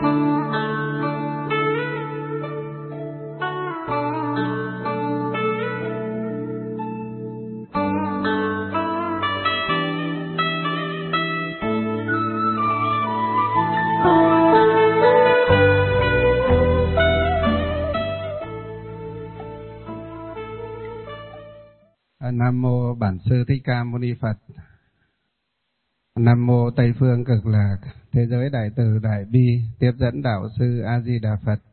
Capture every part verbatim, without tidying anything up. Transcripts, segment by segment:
Nam mô Bản Sư Thích Ca Mâu Ni Phật. Nam mô Tây Phương Cực Lạc Thế Giới Đại Từ Đại Bi Tiếp Dẫn Đạo Sư A Di Đà Phật.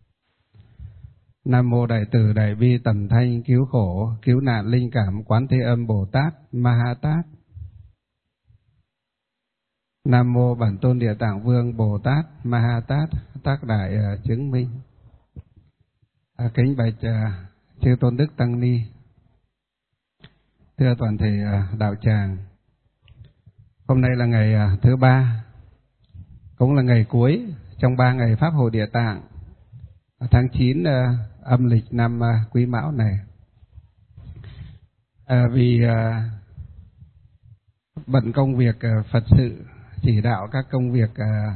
Nam mô Đại Từ Đại Bi Tầm Thanh Cứu Khổ Cứu Nạn Linh Cảm Quán Thế Âm Bồ Tát Ma Ha Tát. Nam mô Bản Tôn Địa Tạng Vương Bồ Tát Ma Ha Tát Tác Đại uh, Chứng Minh. À, kính bạch uh, chư Tôn Đức Tăng Ni, thưa toàn thể uh, đạo tràng. Hôm nay là ngày uh, thứ ba, cũng là ngày cuối trong ba ngày Pháp hội Địa Tạng tháng chín uh, âm lịch năm uh, Quý Mão này. À, vì uh, bận công việc uh, Phật sự, chỉ đạo các công việc uh,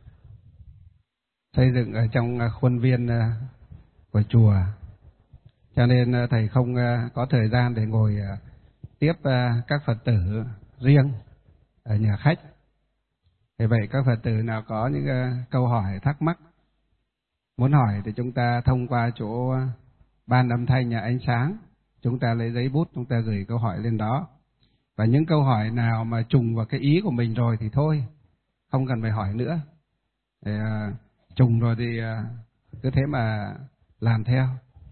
xây dựng ở trong uh, khuôn viên uh, của chùa, cho nên uh, thầy không uh, có thời gian để ngồi uh, tiếp uh, các Phật tử riêng ở nhà khách. Vì vậy các Phật tử nào có những uh, câu hỏi thắc mắc muốn hỏi thì chúng ta thông qua chỗ uh, ban âm thanh nhà ánh sáng, chúng ta lấy giấy bút, chúng ta gửi câu hỏi lên đó. Và những câu hỏi nào mà trùng vào cái ý của mình rồi thì thôi, không cần phải hỏi nữa. Để, uh, trùng rồi thì uh, cứ thế mà làm theo.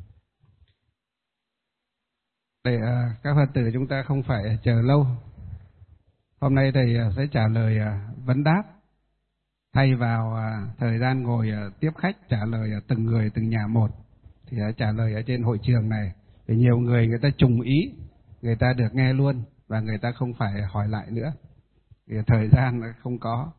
Để uh, các Phật tử chúng ta không phải chờ lâu. Hôm nay thầy uh, sẽ trả lời uh, vấn đáp, thay vào uh, thời gian ngồi uh, tiếp khách trả lời uh, từng người từng nhà một, thì uh, trả lời ở trên hội trường này. Vì nhiều người người ta trùng ý, người ta được nghe luôn và người ta không phải hỏi lại nữa, thì thời gian không có.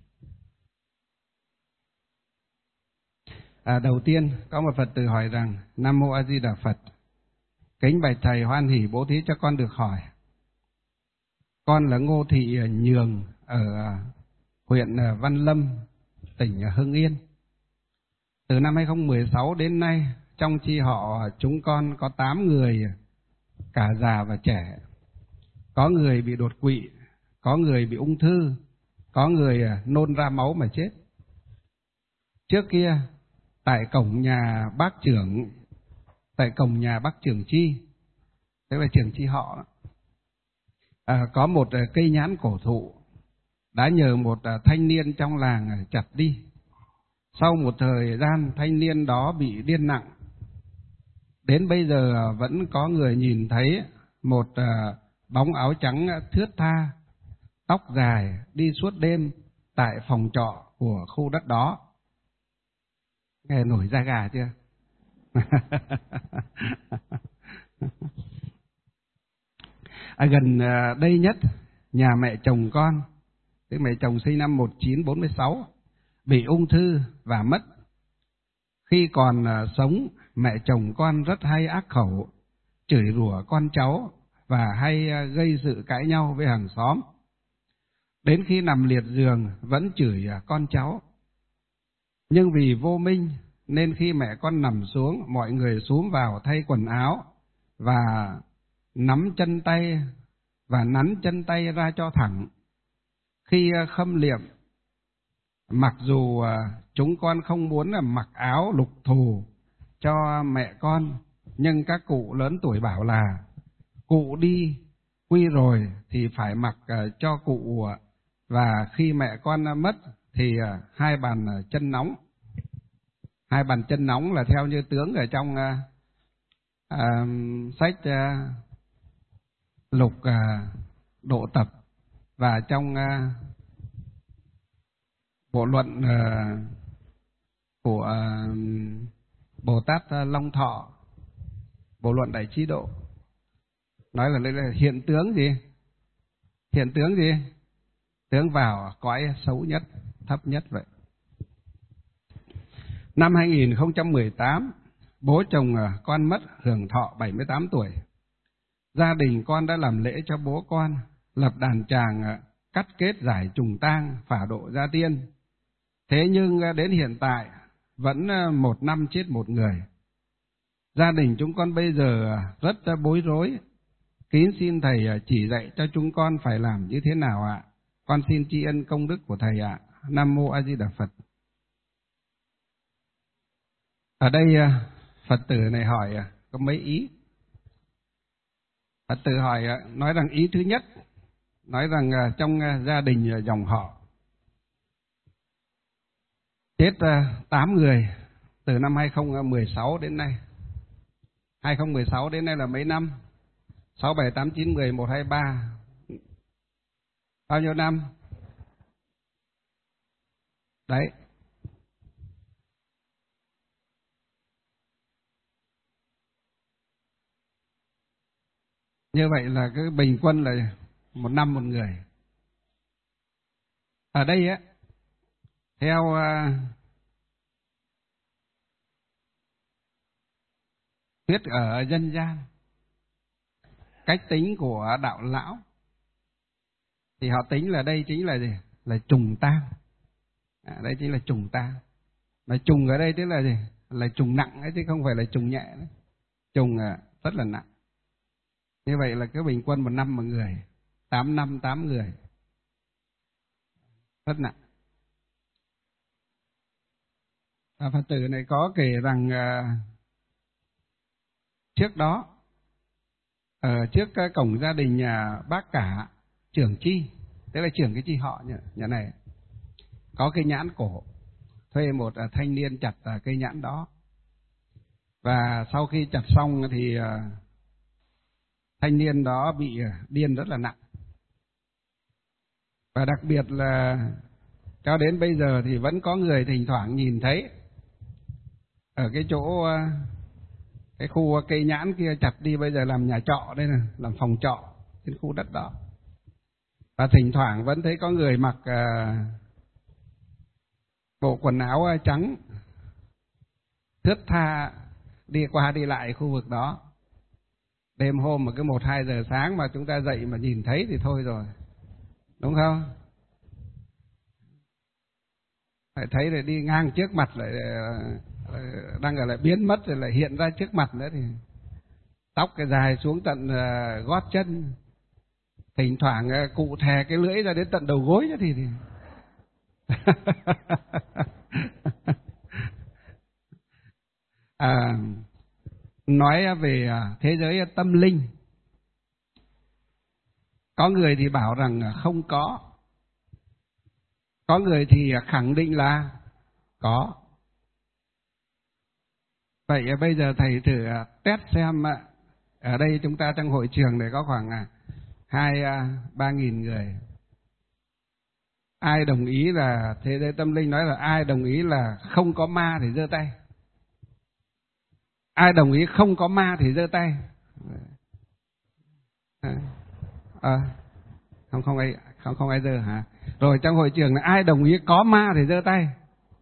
À, đầu tiên có một Phật tử hỏi rằng: Nam mô A Di Đà Phật, kính bạch thầy hoan hỷ bố thí cho con được hỏi. Con là Ngô Thị Nhường ở huyện Văn Lâm, tỉnh Hưng Yên. Từ năm hai không một sáu đến nay, trong chi họ chúng con có tám người, cả già và trẻ. Có người bị đột quỵ, có người bị ung thư, có người nôn ra máu mà chết. Trước kia, tại cổng nhà bác trưởng, tại cổng nhà bác trưởng chi, tức là trưởng chi họ, à, có một cây nhãn cổ thụ đã nhờ một thanh niên trong làng chặt đi. Sau một thời gian, thanh niên đó bị điên nặng. Đến bây giờ vẫn có người nhìn thấy một uh, bóng áo trắng thướt tha, tóc dài, đi suốt đêm tại phòng trọ của khu đất đó. Nghe nổi da gà chưa? À, gần uh, đây nhất, nhà mẹ chồng con, tức mẹ chồng sinh năm một nghìn chín trăm bốn mươi sáu, bị ung thư và mất. Khi còn uh, sống, mẹ chồng con rất hay ác khẩu, chửi rủa con cháu và hay uh, gây sự cãi nhau với hàng xóm. Đến khi nằm liệt giường vẫn chửi uh, con cháu. Nhưng vì vô minh nên khi mẹ con nằm xuống, mọi người xúm vào thay quần áo và nắm chân tay và nắn chân tay ra cho thẳng. Khi uh, khâm liệm, mặc dù uh, chúng con không muốn là mặc áo lục thù cho mẹ con, nhưng các cụ lớn tuổi bảo là cụ đi quy rồi thì phải mặc uh, cho cụ, uh, và khi mẹ con uh, mất thì uh, hai bàn uh, chân nóng. Hai bàn chân nóng là theo như tướng ở trong uh, uh, sách uh, lục uh, độ tập và trong uh, bộ luận uh, của uh, Bồ Tát uh, Long Thọ, bộ luận Đại Trí Độ, nói là đây là hiện tướng gì? Hiện tướng gì? Tướng vào cõi xấu nhất, thấp nhất vậy. Năm hai nghìn không trăm mười tám, bố chồng uh, con mất hưởng thọ bảy mươi tám tuổi. Gia đình con đã làm lễ cho bố con, lập đàn tràng uh, cắt kết giải trùng tang, phả độ gia tiên. Thế nhưng đến hiện tại vẫn một năm chết một người. Gia đình chúng con bây giờ rất bối rối. Kính xin Thầy chỉ dạy cho chúng con phải làm như thế nào ạ? Con xin tri ân công đức của Thầy ạ. Nam Mô A Di Đà Phật. Ở đây Phật tử này hỏi có mấy ý. Phật tử hỏi nói rằng ý thứ nhất, nói rằng trong gia đình dòng họ chết tám người từ năm hai không một sáu đến nay. hai không một sáu đến nay là mấy năm? sáu, bảy, tám, chín, mười, một, hai, ba. Bao nhiêu năm? Đấy. Như vậy là cái bình quân là một năm một người. Ở đây á, theo uh, thuyết ở dân gian, cách tính của đạo lão, thì họ tính là đây chính là gì? Là trùng tang. À, đây chính là trùng tang. Mà trùng ở đây tức là gì? Là trùng nặng ấy, chứ không phải là trùng nhẹ nữa. Trùng uh, rất là nặng. Như vậy là cái bình quân một năm một người, tám năm tám người, rất nặng. Và Phật tử này có kể rằng uh, trước đó ở trước cái cổng gia đình nhà bác cả trưởng chi, tức là trưởng cái chi họ nhà, nhà này, có cây nhãn cổ, thuê một uh, thanh niên chặt uh, cây nhãn đó. Và sau khi chặt xong thì uh, thanh niên đó bị điên rất là nặng. Và đặc biệt là cho đến bây giờ thì vẫn có người thỉnh thoảng nhìn thấy ở cái chỗ cái khu cây nhãn kia chặt đi, bây giờ làm nhà trọ đây này, làm phòng trọ trên khu đất đó. Và thỉnh thoảng vẫn thấy có người mặc uh, bộ quần áo trắng thướt tha đi qua đi lại khu vực đó. Đêm hôm mà cứ một hai giờ sáng mà chúng ta dậy mà nhìn thấy thì thôi rồi, đúng không? Phải thấy rồi đi ngang trước mặt lại đang ở lại biến mất rồi lại hiện ra trước mặt nữa, thì tóc cái dài xuống tận gót chân, thỉnh thoảng cụ thè cái lưỡi ra đến tận đầu gối nữa thì, thì... à, nói về thế giới tâm linh, có người thì bảo rằng không có, có người thì khẳng định là có. Vậy bây giờ thầy thử test xem, ở đây chúng ta trong hội trường này có khoảng hai ba nghìn người, ai đồng ý là thế giới tâm linh nói là ai đồng ý là không có ma thì giơ tay. Ai đồng ý không có ma thì giơ tay. À, à, không không ai không không ai giơ hả? Rồi trong hội trường là ai đồng ý có ma thì giơ tay.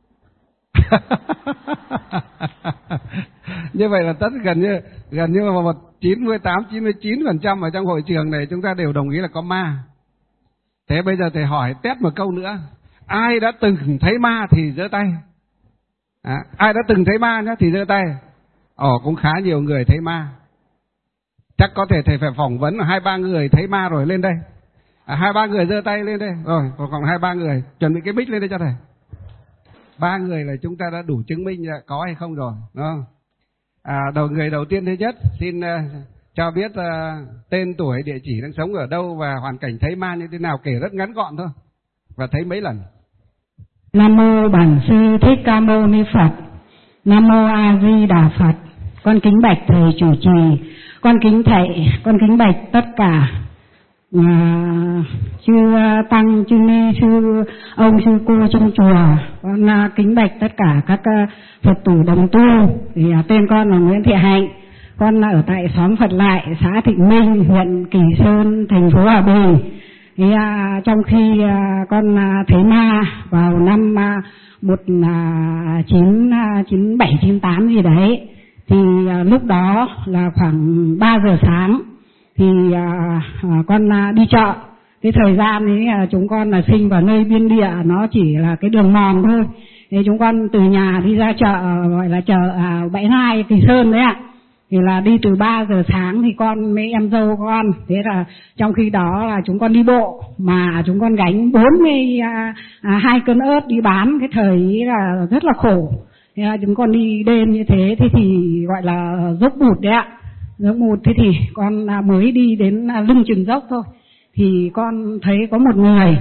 Như vậy là tất gần như gần như một chín mươi tám chín mươi chín phần trăm ở trong hội trường này chúng ta đều đồng ý là có ma. Thế bây giờ thầy hỏi test một câu nữa, ai đã từng thấy ma thì giơ tay. À, ai đã từng thấy ma nhá thì giơ tay. Ồ, cũng khá nhiều người thấy ma. Chắc có thể thầy phải phỏng vấn hai ba người thấy ma rồi lên đây. À, hai ba người giơ tay lên đây. Rồi, còn hai ba người chuẩn bị cái mic lên đây cho thầy. Ba người là chúng ta đã đủ chứng minh là có hay không rồi, đúng không? À, đầu người đầu tiên thứ nhất, xin uh, cho biết uh, tên tuổi, địa chỉ, đang sống ở đâu và hoàn cảnh thấy ma như thế nào, kể rất ngắn gọn thôi. Và thấy mấy lần. Nam mô Bản Sư Thích Ca Mâu Ni Phật. Nam mô A Di Đà Phật. Con kính bạch thầy chủ trì, con kính thầy, con kính bạch tất cả uh, chư tăng, chư ni, chư ông, chư cô trong chùa. Con uh, kính bạch tất cả các uh, Phật tử đồng tu. Thì uh, tên con là Nguyễn Thị Hạnh. Con là ở tại xóm Phật Lại, xã Thịnh Minh, huyện Kỳ Sơn, thành phố Hòa Bình. Thì uh, trong khi uh, con uh, thấy ma vào năm uh, một chín chín bảy chín tám gì đấy, thì uh, lúc đó là khoảng ba giờ sáng, thì uh, uh, con uh, đi chợ cái thời gian ấy là chúng con là sinh vào nơi biên địa, nó chỉ là cái đường mòn thôi. Thế chúng con từ nhà đi ra chợ gọi là chợ à, Bãi Nai Kỳ Sơn đấy ạ. Thì là đi từ ba giờ sáng thì con mấy em dâu con, thế là trong khi đó là chúng con đi bộ mà chúng con gánh bốn mươi hai cân ớt đi bán, cái thời ấy là rất là khổ. Thế là chúng con đi đêm như thế, thế thì gọi là dốc bụt đấy ạ. Dốc bụt thế thì con mới đi đến lưng chừng dốc thôi, thì con thấy có một người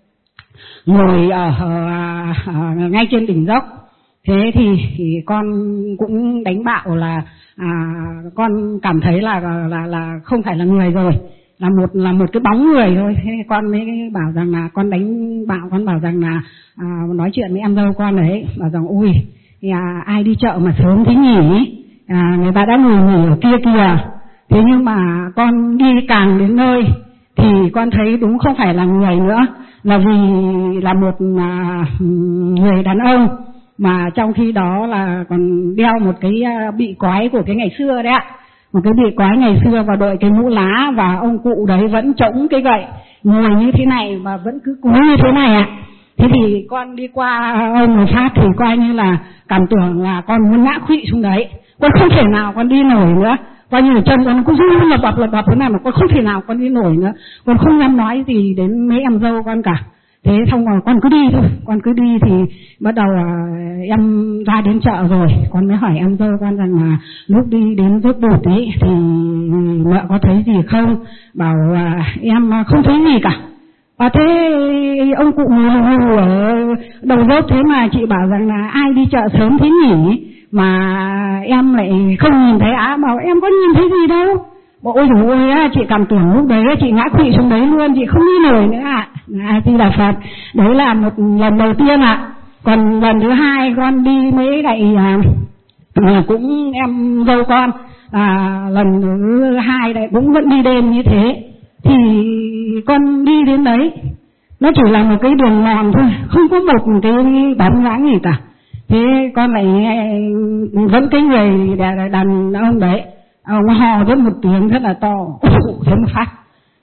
ngồi ở, ở, ở ngay trên đỉnh dốc. Thế thì, thì con cũng đánh bạo là à, con cảm thấy là, là là không phải là người rồi, là một là một cái bóng người thôi. Thế con mới bảo rằng là con đánh bạo, con bảo rằng là à, nói chuyện với em dâu con đấy, bảo rằng ui à, ai đi chợ mà sớm thế nhỉ, à, người ta đã ngồi nghỉ ở kia kìa. Thế nhưng mà con đi càng đến nơi thì con thấy đúng không phải là người nữa, là vì là một à, người đàn ông, mà trong khi đó là còn đeo một cái bị quái của cái ngày xưa đấy ạ, một cái bị quái ngày xưa và đội cái mũ lá, và ông cụ đấy vẫn chống cái gậy ngồi như thế này và vẫn cứ cúi như thế này ạ. Thế thì con đi qua ông một phát thì coi như là cảm tưởng là con muốn ngã khuỵu xuống đấy, con không thể nào con đi nổi nữa, coi như là chân con cứ run lập bập lập bập thế này mà con không thể nào con đi nổi nữa, con không dám nói gì đến mấy em dâu con cả. Thế xong rồi con cứ đi thôi, con cứ đi thì bắt đầu em ra đến chợ rồi, con mới hỏi em dâu con rằng là lúc đi đến dốc bụt ấy thì mẹ có thấy gì không, bảo em không thấy gì cả. Và thế ông cụ ngồi ở đầu dốc thế mà chị bảo rằng là ai đi chợ sớm thế nhỉ, mà em lại không nhìn thấy á, bảo em có nhìn thấy gì đâu. Bộ ôi dồi ôi, chị cảm tưởng lúc đấy chị ngã quỵ xuống đấy luôn, chị không đi nổi nữa ạ. À, thì là Phật, đấy là một lần đầu tiên ạ. Còn lần thứ hai con đi mấy lại à, cũng em dâu con, à, lần thứ hai lại cũng vẫn đi đêm như thế. Thì con đi đến đấy, nó chỉ là một cái đường mòn thôi, không có một cái bóng dáng gì cả. Thế con lại vẫn cái người đàn ông đấy, ông hò rất một tiếng rất là to, thế một phát.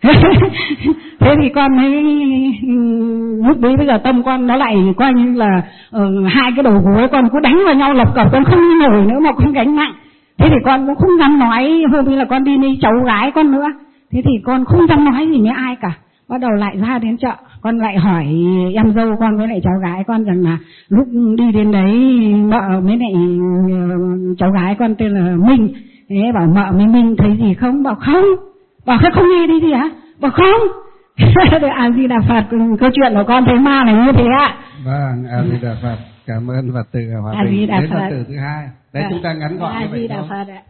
Thế thì con mới lúc đấy bây giờ tâm con nó lại coi như là uh, hai cái đầu gối con cứ đánh vào nhau lập cập, con không đi nổi nữa mà con gánh nặng. Thế thì con cũng không dám nói, hôm nay là con đi với cháu gái con nữa, thế thì con không dám nói gì với ai cả. Bắt đầu lại ra đến chợ, con lại hỏi em dâu con với lại cháu gái con rằng là lúc đi đến đấy mợ với lại cháu gái con tên là Minh, thế bảo mợ với Minh thấy gì không, bảo không, bảo không nghe đi gì hả, bảo không. A Di Đà Phật, câu chuyện của con thấy ma là như thế ạ. Vâng, A Di Đà Phật, cảm ơn Phật tử Hòa Bình. Đến Phật tử thứ hai, đấy chúng ta ngắn gọn như vậy. A Di Đà Phật ạ.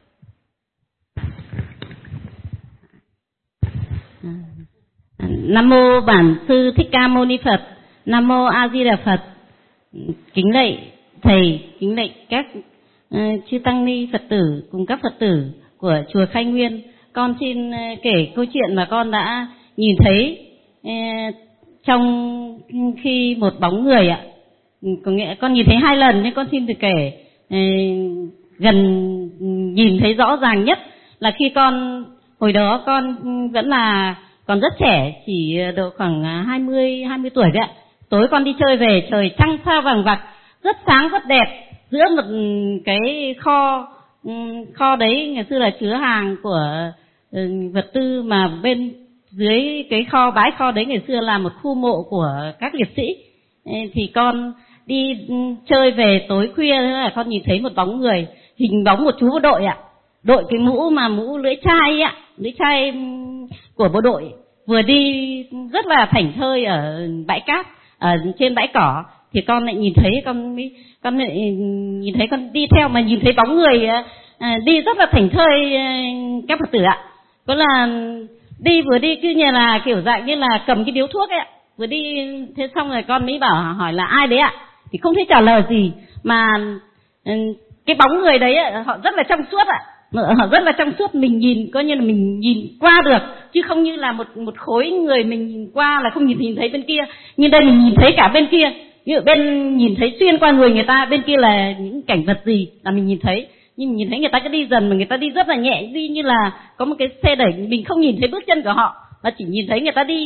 Nam mô Bản Sư Thích Ca Mâu Ni Phật. Nam mô A Di Đà Phật. Kính lạy thầy, kính lạy các uh, chư tăng ni Phật tử cùng các Phật tử của chùa Khai Nguyên. Con xin uh, kể câu chuyện mà con đã nhìn thấy uh, trong khi một bóng người ạ. Có nghĩa con nhìn thấy hai lần nhưng con xin được kể uh, gần nhìn thấy rõ ràng nhất là khi con hồi đó con vẫn là còn rất trẻ, chỉ độ khoảng hai mươi hai mươi tuổi đấy ạ. Tối con đi chơi về, trời trăng sao vàng vặc, rất sáng rất đẹp, giữa một cái kho kho đấy ngày xưa là chứa hàng của vật tư, mà bên dưới cái kho bãi kho đấy ngày xưa là một khu mộ của các liệt sĩ. Thì con đi chơi về tối khuya là con nhìn thấy một bóng người, hình bóng một chú bộ đội ạ, đội cái mũ mà mũ lưỡi chai ạ, lưỡi chai của bộ đội, vừa đi rất là thảnh thơi ở bãi cát, ở trên bãi cỏ. Thì con lại nhìn thấy, con con lại nhìn thấy, con đi theo mà nhìn thấy bóng người à, đi rất là thảnh thơi các Phật tử ạ. Có là đi vừa đi cứ như là kiểu dạng như là cầm cái điếu thuốc ấy ạ, vừa đi. Thế xong rồi con mới bảo hỏi là ai đấy ạ, thì không thấy trả lời gì, mà cái bóng người đấy ạ, họ rất là trong suốt ạ. Họ rất là trong suốt, mình nhìn coi như là mình nhìn qua được, chứ không như là một một khối người mình nhìn qua là không nhìn nhìn thấy bên kia. Nhưng đây mình nhìn thấy cả bên kia, như bên nhìn thấy xuyên qua người người ta, bên kia là những cảnh vật gì là mình nhìn thấy. Nhưng mình nhìn thấy người ta cứ đi dần mà người ta đi rất là nhẹ, đi như là có một cái xe đẩy, mình không nhìn thấy bước chân của họ, mà chỉ nhìn thấy người ta đi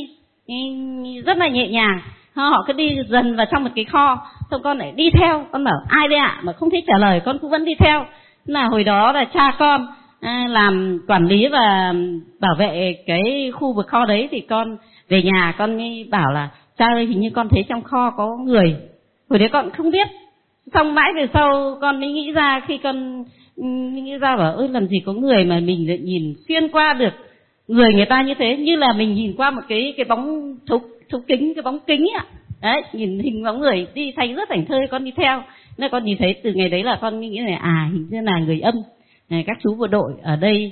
rất là nhẹ nhàng. Họ cứ đi dần vào trong một cái kho, xong con lại đi theo. Con bảo ai đây ạ? Mà không thấy trả lời, con cũng vẫn đi theo. Là hồi đó là cha con à, làm quản lý và bảo vệ cái khu vực kho đấy, thì con về nhà con mới bảo là cha ơi, hình như con thấy trong kho có người. Hồi đấy con không biết. Xong mãi về sau con mới nghĩ ra, khi con nghĩ ra bảo ơi, làm gì có người mà mình lại nhìn xuyên qua được người người ta như thế, như là mình nhìn qua một cái cái bóng thấu, thấu kính, cái bóng kính ạ. Đấy, nhìn hình bóng người đi thấy rất thảnh thơi, con đi theo. Nên con nhìn thấy từ ngày đấy là con nghĩ là à, hình như là người âm. Các chú bộ đội ở đây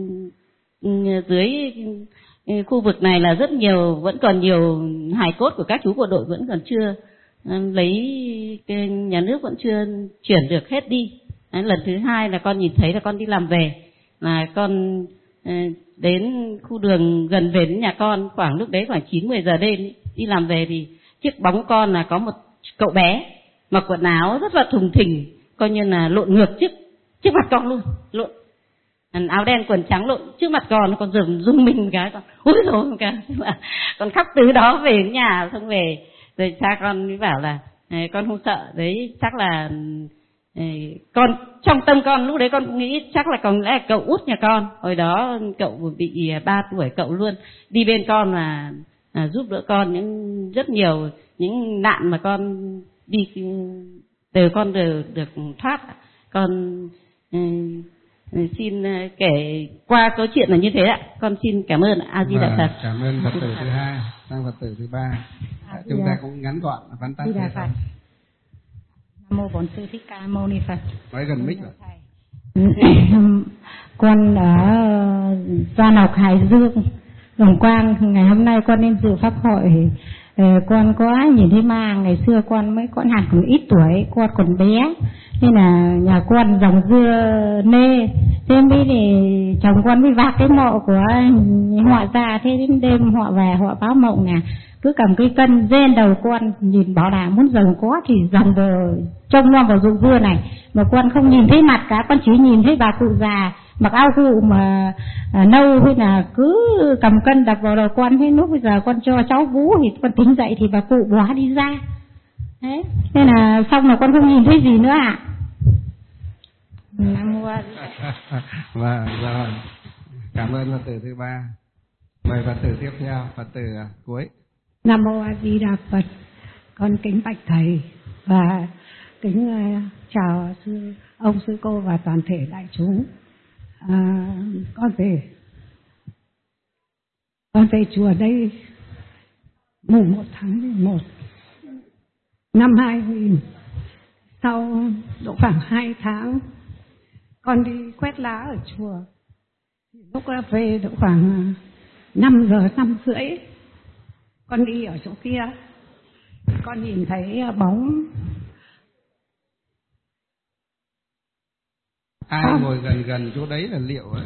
dưới khu vực này là rất nhiều, vẫn còn nhiều hài cốt của các chú bộ đội vẫn còn chưa lấy, nhà nước vẫn chưa chuyển được hết đi. Đấy, lần thứ hai là con nhìn thấy là con đi làm về, là con đến khu đường gần về đến nhà con, khoảng lúc đấy khoảng chín mười giờ đêm đi làm về, thì trước bóng con là có một cậu bé mặc quần áo rất là thùng thình, coi như là lộn ngược trước trước mặt con luôn, lộn áo đen quần trắng lộn trước mặt con, con rừng rung mình một cái, con ui rồi cái con khóc từ đó về đến nhà. Xong về rồi cha con mới bảo là con không sợ đấy, chắc là con trong tâm con lúc đấy con cũng nghĩ chắc là còn lẽ là cậu út nhà con, hồi đó cậu bị ba tuổi, cậu luôn đi bên con là à, giúp đỡ con những rất nhiều những nạn mà con đi từ con đều được thoát. Con um, xin kể qua câu chuyện là như thế ạ. Con xin cảm ơn A Di Đà Phật. Cảm ơn Phật tử thứ hai, sang Phật tử thứ ba. Chúng ta cũng ngắn gọn, vắn tắt thế thôi. Nam mô Bổn Sư Thích Ca Mâu Ni Phật. Nói gần mic rồi. Con ở Gia Lộc, Hải Dương, Đồng Quang. Ngày hôm nay con đến dự pháp hội. Con có nhìn thấy ma. Ngày xưa con mới con hạt còn ít tuổi, con còn bé, nên là nhà con dòng dưa nê. Thế mới thì chồng con mới vác cái mộ của họ ra. Thế đến đêm họ về họ báo mộng nè, cứ cầm cái cân trên đầu con, nhìn bảo là muốn dòng có thì dòng vào trông non vào ruộng dưa này, mà con không nhìn thấy mặt cả, con chỉ nhìn thấy bà cụ già mặc áo cụ mà à, nâu, hay là cứ cầm cân đập vào đầu con. Thế lúc bây giờ con cho cháu bú thì con tỉnh dậy thì bà cụ bỏ đi ra. Thế nên là xong là con không nhìn thấy gì nữa ạ. Nam mô A Di Đà Phật. Vâng, rồi. Cảm ơn Phật tử thứ ba. Mời Phật tử tiếp theo, Phật tử cuối. Nam mô A Di Đà Phật. Con kính bạch thầy và kính uh, chào sư ông sư cô và toàn thể đại chúng. À, con về con về chùa đây mùng một tháng mười một năm hai nghìn. Sau độ khoảng hai tháng con đi quét lá ở chùa, lúc về độ khoảng năm giờ năm rưỡi con đi ở chỗ kia, con nhìn thấy bóng. Ai à. ngồi gần gần chỗ đấy là liệu ấy.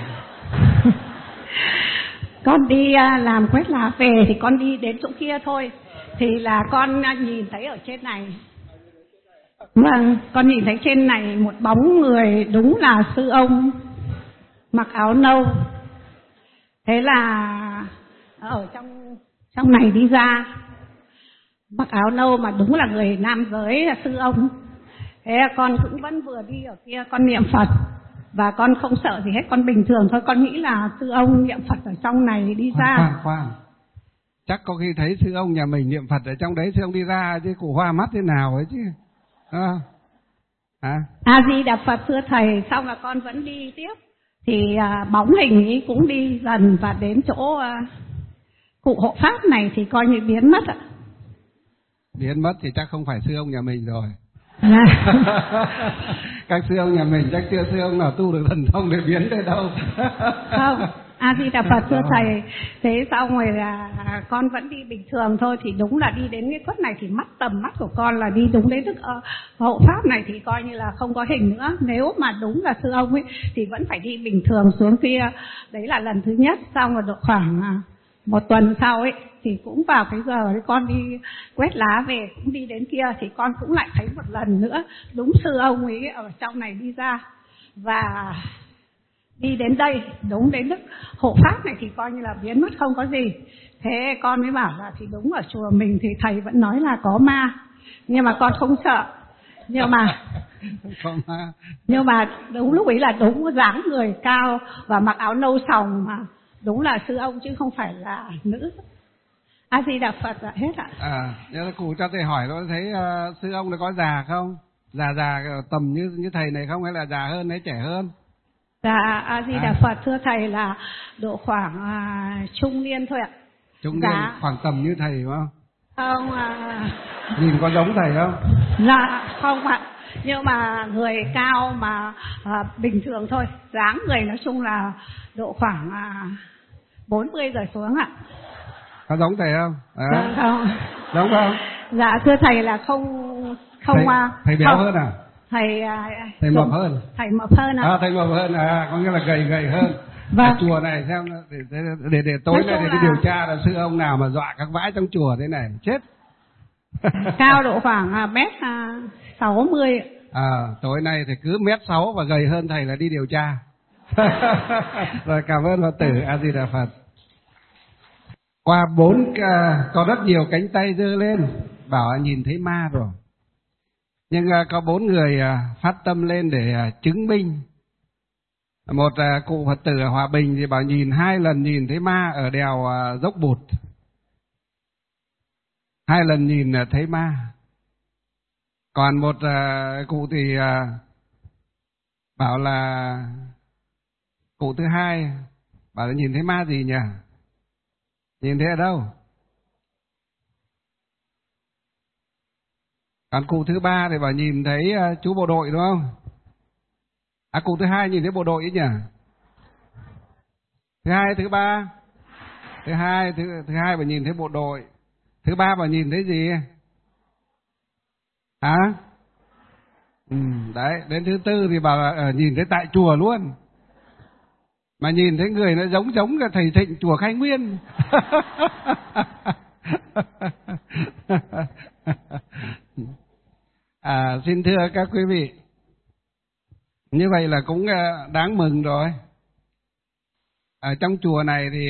Con đi làm quét lá về thì con đi đến chỗ kia thôi, thì là con nhìn thấy ở trên này, vâng, con nhìn thấy trên này một bóng người, đúng là sư ông mặc áo nâu. Thế là ở trong trong này đi ra mặc áo nâu mà đúng là người nam giới, là sư ông. Thế con cũng vẫn vừa đi ở kia con niệm Phật và con không sợ gì hết, con bình thường thôi, con nghĩ là sư ông niệm Phật ở trong này đi ra. Khoan, khoan. Chắc có khi thấy sư ông nhà mình niệm Phật ở trong đấy, sư ông đi ra chứ cụ hoa mắt thế nào ấy chứ. À. À. A Di Đà Phật thưa thầy. Xong là con vẫn đi tiếp, thì à, bóng hình ấy cũng đi dần và đến chỗ à, cụ hộ pháp này thì coi như biến mất ạ. Biến mất thì chắc không phải sư ông nhà mình rồi. À. Các sư ông nhà mình chắc chưa sư ông nào tu được thần thông để biến đây đâu. Không, A Di Đà Phật thưa thầy. Thế xong rồi là con vẫn đi bình thường thôi, thì đúng là đi đến cái quất này thì mắt tầm mắt của con là đi đúng đến đức uh, hộ pháp này thì coi như là không có hình nữa. Nếu mà đúng là sư ông ấy thì vẫn phải đi bình thường xuống kia. Đấy là lần thứ nhất. Xong rồi độ khoảng uh, một tuần sau ấy thì cũng vào cái giờ đấy con đi quét lá về, cũng đi đến kia thì con cũng lại thấy một lần nữa đúng sư ông ấy ở trong này đi ra. Và đi đến đây đúng đến đức hộ pháp này thì coi như là biến mất không có gì. Thế con mới bảo là thì đúng, ở chùa mình thì thầy vẫn nói là có ma, nhưng mà con không sợ. Nhưng mà Không ma. Nhưng mà đúng lúc ấy là đúng dáng người cao và mặc áo nâu sòng, mà đúng là sư ông chứ không phải là nữ. A Di Đà Phật ạ, hết ạ. À, nhớ cụ cho thầy hỏi tôi thấy uh, sư ông là có già không? Già già tầm như như thầy này không, hay là già hơn hay trẻ hơn? Dạ, A Di Đà À. Phật, thưa thầy là độ khoảng à, trung niên thôi ạ. Trung Dạ. niên khoảng tầm như thầy đúng không? Không à... Nhìn có giống thầy không? Dạ không ạ, nhưng mà người cao mà à, bình thường thôi, dáng người nói chung là độ khoảng à, bốn mươi rồi xuống ạ. Có giống thầy không? À. Dạ không. Giống không? Dạ thưa thầy là không không thầy, à, thầy béo không. hơn à? Thầy à, thầy mập hơn. Thầy mập hơn ạ. À, thầy mập hơn à, có nghĩa là gầy gầy hơn. Vâng. Ở chùa này xem để để để, để tối nay để là... điều tra là sư ông nào mà dọa các vãi trong chùa thế này chết. Cao độ khoảng à, mét à, sáu mươi. À, tối nay thì cứ mét sáu và gầy hơn thầy là đi điều tra. Rồi cảm ơn Phật tử. A Di Đà Phật. Qua bốn có rất nhiều cánh tay giơ lên bảo nhìn thấy ma rồi, nhưng có bốn người phát tâm lên để chứng minh. Một cụ Phật tử ở Hòa Bình thì bảo nhìn hai lần nhìn thấy ma ở đèo Dốc Bụt, hai lần nhìn thấy ma. Còn một cụ thì bảo là cụ thứ hai bảo là nhìn thấy ma gì nhỉ? Nhìn thấy ở đâu? Còn cụ thứ ba thì bảo nhìn thấy uh, chú bộ đội đúng không? À, cụ thứ hai nhìn thấy bộ đội ấy nhỉ? Thứ hai, thứ ba? Thứ hai, thứ, thứ hai bảo nhìn thấy bộ đội. Thứ ba bảo nhìn thấy gì? Hả? À? Ừ, đấy, đến thứ tư thì bảo là uh, nhìn thấy tại chùa luôn. Mà nhìn thấy người nó giống giống là thầy Thịnh chùa Khai Nguyên. À, xin thưa các quý vị, như vậy là cũng đáng mừng rồi. Ở trong chùa này thì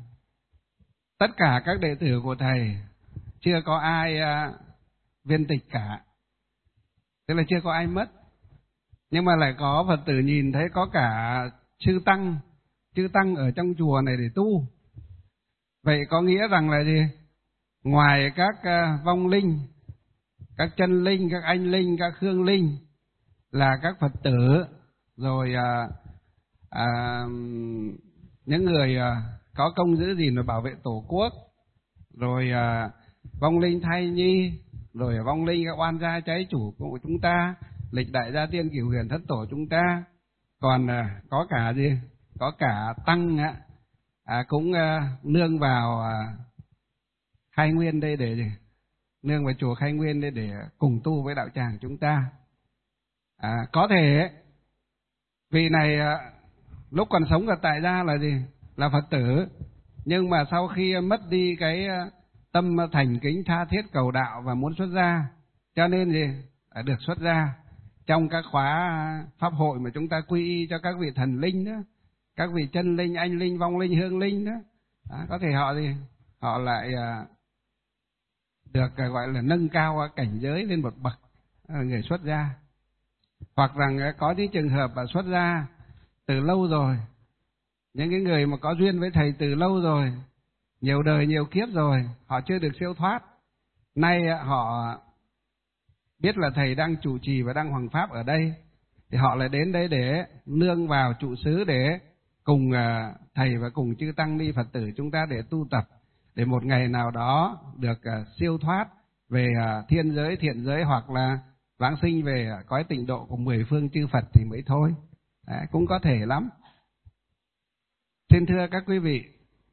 tất cả các đệ tử của thầy chưa có ai viên tịch cả, tức là chưa có ai mất. Nhưng mà lại có Phật tử nhìn thấy có cả chư tăng, chư tăng ở trong chùa này để tu. Vậy có nghĩa rằng là gì? Ngoài các uh, vong linh, các chân linh, các anh linh, các hương linh là các Phật tử, rồi uh, uh, những người uh, có công giữ gìn và bảo vệ Tổ quốc, rồi uh, vong linh thai nhi, rồi vong linh các oan gia trái chủ của chúng ta, lịch đại gia tiên cửu huyền thất tổ chúng ta. Còn uh, có cả gì? Có cả tăng á, à, cũng uh, nương vào uh, Khai Nguyên đây để gì? Nương vào chùa Khai Nguyên đây để cùng tu với đạo tràng chúng ta. À, có thể vị này uh, lúc còn sống ở tại gia là gì? Là Phật tử, nhưng mà sau khi mất đi cái uh, tâm thành kính tha thiết cầu đạo và muốn xuất gia, cho nên gì? À, được xuất gia trong các khóa pháp hội mà chúng ta quy y cho các vị thần linh đó, các vị chân linh, anh linh, vong linh, hương linh đó. À, có thể họ gì? Họ lại à, được à, gọi là nâng cao à, cảnh giới lên một bậc, à, người xuất gia. Hoặc rằng à, có những trường hợp à, xuất gia từ lâu rồi, những cái người mà có duyên với thầy từ lâu rồi, nhiều đời nhiều kiếp rồi, họ chưa được siêu thoát. Nay à, họ biết là thầy đang chủ trì và đang hoằng pháp ở đây, thì họ lại đến đây để nương vào trụ xứ để cùng thầy và cùng chư tăng ni Phật tử chúng ta để tu tập, để một ngày nào đó được siêu thoát về thiên giới, thiện giới, hoặc là vãng sinh về cõi tịnh độ cùng mười phương chư Phật thì mới thôi. Đấy, cũng có thể lắm. Xin thưa các quý vị,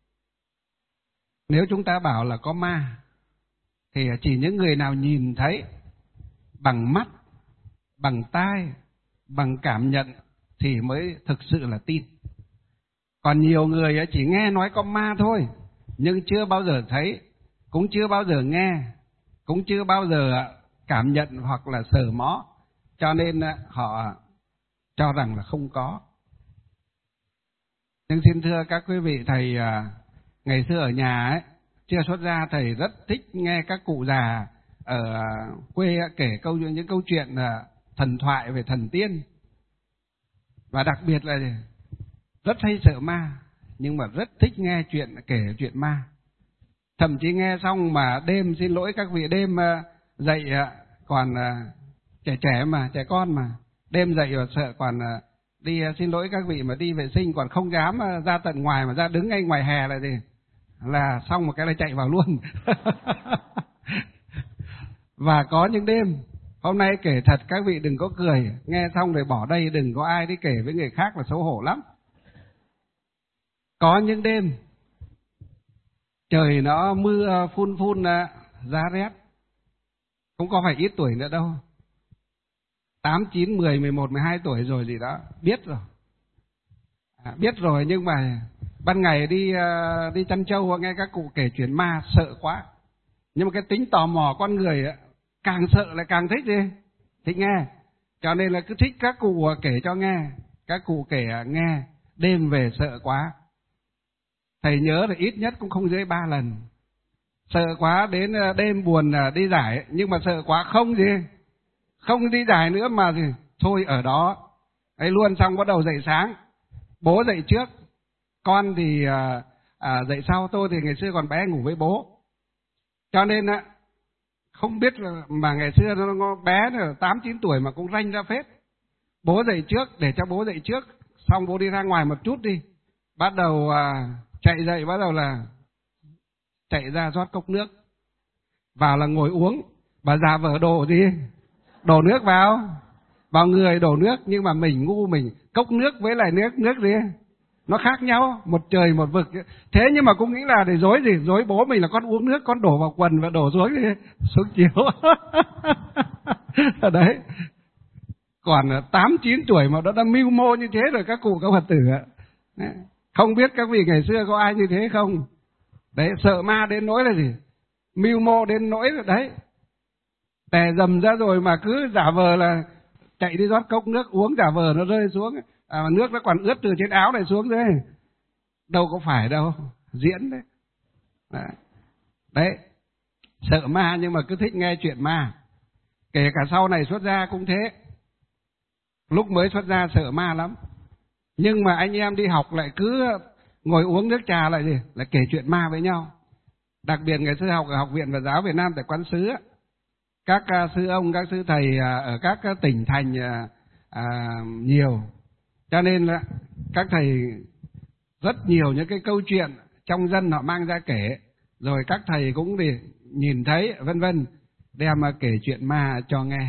nếu chúng ta bảo là có ma thì chỉ những người nào nhìn thấy bằng mắt, bằng tai, bằng cảm nhận thì mới thực sự là tin. Còn nhiều người chỉ nghe nói có ma thôi, nhưng chưa bao giờ thấy, cũng chưa bao giờ nghe, cũng chưa bao giờ cảm nhận hoặc là sờ mó, cho nên họ cho rằng là không có. Nhưng xin thưa các quý vị, thầy ngày xưa ở nhà ấy, chưa xuất gia thầy rất thích nghe các cụ già ở quê kể câu những câu chuyện thần thoại về thần tiên, và đặc biệt là rất hay sợ ma, nhưng mà rất thích nghe chuyện kể chuyện ma. Thậm chí nghe xong mà đêm, xin lỗi các vị, đêm dậy còn trẻ trẻ mà, trẻ con mà, đêm dậy và sợ còn đi, xin lỗi các vị, mà đi vệ sinh còn không dám ra tận ngoài, mà ra đứng ngay ngoài hè lại thì là xong một cái là chạy vào luôn. Và có những đêm, hôm nay kể thật các vị đừng có cười, nghe xong rồi bỏ đây, đừng có ai đi kể với người khác là xấu hổ lắm. Có những đêm trời nó mưa phun phun giá rét, cũng có phải ít tuổi nữa đâu, tám, chín, mười, mười một, mười hai tuổi rồi gì đó, biết rồi. À, biết rồi nhưng mà ban ngày đi đi chăn trâu nghe các cụ kể chuyện ma sợ quá. Nhưng mà cái tính tò mò con người càng sợ lại càng thích đi, thích nghe. Cho nên là cứ thích các cụ kể cho nghe, các cụ kể nghe, đêm về sợ quá. Thầy nhớ là ít nhất cũng không dưới ba lần. Sợ quá đến đêm buồn đi giải, nhưng mà sợ quá không gì, không đi giải nữa mà gì, thôi ở đó ấy luôn. Xong bắt đầu dậy sáng, bố dậy trước, con thì à, à, dậy sau. Tôi thì ngày xưa còn bé ngủ với bố, cho nên á không biết là, mà ngày xưa nó bé tám chín tuổi mà cũng ranh ra phết. Bố dậy trước, để cho bố dậy trước, xong bố đi ra ngoài một chút đi, bắt đầu à, chạy dậy, bắt đầu là chạy ra rót cốc nước vào là ngồi uống. Bà già vợ đổ gì, đổ nước vào vào người, đổ nước. Nhưng mà mình ngu, mình cốc nước với lại nước nước gì nó khác nhau, một trời một vực. Thế nhưng mà cũng nghĩ là để dối gì, dối bố mình là con uống nước, con đổ vào quần và đổ xuống đi, xuống chiếu. Đấy, còn tám chín tuổi mà nó đã mưu mô như thế rồi các cụ các Phật tử ạ. Không biết các vị ngày xưa có ai như thế không? Đấy, sợ ma đến nỗi là gì, mưu mô đến nỗi là đấy, tè dầm ra rồi mà cứ giả vờ là chạy đi rót cốc nước uống, giả vờ nó rơi xuống, à, nước nó còn ướt từ trên áo này xuống đấy, đâu có phải đâu, diễn đấy. Đấy, đấy, sợ ma nhưng mà cứ thích nghe chuyện ma. Kể cả sau này xuất gia cũng thế, lúc mới xuất gia sợ ma lắm, nhưng mà anh em đi học lại cứ ngồi uống nước trà lại gì, lại kể chuyện ma với nhau. Đặc biệt ngày xưa học ở Học viện Phật giáo Việt Nam tại Quán Sứ, các uh, sư ông, các sư thầy uh, ở các uh, tỉnh thành uh, uh, nhiều, cho nên là các thầy rất nhiều những cái câu chuyện trong dân họ mang ra kể, rồi các thầy cũng đi nhìn thấy vân vân, đem mà kể chuyện ma cho nghe.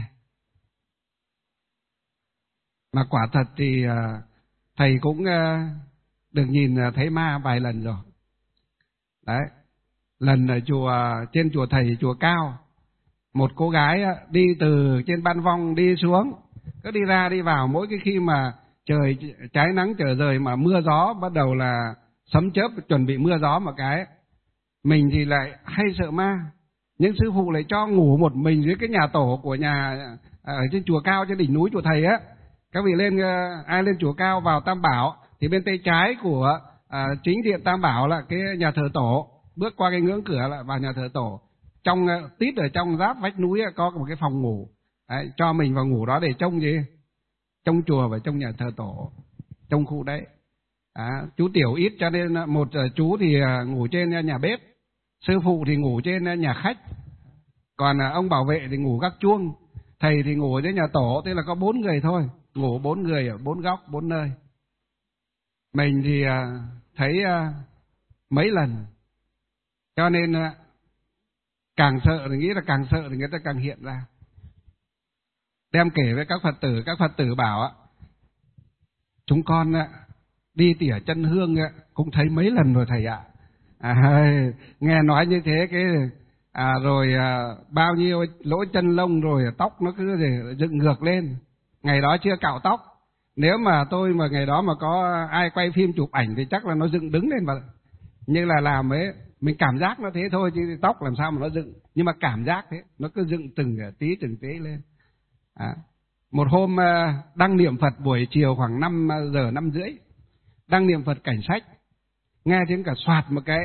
Mà quả thật thì uh, thầy cũng uh, được nhìn thấy ma vài lần rồi. Đấy, lần ở chùa, trên chùa thầy chùa Cao, một cô gái đi từ trên ban vong đi xuống, cứ đi ra đi vào, mỗi cái khi mà trời trái nắng trở rời mà mưa gió bắt đầu là sấm chớp chuẩn bị mưa gió một cái, mình thì lại hay sợ ma, nhưng sư phụ lại cho ngủ một mình dưới cái nhà tổ của nhà ở trên chùa Cao, trên đỉnh núi chùa thầy á. Các vị lên, ai lên chùa Cao vào Tam Bảo thì bên tay trái của à, chính điện Tam Bảo là cái nhà thờ tổ, bước qua cái ngưỡng cửa là vào nhà thờ tổ. Trong tít ở trong giáp vách núi có một cái phòng ngủ. Đấy, cho mình vào ngủ đó để trông gì, trông chùa và trông nhà thờ tổ, trong khu đấy. À, chú tiểu ít cho nên một chú thì ngủ trên nhà bếp, sư phụ thì ngủ trên nhà khách, còn ông bảo vệ thì ngủ gác chuông, thầy thì ngủ ở trên nhà tổ. Thế là có bốn người thôi, ngủ bốn người ở bốn góc, bốn nơi. Mình thì thấy mấy lần, cho nên càng sợ thì nghĩ là càng sợ thì người ta càng hiện ra. Đem kể với các Phật tử, các Phật tử bảo chúng con đi tỉa chân hương cũng thấy mấy lần rồi thầy ạ. À, nghe nói như thế cái à, rồi à, bao nhiêu lỗ chân lông rồi tóc nó cứ dựng ngược lên. Ngày đó chưa cạo tóc, nếu mà tôi mà ngày đó mà có ai quay phim chụp ảnh thì chắc là nó dựng đứng lên, mà như là làm ấy, mình cảm giác nó thế thôi chứ tóc làm sao mà nó dựng, nhưng mà cảm giác thế, nó cứ dựng từng tí từng tí lên. À, một hôm đăng niệm Phật buổi chiều khoảng năm giờ năm rưỡi, đăng niệm Phật cảnh sách, nghe tiếng cả soạt một cái,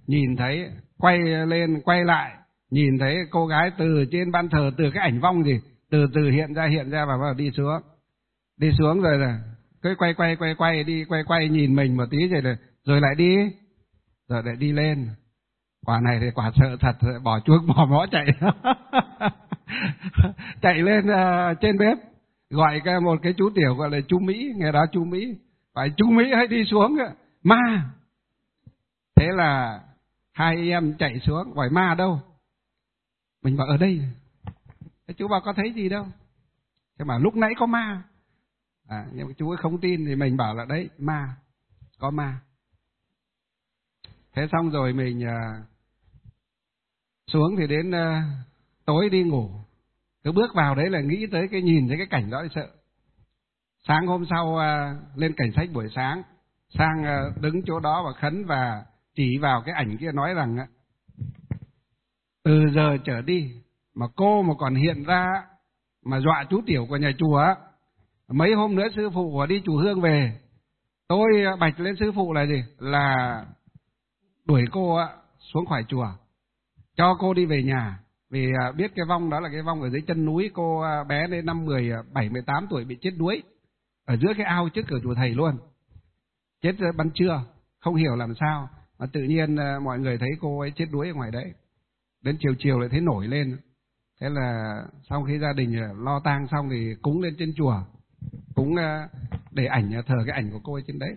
nhìn thấy, quay lên quay lại, nhìn thấy cô gái từ trên ban thờ, từ cái ảnh vong gì từ từ hiện ra hiện ra và bắt đầu đi xuống. Đi xuống rồi là cứ quay quay quay quay đi quay quay nhìn mình một tí rồi là rồi lại đi, rồi lại đi lên. Quả này thì quả sợ thật, bỏ chuông bỏ mõ chạy chạy lên uh, trên bếp gọi cái một cái chú tiểu gọi là chú Mỹ, ngày đó chú Mỹ, phải chú Mỹ hãy đi xuống, ma. Thế là hai em chạy xuống, hỏi ma đâu? Mình bảo ở đây. Thế chú bảo có thấy gì đâu. Thế mà lúc nãy có ma. À, nhưng mà chú ấy không tin thì mình bảo là đấy, ma, có ma. Thế xong rồi mình uh, xuống thì đến uh, tối đi ngủ. Cứ bước vào đấy là nghĩ tới cái nhìn thấy cái cảnh đó thì sợ. Sáng hôm sau uh, lên cảnh sách buổi sáng, sang uh, đứng chỗ đó và khấn và chỉ vào cái ảnh kia nói rằng uh, từ giờ trở đi mà cô mà còn hiện ra mà dọa chú tiểu của nhà chùa, mấy hôm nữa sư phụ của đi chùa Hương về, tôi bạch lên sư phụ là gì? Là đuổi cô xuống khỏi chùa, cho cô đi về nhà. Vì biết cái vong đó là cái vong ở dưới chân núi, cô bé đến năm mười bảy, mười tám tuổi bị chết đuối ở giữa cái ao trước cửa chùa thầy luôn. Chết ban trưa, không hiểu làm sao mà tự nhiên mọi người thấy cô ấy chết đuối ở ngoài đấy. Đến chiều chiều lại thấy nổi lên. Thế là sau khi gia đình lo tang xong thì cúng lên trên chùa, cúng để ảnh, thờ cái ảnh của cô ấy trên đấy.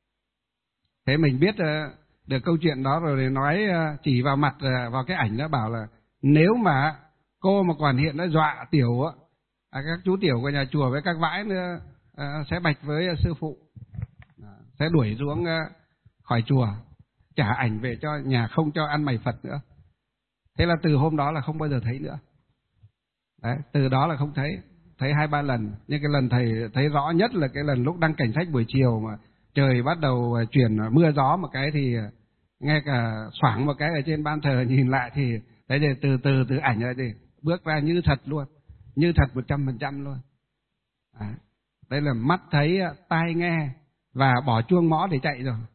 Thế mình biết được câu chuyện đó rồi thì nói chỉ vào mặt vào cái ảnh đó bảo là nếu mà cô mà còn hiện nó dọa tiểu à, các chú tiểu của nhà chùa với các vãi nữa à, sẽ bạch với sư phụ, à, sẽ đuổi xuống khỏi chùa, trả ảnh về cho nhà, không cho ăn mày Phật nữa. Thế là từ hôm đó là không bao giờ thấy nữa. Đấy, từ đó là không thấy, thấy hai ba lần. Nhưng cái lần thầy thấy rõ nhất là cái lần lúc đăng cảnh sách buổi chiều mà trời bắt đầu chuyển mưa gió một cái thì nghe cả xoảng một cái ở trên ban thờ, nhìn lại thì đấy thì từ từ từ ảnh ra thì bước ra như thật luôn, như thật một trăm phần trăm luôn. À, đây là mắt thấy, tai nghe và bỏ chuông mõ để chạy rồi.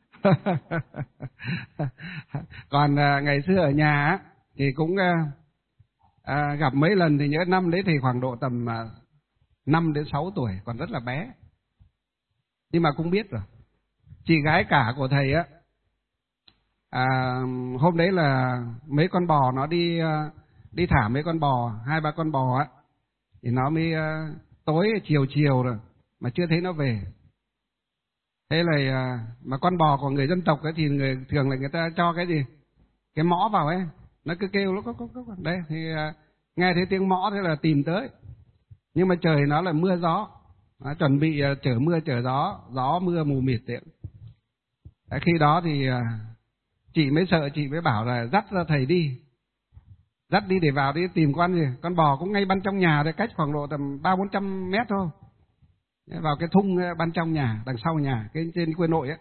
Còn à, ngày xưa ở nhà á, thì cũng à, à, gặp mấy lần thì nhớ năm đấy thì khoảng độ tầm à, năm đến sáu tuổi, còn rất là bé. Nhưng mà cũng biết rồi. Chị gái cả của thầy á, à, hôm đấy là mấy con bò nó đi đi thả mấy con bò, hai ba con bò á, thì nó mới uh, tối chiều chiều rồi mà chưa thấy nó về. Thế là uh, mà con bò của người dân tộc ấy thì người thường là người ta cho cái gì, cái mõ vào ấy, nó cứ kêu nó có có có đấy thì uh, nghe thấy tiếng mõ thế là tìm tới. Nhưng mà trời nó là mưa gió, nó chuẩn bị uh, chở mưa chở gió, gió mưa mù mịt đấy. Đấy, khi đó thì uh, chị mới sợ, chị mới bảo là dắt ra thầy đi, dắt đi để vào đi tìm con gì, con bò cũng ngay ban trong nhà đấy, cách khoảng độ tầm ba bốn trăm mét thôi, vào cái thung ban trong nhà, đằng sau nhà, cái trên quê nội ấy.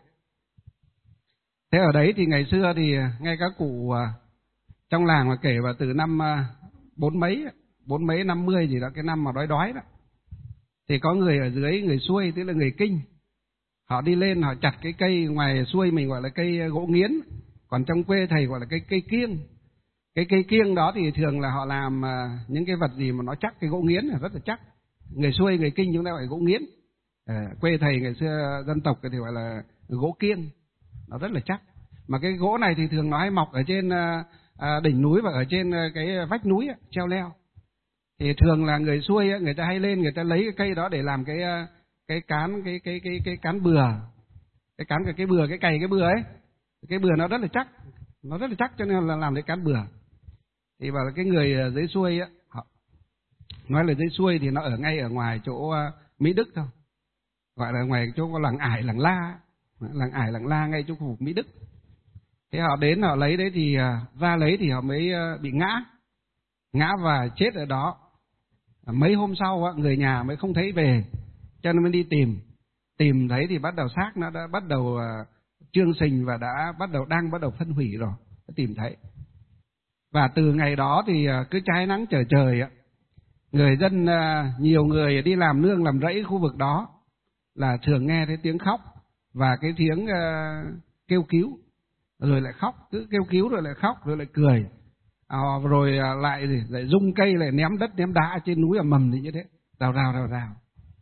Thế ở đấy thì ngày xưa thì ngay các cụ trong làng mà kể vào từ năm bốn mấy, bốn mấy năm mươi gì đó, cái năm mà đói đói đó, thì có người ở dưới, người xuôi tức là người Kinh, họ đi lên họ chặt cái cây ngoài xuôi mình gọi là cây gỗ nghiến, còn trong quê thầy gọi là cây cây kiêng. Cái cây kiêng đó thì thường là họ làm uh, những cái vật gì mà nó chắc, cái gỗ nghiến là rất là chắc. Người xuôi, người Kinh chúng ta gọi là gỗ nghiến. À, quê thầy ngày xưa dân tộc thì gọi là gỗ kiêng, nó rất là chắc. Mà cái gỗ này thì thường nó hay mọc ở trên uh, uh, đỉnh núi và ở trên uh, cái vách núi uh, treo leo. Thì thường là người xuôi uh, người ta hay lên, người ta lấy cái cây đó để làm cái uh, cái cán cái cái cái cái cán bừa, cái cán cái cái bừa, cái cày cái bừa ấy, cái bừa nó rất là chắc, nó rất là chắc cho nên là làm cái cán bừa. Thì bảo là cái người dưới xuôi á, họ nói là dưới xuôi thì nó ở ngay ở ngoài chỗ uh, Mỹ Đức thôi, gọi là ngoài chỗ có làng Ải làng La, làng Ải làng La ngay chỗ khu vực Mỹ Đức. Thế họ đến họ lấy đấy thì uh, ra lấy thì họ mới uh, bị ngã, ngã và chết ở đó. Mấy hôm sau á, người nhà mới không thấy về, cho nên mới đi tìm, tìm thấy thì bắt đầu xác nó đã bắt đầu uh, trương sình và đã bắt đầu đang bắt đầu phân hủy rồi, tìm thấy. Và từ ngày đó thì cứ trái nắng trở trời, người dân, nhiều người đi làm nương làm rẫy khu vực đó là thường nghe thấy tiếng khóc và cái tiếng kêu cứu rồi lại khóc, cứ kêu cứu rồi lại khóc, rồi lại cười, à, rồi lại lại rung cây, lại ném đất ném đá trên núi ở mầm thì như thế, rào rào rào rào.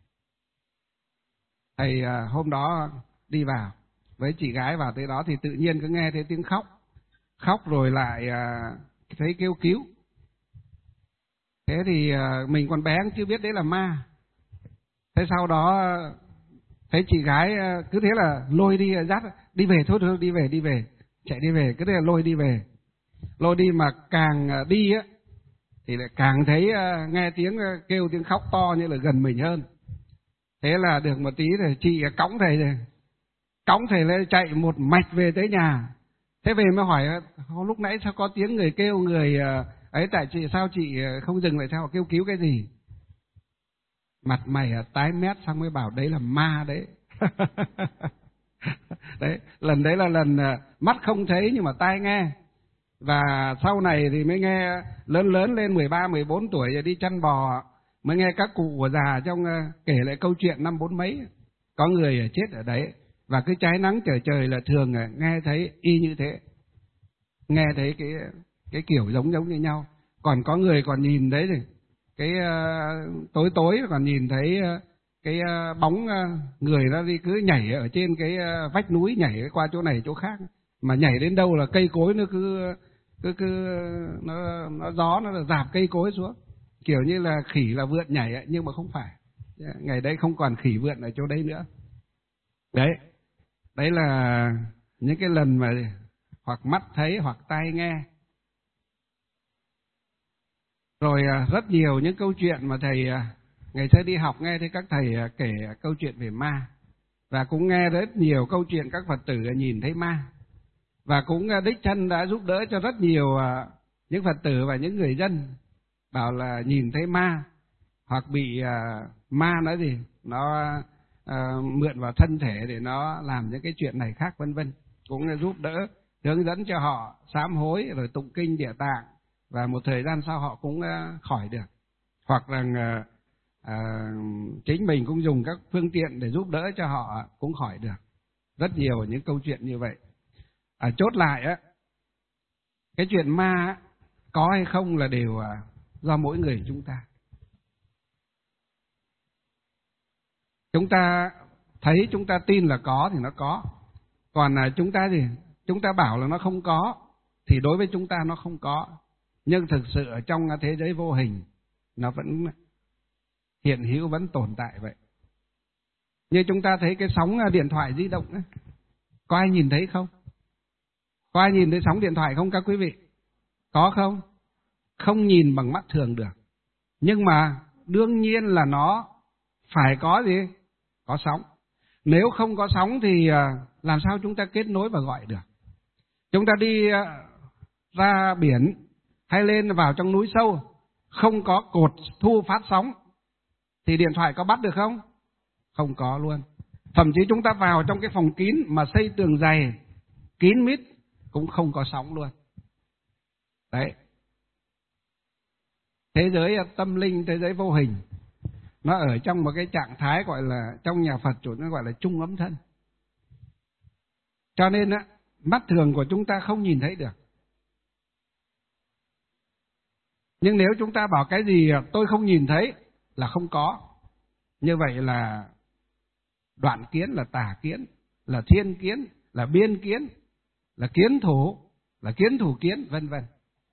Thầy à, hôm đó đi vào với chị gái vào tới đó thì tự nhiên cứ nghe thấy tiếng khóc, khóc rồi lại à, thấy kêu cứu. Thế thì à, mình còn bé chưa biết đấy là ma. Thế sau đó thấy chị gái cứ thế là lôi đi, dắt đi về, thôi thôi đi về đi về, chạy đi về, cứ thế là lôi đi về, lôi đi mà càng đi á thì lại càng thấy nghe tiếng kêu, tiếng khóc to như là gần mình hơn. Thế là được một tí thì chị cõng thầy rồi, cõng thầy lên chạy một mạch về tới nhà. Thế về mới hỏi lúc nãy sao có tiếng người kêu người ấy, tại chị sao chị không dừng lại, sao kêu cứu cái gì? Mặt mày tái mét, xong mới bảo đấy là ma đấy. Đấy, lần đấy là lần mắt không thấy nhưng mà tai nghe. Và sau này thì mới nghe lớn lớn lên mười ba, mười bốn tuổi rồi đi chăn bò, mới nghe các cụ của già trong kể lại câu chuyện năm bốn mấy, có người chết ở đấy. Và cứ trái nắng trời trời là thường nghe thấy y như thế, nghe thấy cái cái kiểu giống giống như nhau. Còn có người còn nhìn thấy thì cái uh, tối tối còn nhìn thấy uh, cái uh, bóng uh, người nó đi cứ nhảy ở trên cái uh, vách núi, nhảy qua chỗ này chỗ khác, mà nhảy đến đâu là cây cối nó cứ cứ cứ nó nó gió nó là dạp cây cối xuống, kiểu như là khỉ là vượn nhảy ấy, nhưng mà không phải. Ngày đấy không còn khỉ vượn ở chỗ đấy nữa. Đấy, đấy là những cái lần mà hoặc mắt thấy hoặc tai nghe. Rồi rất nhiều những câu chuyện mà thầy ngày xưa đi học nghe thấy các thầy kể câu chuyện về ma, và cũng nghe rất nhiều câu chuyện các Phật tử nhìn thấy ma, và cũng đích thân đã giúp đỡ cho rất nhiều những Phật tử và những người dân bảo là nhìn thấy ma hoặc bị ma nó gì nó uh, mượn vào thân thể để nó làm những cái chuyện này khác vân vân, cũng giúp đỡ hướng dẫn cho họ sám hối rồi tụng kinh Địa Tạng, và một thời gian sau họ cũng uh, khỏi được. Hoặc là uh, uh, chính mình cũng dùng các phương tiện để giúp đỡ cho họ cũng khỏi được. Rất nhiều những câu chuyện như vậy. À, chốt lại á, cái chuyện ma á, có hay không là đều uh, do mỗi người chúng ta. Chúng ta thấy, chúng ta tin là có thì nó có. Còn uh, chúng ta gì? Chúng ta bảo là nó không có thì đối với chúng ta nó không có. Nhưng thực sự ở trong thế giới vô hình nó vẫn hiện hữu, vẫn tồn tại vậy. Như chúng ta thấy cái sóng điện thoại di động ấy, có ai nhìn thấy không? Có ai nhìn thấy sóng điện thoại không các quý vị? Có không? Không nhìn bằng mắt thường được. Nhưng mà đương nhiên là nó phải có gì? Có sóng. Nếu không có sóng thì làm sao chúng ta kết nối và gọi được? Chúng ta đi ra biển hay lên vào trong núi sâu, không có cột thu phát sóng thì điện thoại có bắt được không? Không có luôn. Thậm chí chúng ta vào trong cái phòng kín mà xây tường dày, kín mít cũng không có sóng luôn. Đấy. Thế giới tâm linh, thế giới vô hình, nó ở trong một cái trạng thái gọi là, trong nhà Phật chủ nó gọi là chung ấm thân. Cho nên á, mắt thường của chúng ta không nhìn thấy được. Nhưng nếu chúng ta bảo cái gì tôi không nhìn thấy là không có, như vậy là đoạn kiến, là tà kiến, là thiên kiến, là biên kiến, là kiến thủ, là kiến thủ kiến, vân vân.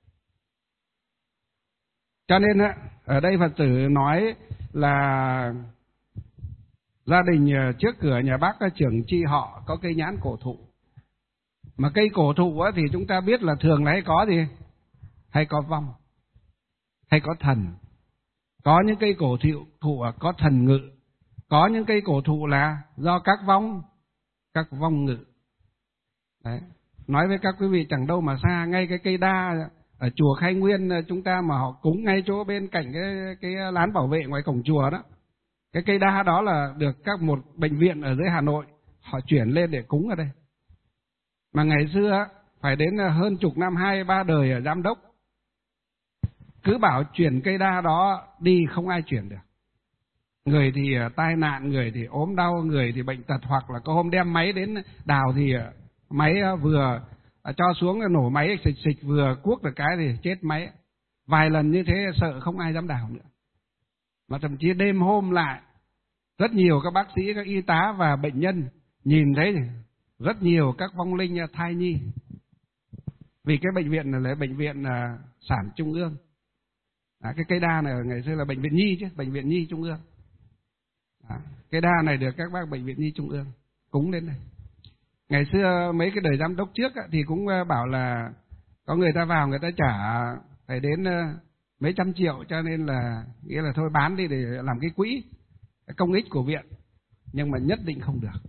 Cho nên ở đây Phật tử nói là gia đình trước cửa nhà bác trưởng chi họ có cây nhãn cổ thụ. Mà cây cổ thụ thì chúng ta biết là thường là hay có gì? Hay có vong, hay có thần. Có những cây cổ thụ, thụ có thần ngự. Có những cây cổ thụ là do các vong, các vong ngự. Đấy. Nói với các quý vị chẳng đâu mà xa, ngay cái cây đa ở chùa Khai Nguyên chúng ta mà họ cúng ngay chỗ bên cạnh cái, cái lán bảo vệ ngoài cổng chùa đó. Cái cây đa đó là được các một bệnh viện ở dưới Hà Nội họ chuyển lên để cúng ở đây. Mà ngày xưa phải đến hơn chục năm, hai ba đời ở giám đốc, cứ bảo chuyển cây đa đó đi không ai chuyển được. Người thì tai nạn, người thì ốm đau, người thì bệnh tật, hoặc là có hôm đem máy đến đào thì máy vừa à, cho xuống nổ máy xịch xịch vừa cuốc được cái thì chết máy. Vài lần như thế sợ không ai dám đào nữa. Mà thậm chí đêm hôm lại, rất nhiều các bác sĩ, các y tá và bệnh nhân nhìn thấy rất nhiều các vong linh thai nhi. Vì cái bệnh viện này là bệnh viện uh, sản trung ương. À, cái cây đa này ngày xưa là bệnh viện nhi chứ, bệnh viện nhi trung ương. À, cây đa này được các bác bệnh viện nhi trung ương cúng đến đây. Ngày xưa mấy cái đời giám đốc trước á, thì cũng uh, bảo là có người ta vào người ta trả phải đến uh, mấy trăm triệu, cho nên là nghĩa là thôi bán đi để làm cái quỹ cái công ích của viện. Nhưng mà nhất định không được.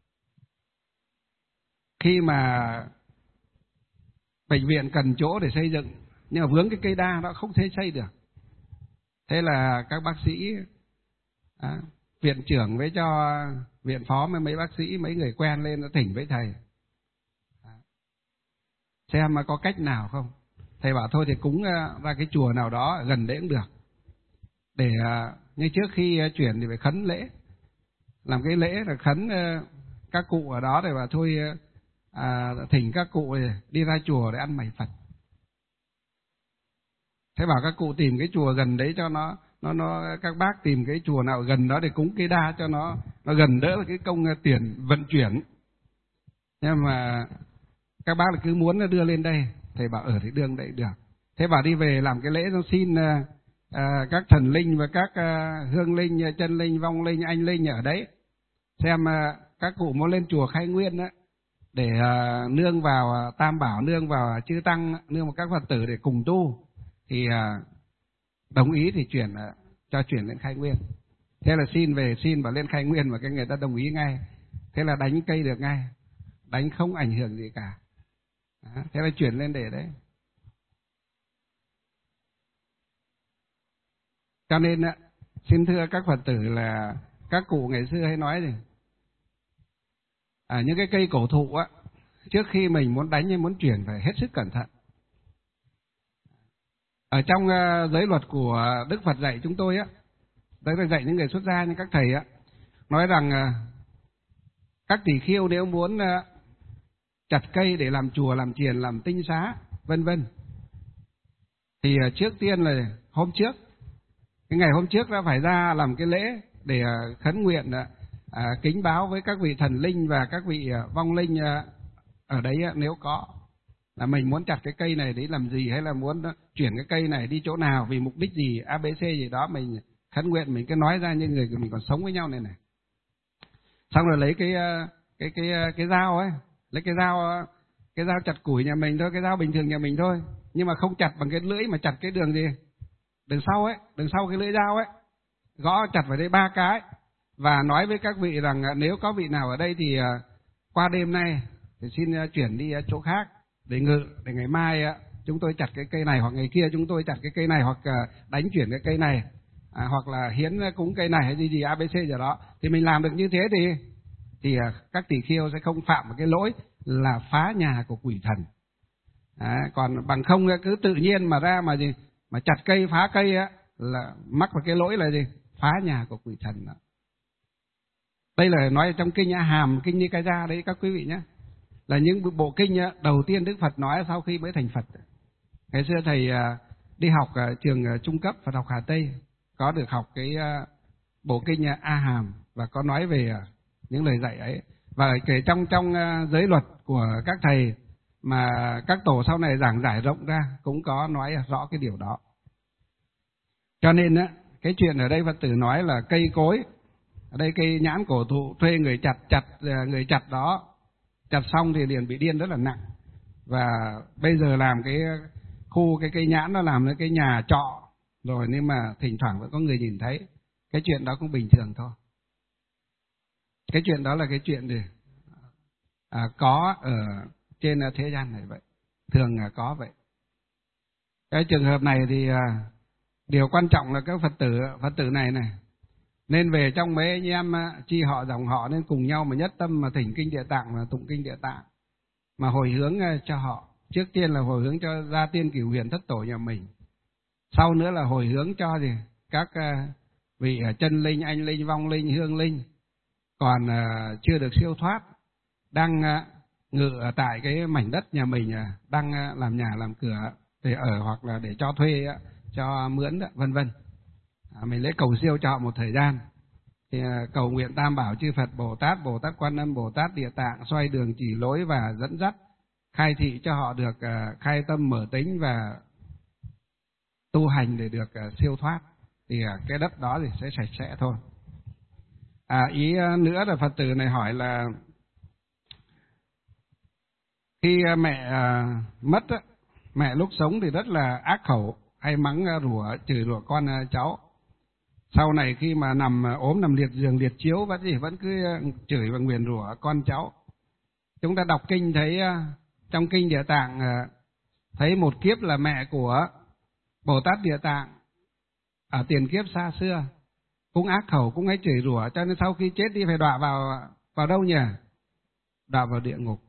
Khi mà bệnh viện cần chỗ để xây dựng nhưng mà vướng cái cây đa nó không thể xây được. Thế là các bác sĩ à, viện trưởng với cho viện phó với mấy bác sĩ, mấy người quen lên nó thỉnh với thầy à, xem mà có cách nào không. Thầy bảo thôi thì cúng ra cái chùa nào đó gần đấy cũng được, để à, như trước khi chuyển thì phải khấn lễ, làm cái lễ là khấn uh, các cụ ở đó, để mà thôi à, thỉnh các cụ đi ra chùa để ăn mày Phật. Thế bảo các cụ tìm cái chùa gần đấy cho nó nó nó các bác tìm cái chùa nào gần đó để cúng cây đa cho nó nó gần đỡ cái công tiền vận chuyển. Nhưng mà các bác là cứ muốn đưa lên đây, thầy bảo ở thì đường đấy được. Thế bảo đi về làm cái lễ nó xin uh, uh, các thần linh và các uh, hương linh, chân linh, vong linh, anh linh ở đấy, xem uh, các cụ muốn lên chùa Khai Nguyên đó, để uh, nương vào uh, Tam Bảo, nương vào chư tăng, nương vào các Phật tử để cùng tu, thì uh, đồng ý thì chuyển uh, cho chuyển lên Khai Nguyên. Thế là xin về, xin vào lên Khai Nguyên và cái người ta đồng ý ngay. Thế là đánh cây được ngay, đánh không ảnh hưởng gì cả. Đó, thế là chuyển lên để đấy. Cho nên uh, xin thưa các Phật tử là các cụ ngày xưa hay nói gì, à, những cái cây cổ thụ á, trước khi mình muốn đánh hay muốn chuyển phải hết sức cẩn thận. Ở trong uh, giới luật của Đức Phật dạy chúng tôi á, đấy là dạy những người xuất gia như các thầy á, nói rằng uh, các tỳ kheo nếu muốn uh, chặt cây để làm chùa, làm chiền, làm tinh xá, vân vân, thì uh, trước tiên là hôm trước, cái ngày hôm trước đã phải ra làm cái lễ để uh, khấn nguyện uh, À, kính báo với các vị thần linh và các vị uh, vong linh uh, ở đấy uh, nếu có là mình muốn chặt cái cây này để làm gì, hay là muốn uh, chuyển cái cây này đi chỗ nào, vì mục đích gì, a bê xê gì đó, mình khấn nguyện mình cứ nói ra như người của mình còn sống với nhau này này. Xong rồi lấy cái uh, cái cái uh, cái dao ấy, lấy cái dao uh, cái dao chặt củi nhà mình thôi, cái dao bình thường nhà mình thôi, nhưng mà không chặt bằng cái lưỡi mà chặt cái đường gì, đường sau ấy, đường sau cái lưỡi dao ấy, gõ chặt vào đây ba cái. Và nói với các vị rằng nếu có vị nào ở đây thì uh, qua đêm nay thì xin uh, chuyển đi uh, chỗ khác để ngự, để ngày mai uh, chúng tôi chặt cái cây này, hoặc ngày kia chúng tôi chặt cái cây này, hoặc uh, đánh chuyển cái cây này, à, hoặc là hiến cúng cây này hay gì gì a bê xê gì đó, thì mình làm được như thế thì thì uh, các tỳ kheo sẽ không phạm một cái lỗi là phá nhà của quỷ thần. À, còn bằng không cứ tự nhiên mà ra mà gì mà chặt cây phá cây á, là mắc vào cái lỗi là gì, phá nhà của quỷ thần đó. Đây là nói trong kinh A Hàm, kinh Nikaya đấy các quý vị nhé, là những bộ kinh đầu tiên Đức Phật nói sau khi mới thành Phật. Ngày xưa thầy đi học trường trung cấp Phật học Hà Tây, có được học cái bộ kinh A Hàm và có nói về những lời dạy ấy, và kể trong trong giới luật của các thầy mà các tổ sau này giảng giải rộng ra cũng có nói rõ cái điều đó. Cho nên cái chuyện ở đây Phật tử nói là cây cối, ở đây cây nhãn cổ thụ, thuê người chặt, chặt người chặt đó, chặt xong thì liền bị điên rất là nặng. Và bây giờ làm cái khu cái cây nhãn nó làm cái nhà trọ rồi, nhưng mà thỉnh thoảng vẫn có người nhìn thấy. Cái chuyện đó cũng bình thường thôi. Cái chuyện đó là cái chuyện gì à, có ở trên thế gian này vậy, thường là có vậy. Cái trường hợp này thì à, điều quan trọng là các Phật tử Phật tử này này nên về trong mấy anh em chi họ dòng họ nên cùng nhau mà nhất tâm mà thỉnh kinh Địa Tạng và tụng kinh Địa Tạng, mà hồi hướng cho họ. Trước tiên là hồi hướng cho gia tiên cửu huyền thất tổ nhà mình, sau nữa là hồi hướng cho gì các vị chân linh, anh linh, vong linh, hương linh còn chưa được siêu thoát, đang ngự ở tại cái mảnh đất nhà mình đang làm nhà làm cửa để ở, hoặc là để cho thuê, cho mướn, vân vân. À, mình lấy cầu siêu cho họ một thời gian. Thì cầu nguyện Tam Bảo chư Phật Bồ Tát, Bồ Tát Quan Âm, Bồ Tát Địa Tạng xoay đường chỉ lối và dẫn dắt, khai thị cho họ được uh, khai tâm mở tính và tu hành để được uh, siêu thoát. Thì uh, cái đất đó thì sẽ sạch sẽ thôi. À, ý uh, nữa là Phật tử này hỏi là khi uh, mẹ uh, mất, uh, mẹ lúc sống thì rất là ác khẩu, hay mắng uh, rủa chửi rủa con uh, cháu. Sau này khi mà nằm uh, ốm nằm liệt giường liệt chiếu vẫn gì vẫn cứ uh, chửi và nguyền rủa con cháu. Chúng ta đọc kinh thấy uh, trong kinh Địa Tạng uh, thấy một kiếp là mẹ của Bồ Tát Địa Tạng ở tiền kiếp xa xưa cũng ác khẩu, cũng ấy chửi rủa, cho nên sau khi chết đi phải đọa vào vào đâu nhỉ? Đọa vào địa ngục.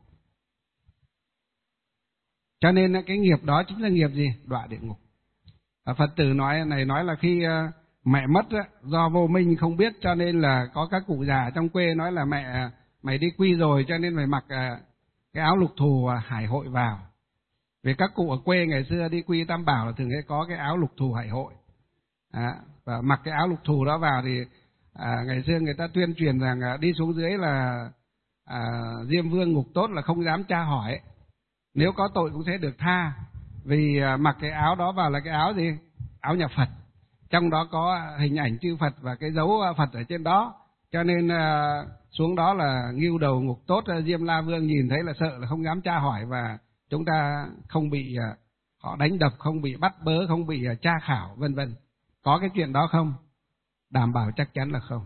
Cho nên cái nghiệp đó chính là nghiệp gì? Đọa địa ngục. Và Phật tử nói này nói là khi uh, mẹ mất á, do vô minh không biết, cho nên là có các cụ già trong quê nói là mẹ mày đi quy rồi cho nên phải mặc uh, cái áo lục thù uh, hải hội vào. Vì các cụ ở quê ngày xưa đi quy Tam Bảo là thường hay có cái áo lục thù hải hội. À, và mặc cái áo lục thù đó vào thì à, ngày xưa người ta tuyên truyền rằng à, đi xuống dưới là à, Diêm Vương ngục tốt là không dám tra hỏi, nếu có tội cũng sẽ được tha. Vì à, mặc cái áo đó vào là cái áo gì? Áo nhà Phật, trong đó có hình ảnh chư Phật và cái dấu Phật ở trên đó, cho nên à, xuống đó là nghưu đầu ngục tốt. Diêm La Vương nhìn thấy là sợ là không dám tra hỏi, và chúng ta không bị à, họ đánh đập, không bị bắt bớ, không bị à, tra khảo, vân vân. Có cái chuyện đó không? Đảm bảo chắc chắn là không.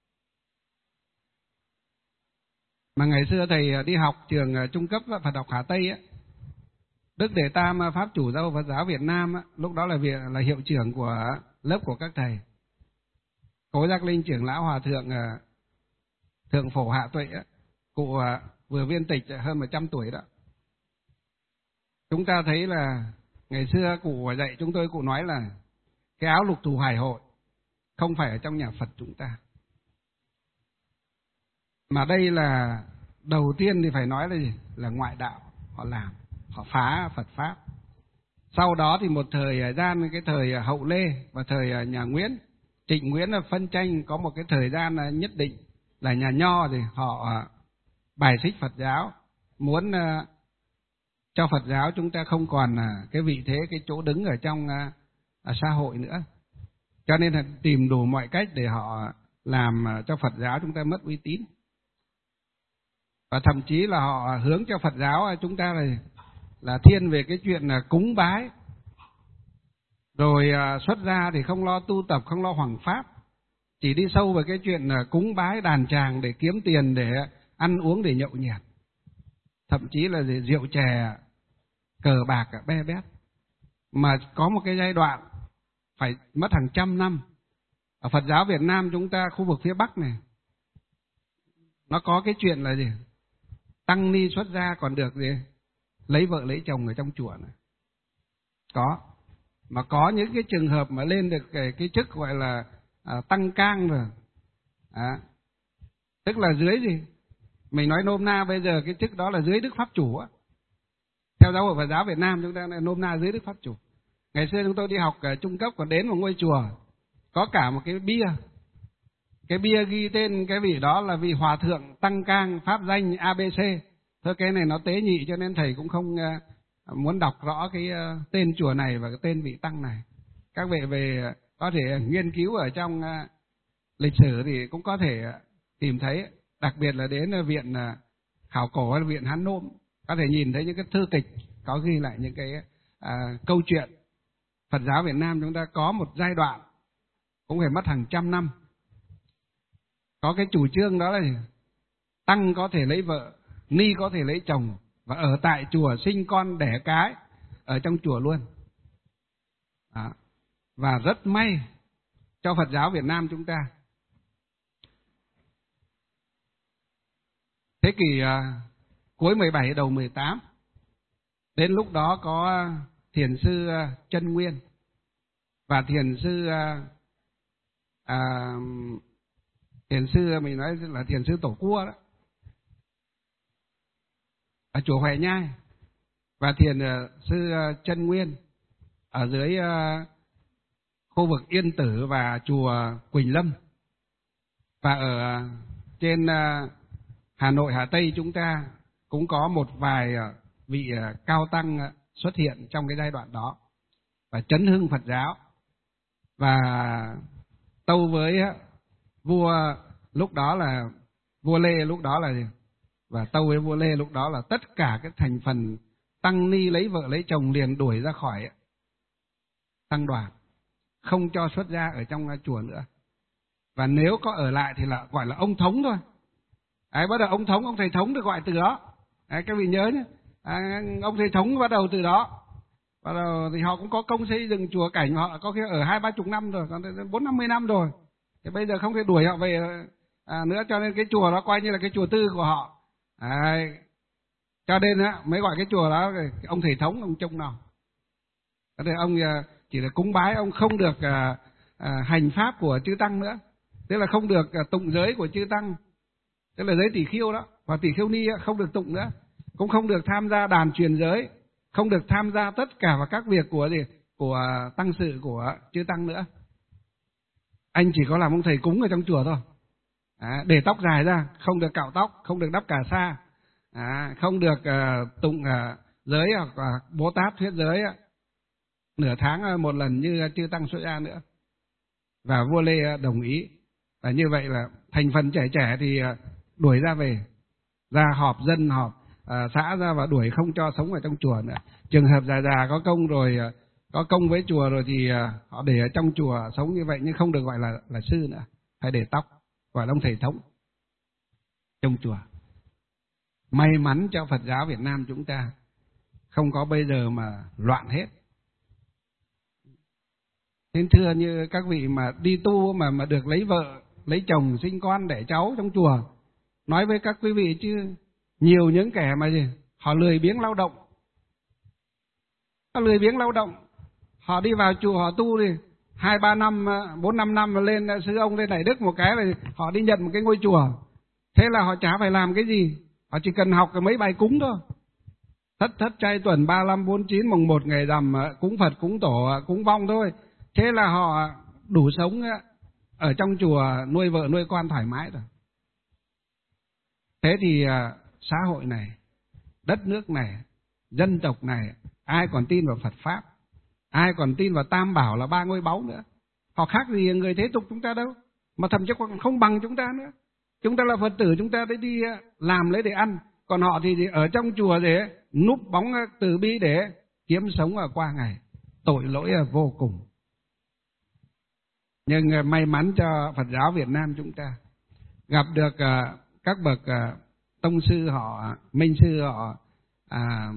Mà ngày xưa thầy đi học trường trung cấp Phật học Hà Tây á, Đức Đệ Tam Pháp Chủ Giáo Phật giáo Việt Nam á, lúc đó là viện là hiệu trưởng của lớp của các thầy. Cố Giác Linh trưởng lão hòa thượng thượng phổ Hạ Tuệ á, cụ vừa viên tịch hơn một trăm tuổi đó. Chúng ta thấy là ngày xưa cụ dạy chúng tôi, cụ nói là cái áo lục thù hải hội không phải ở trong nhà Phật chúng ta, mà đây là đầu tiên thì phải nói là gì? Là ngoại đạo họ làm, họ phá Phật pháp. Sau đó thì một thời gian, cái thời Hậu Lê và thời nhà Nguyễn, Trịnh Nguyễn là phân tranh, có một cái thời gian nhất định là nhà Nho thì họ bài xích Phật giáo, muốn cho Phật giáo chúng ta không còn cái vị thế, cái chỗ đứng ở trong xã hội nữa. Cho nên là tìm đủ mọi cách để họ làm cho Phật giáo chúng ta mất uy tín. Và thậm chí là họ hướng cho Phật giáo chúng ta là, là thiên về cái chuyện là cúng bái. Rồi xuất gia thì không lo tu tập, không lo hoằng pháp, chỉ đi sâu vào cái chuyện là cúng bái đàn tràng để kiếm tiền, để ăn uống, để nhậu nhẹt. Thậm chí là rượu chè, cờ bạc, be bét. Mà có một cái giai đoạn phải mất hàng trăm năm. Ở Phật giáo Việt Nam chúng ta, khu vực phía Bắc này, nó có cái chuyện là gì? Tăng ni xuất gia còn được gì? Lấy vợ lấy chồng ở trong chùa này. Có. Mà có những cái trường hợp mà lên được cái, cái chức gọi là à, tăng cang rồi. À, tức là dưới gì? Mình nói nôm na bây giờ cái chức đó là dưới Đức Pháp Chủ á. Theo giáo hội Phật giáo Việt Nam chúng ta là nôm na dưới Đức Pháp Chủ. Ngày xưa chúng tôi đi học ở trung cấp còn đến một ngôi chùa, có cả một cái bia. Cái bia ghi tên cái vị đó là vị Hòa Thượng Tăng Cang Pháp danh a bê xê. Thôi cái này nó tế nhị cho nên thầy cũng không uh, muốn đọc rõ cái uh, tên chùa này và cái tên vị Tăng này. Các vị về có thể nghiên cứu ở trong uh, lịch sử thì cũng có thể uh, tìm thấy. Đặc biệt là đến uh, viện uh, khảo cổ hay viện Hán Nôm, có thể nhìn thấy những cái thư tịch có ghi lại những cái uh, câu chuyện. Phật giáo Việt Nam chúng ta có một giai đoạn cũng phải mất hàng trăm năm, có cái chủ trương đó là tăng có thể lấy vợ, ni có thể lấy chồng, và ở tại chùa sinh con đẻ cái ở trong chùa luôn. Đó. Và rất may cho Phật giáo Việt Nam chúng ta. Thế kỷ uh, cuối mười bảy đầu mười tám, đến lúc đó có thiền sư uh, Chân Nguyên và thiền sư uh, uh, thiền sư mình nói là thiền sư Tổ Cua đó. ở chùa Huệ Nhai, và thiền sư Chân Nguyên ở dưới khu vực Yên Tử và chùa Quỳnh Lâm. Và ở trên Hà Nội, Hà Tây chúng ta cũng có một vài vị cao tăng xuất hiện trong cái giai đoạn đó và chấn hưng Phật giáo. Và tâu với vua lúc đó là vua Lê lúc đó là gì? Và tâu với vua Lê lúc đó là tất cả các thành phần tăng ni lấy vợ lấy chồng liền đuổi ra khỏi tăng đoàn, không cho xuất gia ở trong chùa nữa. Và nếu có ở lại thì là gọi là ông thống thôi. Đấy, bắt đầu ông thống, ông thầy thống được gọi từ đó. Đấy, các vị nhớ nhé. À, ông thầy thống bắt đầu từ đó. Bắt đầu thì họ cũng có công xây dựng chùa cảnh, họ có khi ở hai ba chục năm rồi, còn bốn năm mươi năm rồi. Thì bây giờ không thể đuổi họ về à, nữa, cho nên cái chùa đó coi như là cái chùa tư của họ. Đấy. Cho nên á, mới gọi cái chùa đó ông thầy thống, ông trông nào. Thế ông chỉ là cúng bái, ông không được à, à, hành pháp của chư tăng nữa, tức là không được à, tụng giới của chư tăng, tức là giới tỷ khiêu đó, và tỷ khiêu ni á, không được tụng nữa, cũng không được tham gia đàn truyền giới, không được tham gia tất cả vào các việc của gì của tăng sự của chư tăng nữa. Anh chỉ có làm ông thầy cúng ở trong chùa thôi. À, để tóc dài ra, không được cạo tóc, không được đắp cà sa, à, không được uh, tụng uh, giới hoặc uh, Bồ Tát thuyết giới uh, nửa tháng uh, một lần như chư tăng xuất gia nữa. Và vua Lê uh, đồng ý. Và như vậy là thành phần trẻ trẻ thì uh, đuổi ra về, ra họp dân, họp uh, xã ra và đuổi, không cho sống ở trong chùa nữa. Trường hợp già già có công rồi, uh, có công với chùa rồi thì uh, họ để ở trong chùa sống như vậy, nhưng không được gọi là là sư nữa, phải để tóc, gọi là ông thầy thống trong chùa. May mắn cho Phật giáo Việt Nam chúng ta không có bây giờ mà loạn hết. Nên thưa như các vị mà đi tu mà mà được lấy vợ, lấy chồng, sinh con, đẻ cháu trong chùa, nói với các quý vị chứ nhiều những kẻ mà gì họ lười biếng lao động, họ lười biếng lao động, họ đi vào chùa họ tu đi hai ba năm, bốn năm năm mà lên sư ông lên Đại Đức một cái là họ đi nhận một cái ngôi chùa, thế là họ chả phải làm cái gì. Họ chỉ cần học mấy bài cúng thôi. Thất thất chay tuần ba năm bốn chín mùng một ngày rằm cúng Phật, cúng Tổ, cúng vong thôi. Thế là họ đủ sống ở trong chùa, nuôi vợ nuôi con thoải mái rồi. Thế thì xã hội này, đất nước này, dân tộc này, ai còn tin vào Phật Pháp, ai còn tin vào Tam Bảo là ba ngôi báu nữa. Họ khác gì người thế tục chúng ta đâu, mà thậm chí còn không bằng chúng ta nữa. Chúng ta là Phật tử, chúng ta đi làm lấy để ăn, còn họ thì ở trong chùa để núp bóng từ bi để kiếm sống ở qua ngày. Tội lỗi vô cùng. Nhưng may mắn cho Phật giáo Việt Nam chúng ta gặp được các bậc tông sư họ, minh sư họ à,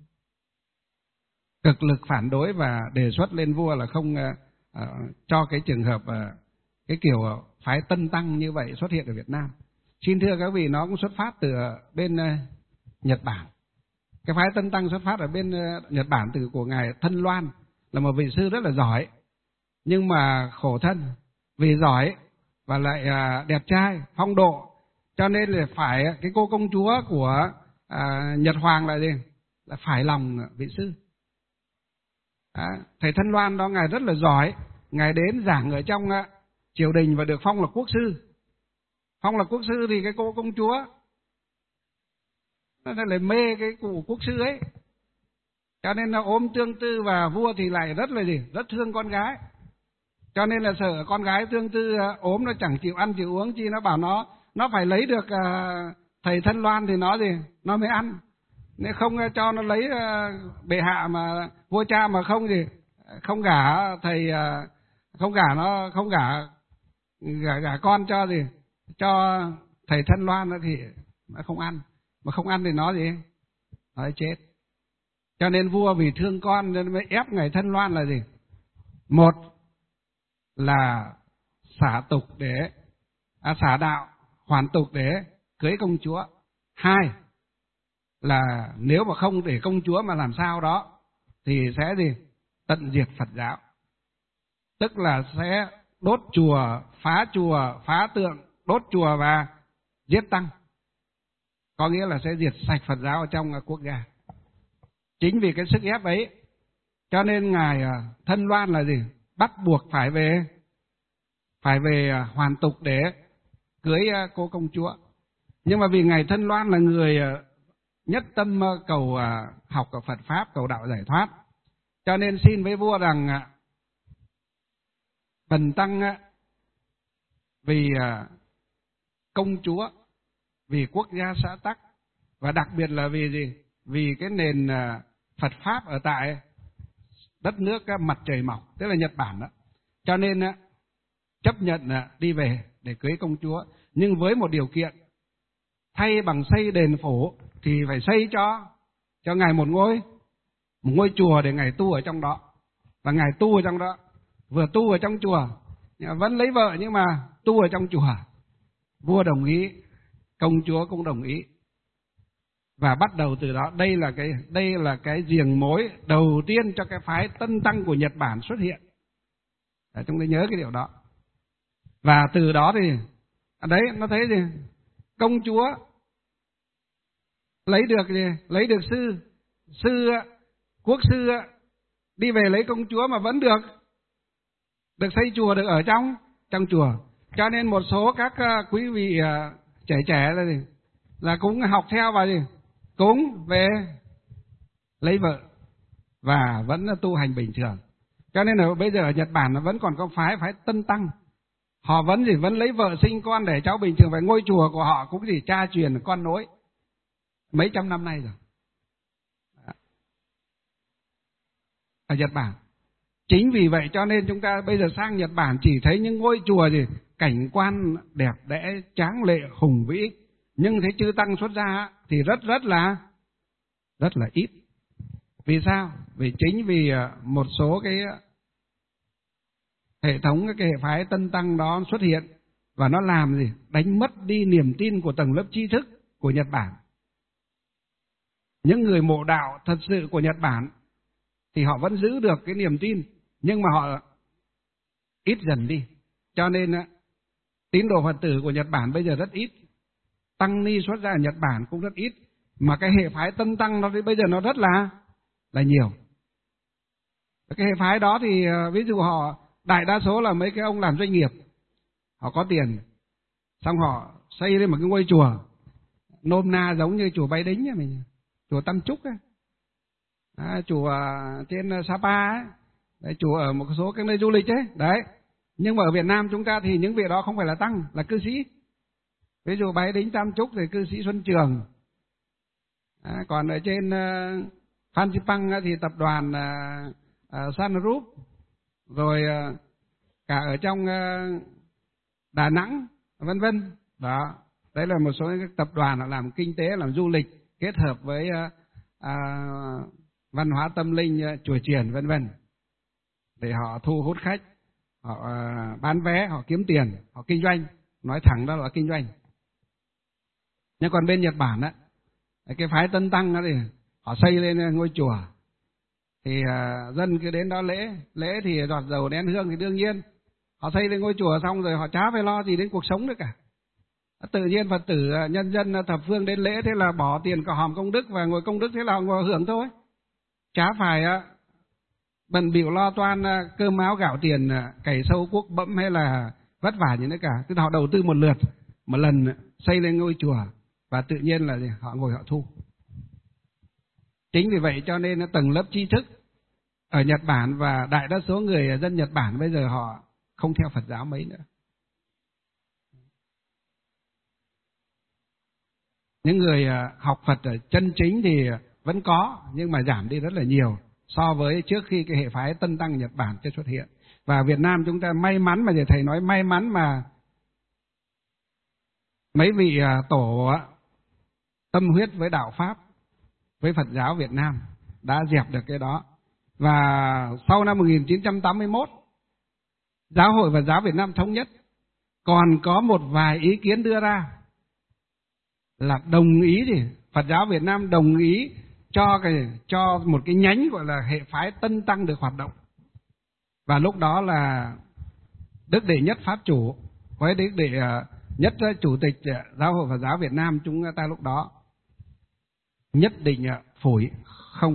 cực lực phản đối và đề xuất lên vua là không à, cho cái trường hợp à, cái kiểu phái Tân Tăng như vậy xuất hiện ở Việt Nam. Xin thưa các vị, nó cũng xuất phát từ bên uh, Nhật Bản. Cái phái Tân Tăng xuất phát ở bên uh, Nhật Bản từ của ngài Thân Loan, là một vị sư rất là giỏi, nhưng mà khổ thân vì giỏi và lại uh, đẹp trai, phong độ, cho nên là phải cái cô công chúa của uh, Nhật Hoàng là gì? Là phải lòng vị sư. Đó, thầy Thân Loan đó ngài rất là giỏi, ngài đến giảng ở trong uh, triều đình và được phong là quốc sư. Phong là quốc sư thì cái cô công chúa nó lại mê cái cụ quốc sư ấy, cho nên là ôm tương tư, và vua thì lại rất là gì rất thương con gái, cho nên là sợ con gái tương tư ốm nó chẳng chịu ăn chịu uống chi, nó bảo nó nó phải lấy được uh, thầy Thân Loan thì nó gì nó mới ăn, nếu không cho nó lấy uh, bệ hạ mà vua cha mà không gì không gả thầy uh, không gả nó không gả gả, gả con cho gì cho thầy Thân Loan thì nó không ăn, mà không ăn thì nó gì nó chết. Cho nên vua vì thương con nên mới ép ngài Thân Loan là gì? Một là xả tục để à, xả đạo hoàn tục để cưới công chúa. Hai là nếu mà không để công chúa mà làm sao đó thì sẽ gì tận diệt Phật giáo, tức là sẽ đốt chùa, phá chùa, phá tượng, đốt chùa và giết tăng. có nghĩa là sẽ diệt sạch Phật giáo ở trong quốc gia. Chính vì cái sức ép ấy cho nên ngài Thân Loan là gì? Bắt buộc phải về phải về hoàn tục để cưới cô công chúa. Nhưng mà vì ngài Thân Loan là người nhất tâm cầu học ở Phật pháp, cầu đạo giải thoát, cho nên xin với vua rằng bần tăng vì công chúa, vì quốc gia xã tắc, và đặc biệt là vì gì? Vì cái nền Phật pháp ở tại đất nước mặt trời mọc, tức là Nhật Bản đó. Cho nên chấp nhận đi về để cưới công chúa, nhưng với một điều kiện, thay bằng xây đền phủ thì phải xây cho cho ngài một ngôi một ngôi chùa để ngài tu ở trong đó. Và ngài tu ở trong đó, vừa tu ở trong chùa vẫn lấy vợ nhưng mà tu ở trong chùa. Vua đồng ý, công chúa cũng đồng ý. Và bắt đầu từ đó, đây là cái đây là cái giềng mối đầu tiên cho cái phái Tân Tăng của Nhật Bản xuất hiện. Để chúng ta nhớ cái điều đó. Và từ đó thì đấy, nó thấy gì? Công chúa lấy được gì? Lấy được sư, sư quốc sư đi về lấy công chúa mà vẫn được được xây chùa, được ở trong trong chùa. Cho nên một số các quý vị trẻ trẻ là gì? Là cũng học theo và gì? Cũng về lấy vợ và vẫn tu hành bình thường. Cho nên là bây giờ ở Nhật Bản nó vẫn còn có phái phái Tân Tăng. Họ vẫn gì? Vẫn lấy vợ sinh con để cháu bình thường. Và ngôi chùa của họ cũng gì? Cha truyền con nối mấy trăm năm nay rồi ở Nhật Bản. Chính vì vậy cho nên chúng ta bây giờ sang Nhật Bản chỉ thấy những ngôi chùa gì? Cảnh quan đẹp đẽ, tráng lệ, hùng vĩ. Nhưng thấy chư tăng xuất gia thì rất rất là rất là ít. Vì sao? Vì chính vì một số cái hệ thống, cái hệ phái Tân Tăng đó xuất hiện và nó làm gì? Đánh mất đi niềm tin của tầng lớp tri thức của Nhật Bản. Những người mộ đạo thật sự của Nhật Bản thì họ vẫn giữ được cái niềm tin, nhưng mà họ ít dần đi. Cho nên tín đồ Phật tử của Nhật Bản bây giờ rất ít. Tăng ni xuất gia ở Nhật Bản cũng rất ít. Mà cái hệ phái Tân Tăng nó bây giờ nó rất là là nhiều. Cái hệ phái đó thì ví dụ họ đại đa số là mấy cái ông làm doanh nghiệp, họ có tiền, xong họ xây lên một cái ngôi chùa nôm na giống như chùa Bái Đính ấy mình, chùa Tam Trúc ấy, à, chùa trên Sapa ấy, đấy, chùa ở một số cái nơi du lịch ấy, đấy. Nhưng mà ở Việt Nam chúng ta thì những vị đó không phải là tăng, là cư sĩ. Ví dụ Bái Đính Tam Trúc thì cư sĩ Xuân Trường. À, còn ở trên uh, Phan Xipang thì tập đoàn uh, uh, Sun Group, rồi uh, cả ở trong uh, Đà Nẵng, vân vân. Đó, đấy là một số các tập đoàn họ làm kinh tế, làm du lịch kết hợp với uh, uh, văn hóa tâm linh, uh, chùa chiền, vân vân, để họ thu hút khách, họ uh, bán vé, họ kiếm tiền, họ kinh doanh. Nói thẳng đó là kinh doanh. Nhưng còn bên Nhật Bản á, cái phái Tân Tăng đó thì họ xây lên ngôi chùa thì uh, dân cứ đến đó lễ, lễ thì giọt dầu nén hương thì đương nhiên họ xây lên ngôi chùa xong rồi họ chả phải lo gì đến cuộc sống nữa cả. Tự nhiên Phật tử nhân dân thập phương đến lễ, thế là bỏ tiền cả hòm công đức và ngồi công đức, thế là họ ngồi hưởng thôi, chả phải uh, bận bịu lo toan uh, cơm áo gạo tiền, uh, cày sâu cuốc bẫm hay là vất vả gì nữa cả. Tức là họ đầu tư một lượt, một lần xây lên ngôi chùa và tự nhiên là họ ngồi họ thu. Chính vì vậy cho nên tầng lớp tri thức ở Nhật Bản và đại đa số người dân Nhật Bản bây giờ họ không theo Phật giáo mấy nữa. Những người học Phật ở chân chính thì vẫn có, nhưng mà giảm đi rất là nhiều so với trước khi cái hệ phái Tân Tăng Nhật Bản chưa xuất hiện. Và Việt Nam chúng ta may mắn, mà thầy nói may mắn mà mấy vị tổ tâm huyết với đạo Pháp, với Phật giáo Việt Nam đã dẹp được cái đó. Và sau năm một nghìn chín trăm tám mươi mốt, Giáo hội Phật giáo Việt Nam thống nhất, còn có một vài ý kiến đưa ra là đồng ý thì Phật giáo Việt Nam đồng ý cho cái cho một cái nhánh gọi là hệ phái Tân Tăng được hoạt động. Và lúc đó là Đức Đệ Nhất Pháp Chủ với Đức Đệ Nhất Chủ tịch Giáo hội Phật giáo Việt Nam chúng ta lúc đó nhất định phủi không.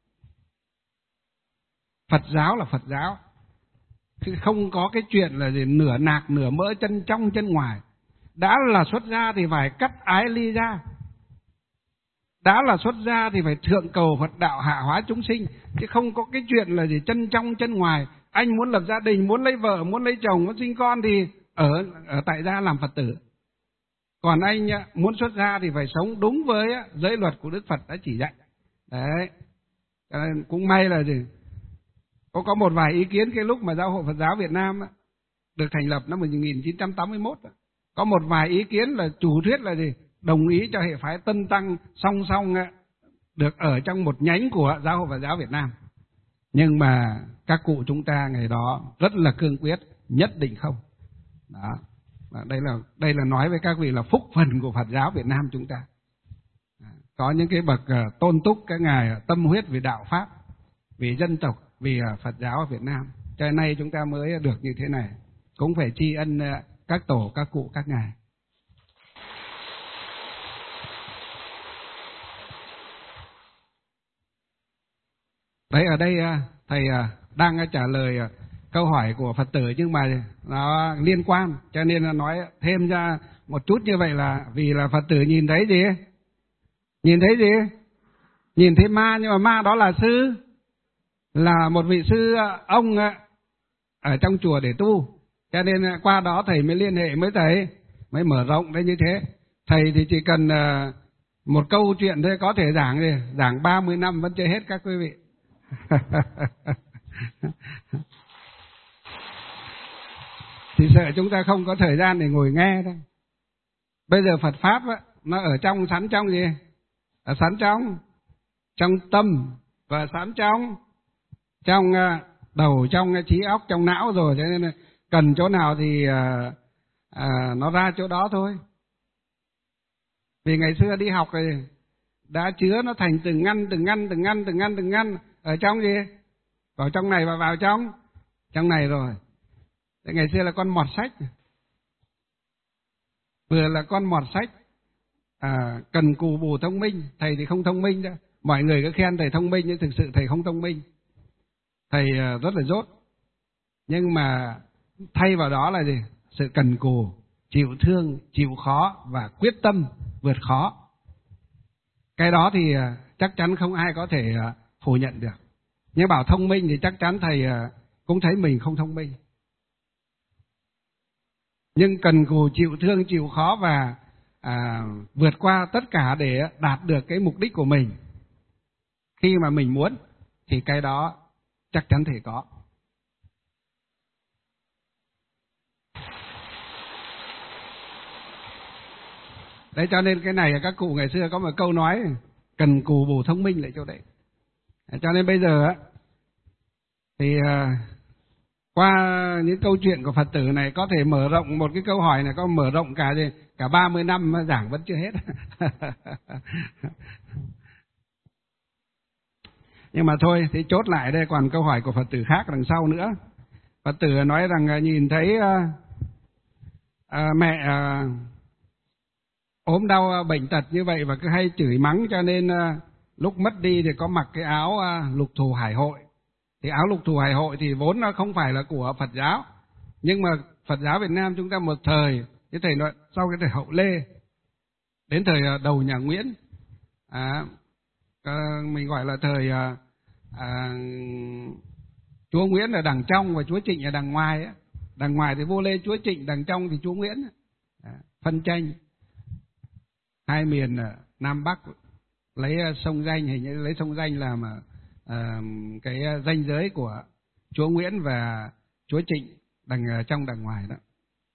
Phật giáo là Phật giáo, không có cái chuyện là gì nửa nạc nửa mỡ, chân trong chân ngoài. Đã là xuất gia thì phải cắt ái ly ra, đã là xuất gia thì phải thượng cầu Phật đạo, hạ hóa chúng sinh, chứ không có cái chuyện là gì chân trong chân ngoài. Anh muốn lập gia đình, muốn lấy vợ, muốn lấy chồng, muốn sinh con thì ở ở tại gia làm Phật tử. Còn anh muốn xuất gia thì phải sống đúng với giới luật của Đức Phật đã chỉ dạy. Đấy, cho nên cũng may là gì có có một vài ý kiến cái lúc mà Giáo hội Phật giáo Việt Nam được thành lập năm một nghìn chín trăm tám mươi mốt, có một vài ý kiến là chủ thuyết là gì đồng ý cho hệ phái Tân Tăng song song được ở trong một nhánh của Giáo hội Phật giáo Việt Nam. Nhưng mà các cụ chúng ta ngày đó rất là cương quyết, nhất định không. Đó. Và đây là đây là nói với các vị là phúc phần của Phật giáo Việt Nam chúng ta. Có những cái bậc tôn túc các ngài tâm huyết vì đạo pháp, vì dân tộc, vì Phật giáo ở Việt Nam. Cho nên nay chúng ta mới được như thế này. Cũng phải tri ân các tổ, các cụ, các ngài. Đấy, ở đây thầy đang trả lời câu hỏi của Phật tử, nhưng mà nó liên quan, cho nên là nói thêm ra một chút như vậy là vì là Phật tử nhìn thấy gì? Nhìn thấy gì? Nhìn thấy ma, nhưng mà ma đó là sư, là một vị sư ông ở trong chùa để tu. Cho nên qua đó thầy mới liên hệ với thầy, mới mở rộng đấy như thế. Thầy thì chỉ cần một câu chuyện thôi có thể giảng gì, giảng ba mươi năm vẫn chưa hết các quý vị. Thì sợ chúng ta không có thời gian để ngồi nghe thôi. Bây giờ Phật Pháp á, nó ở trong, sẵn trong gì? Ở sẵn trong trong tâm, và sẵn trong trong đầu, trong trí óc, trong não rồi. Cho nên cần chỗ nào thì à, à, nó ra chỗ đó thôi. Vì ngày xưa đi học rồi đã chứa nó thành từng ngăn, từng ngăn, từng ngăn, từng ngăn, từng ngăn. Ở trong gì? Vào trong này và vào trong trong này rồi. Thế ngày xưa là con mọt sách, vừa là con mọt sách, à, cần cù bù thông minh. Thầy thì không thông minh đâu. Mọi người cứ khen thầy thông minh, nhưng thực sự thầy không thông minh. Thầy rất là dốt. Nhưng mà thay vào đó là gì? Sự cần cù, chịu thương, chịu khó và quyết tâm vượt khó. Cái đó thì chắc chắn không ai có thể phủ nhận được. Nhưng bảo thông minh thì chắc chắn thầy cũng thấy mình không thông minh. Nhưng cần cù, chịu thương, chịu khó và à, vượt qua tất cả để đạt được cái mục đích của mình khi mà mình muốn, thì cái đó chắc chắn thầy có. Đấy, cho nên cái này các cụ ngày xưa có một câu nói cần cù bù thông minh lại chỗ đấy. Cho nên bây giờ á thì à, qua những câu chuyện của Phật tử này có thể mở rộng một cái câu hỏi này, có mở rộng cả gì cả ba mươi năm giảng vẫn chưa hết. Nhưng mà thôi thì chốt lại đây, còn câu hỏi của Phật tử khác đằng sau nữa. Phật tử nói rằng nhìn thấy à, à, mẹ à, ốm đau bệnh tật như vậy và cứ hay chửi mắng, cho nên à, lúc mất đi thì có mặc cái áo à, lục thù hải hội. Thì áo lục thù hải hội thì vốn nó không phải là của Phật giáo, nhưng mà Phật giáo Việt Nam chúng ta một thời, cái thời nói, sau cái thời Hậu Lê đến thời đầu nhà Nguyễn, à, mình gọi là thời à, à, chúa Nguyễn ở đằng trong và chúa Trịnh ở đằng ngoài ấy. Đằng ngoài thì vua Lê chúa Trịnh, đằng trong thì chúa Nguyễn, à, phân tranh hai miền Nam Bắc, lấy sông Danh, hình như lấy sông Danh làm à, cái ranh giới của chúa Nguyễn và chúa Trịnh đằng trong đằng ngoài đó.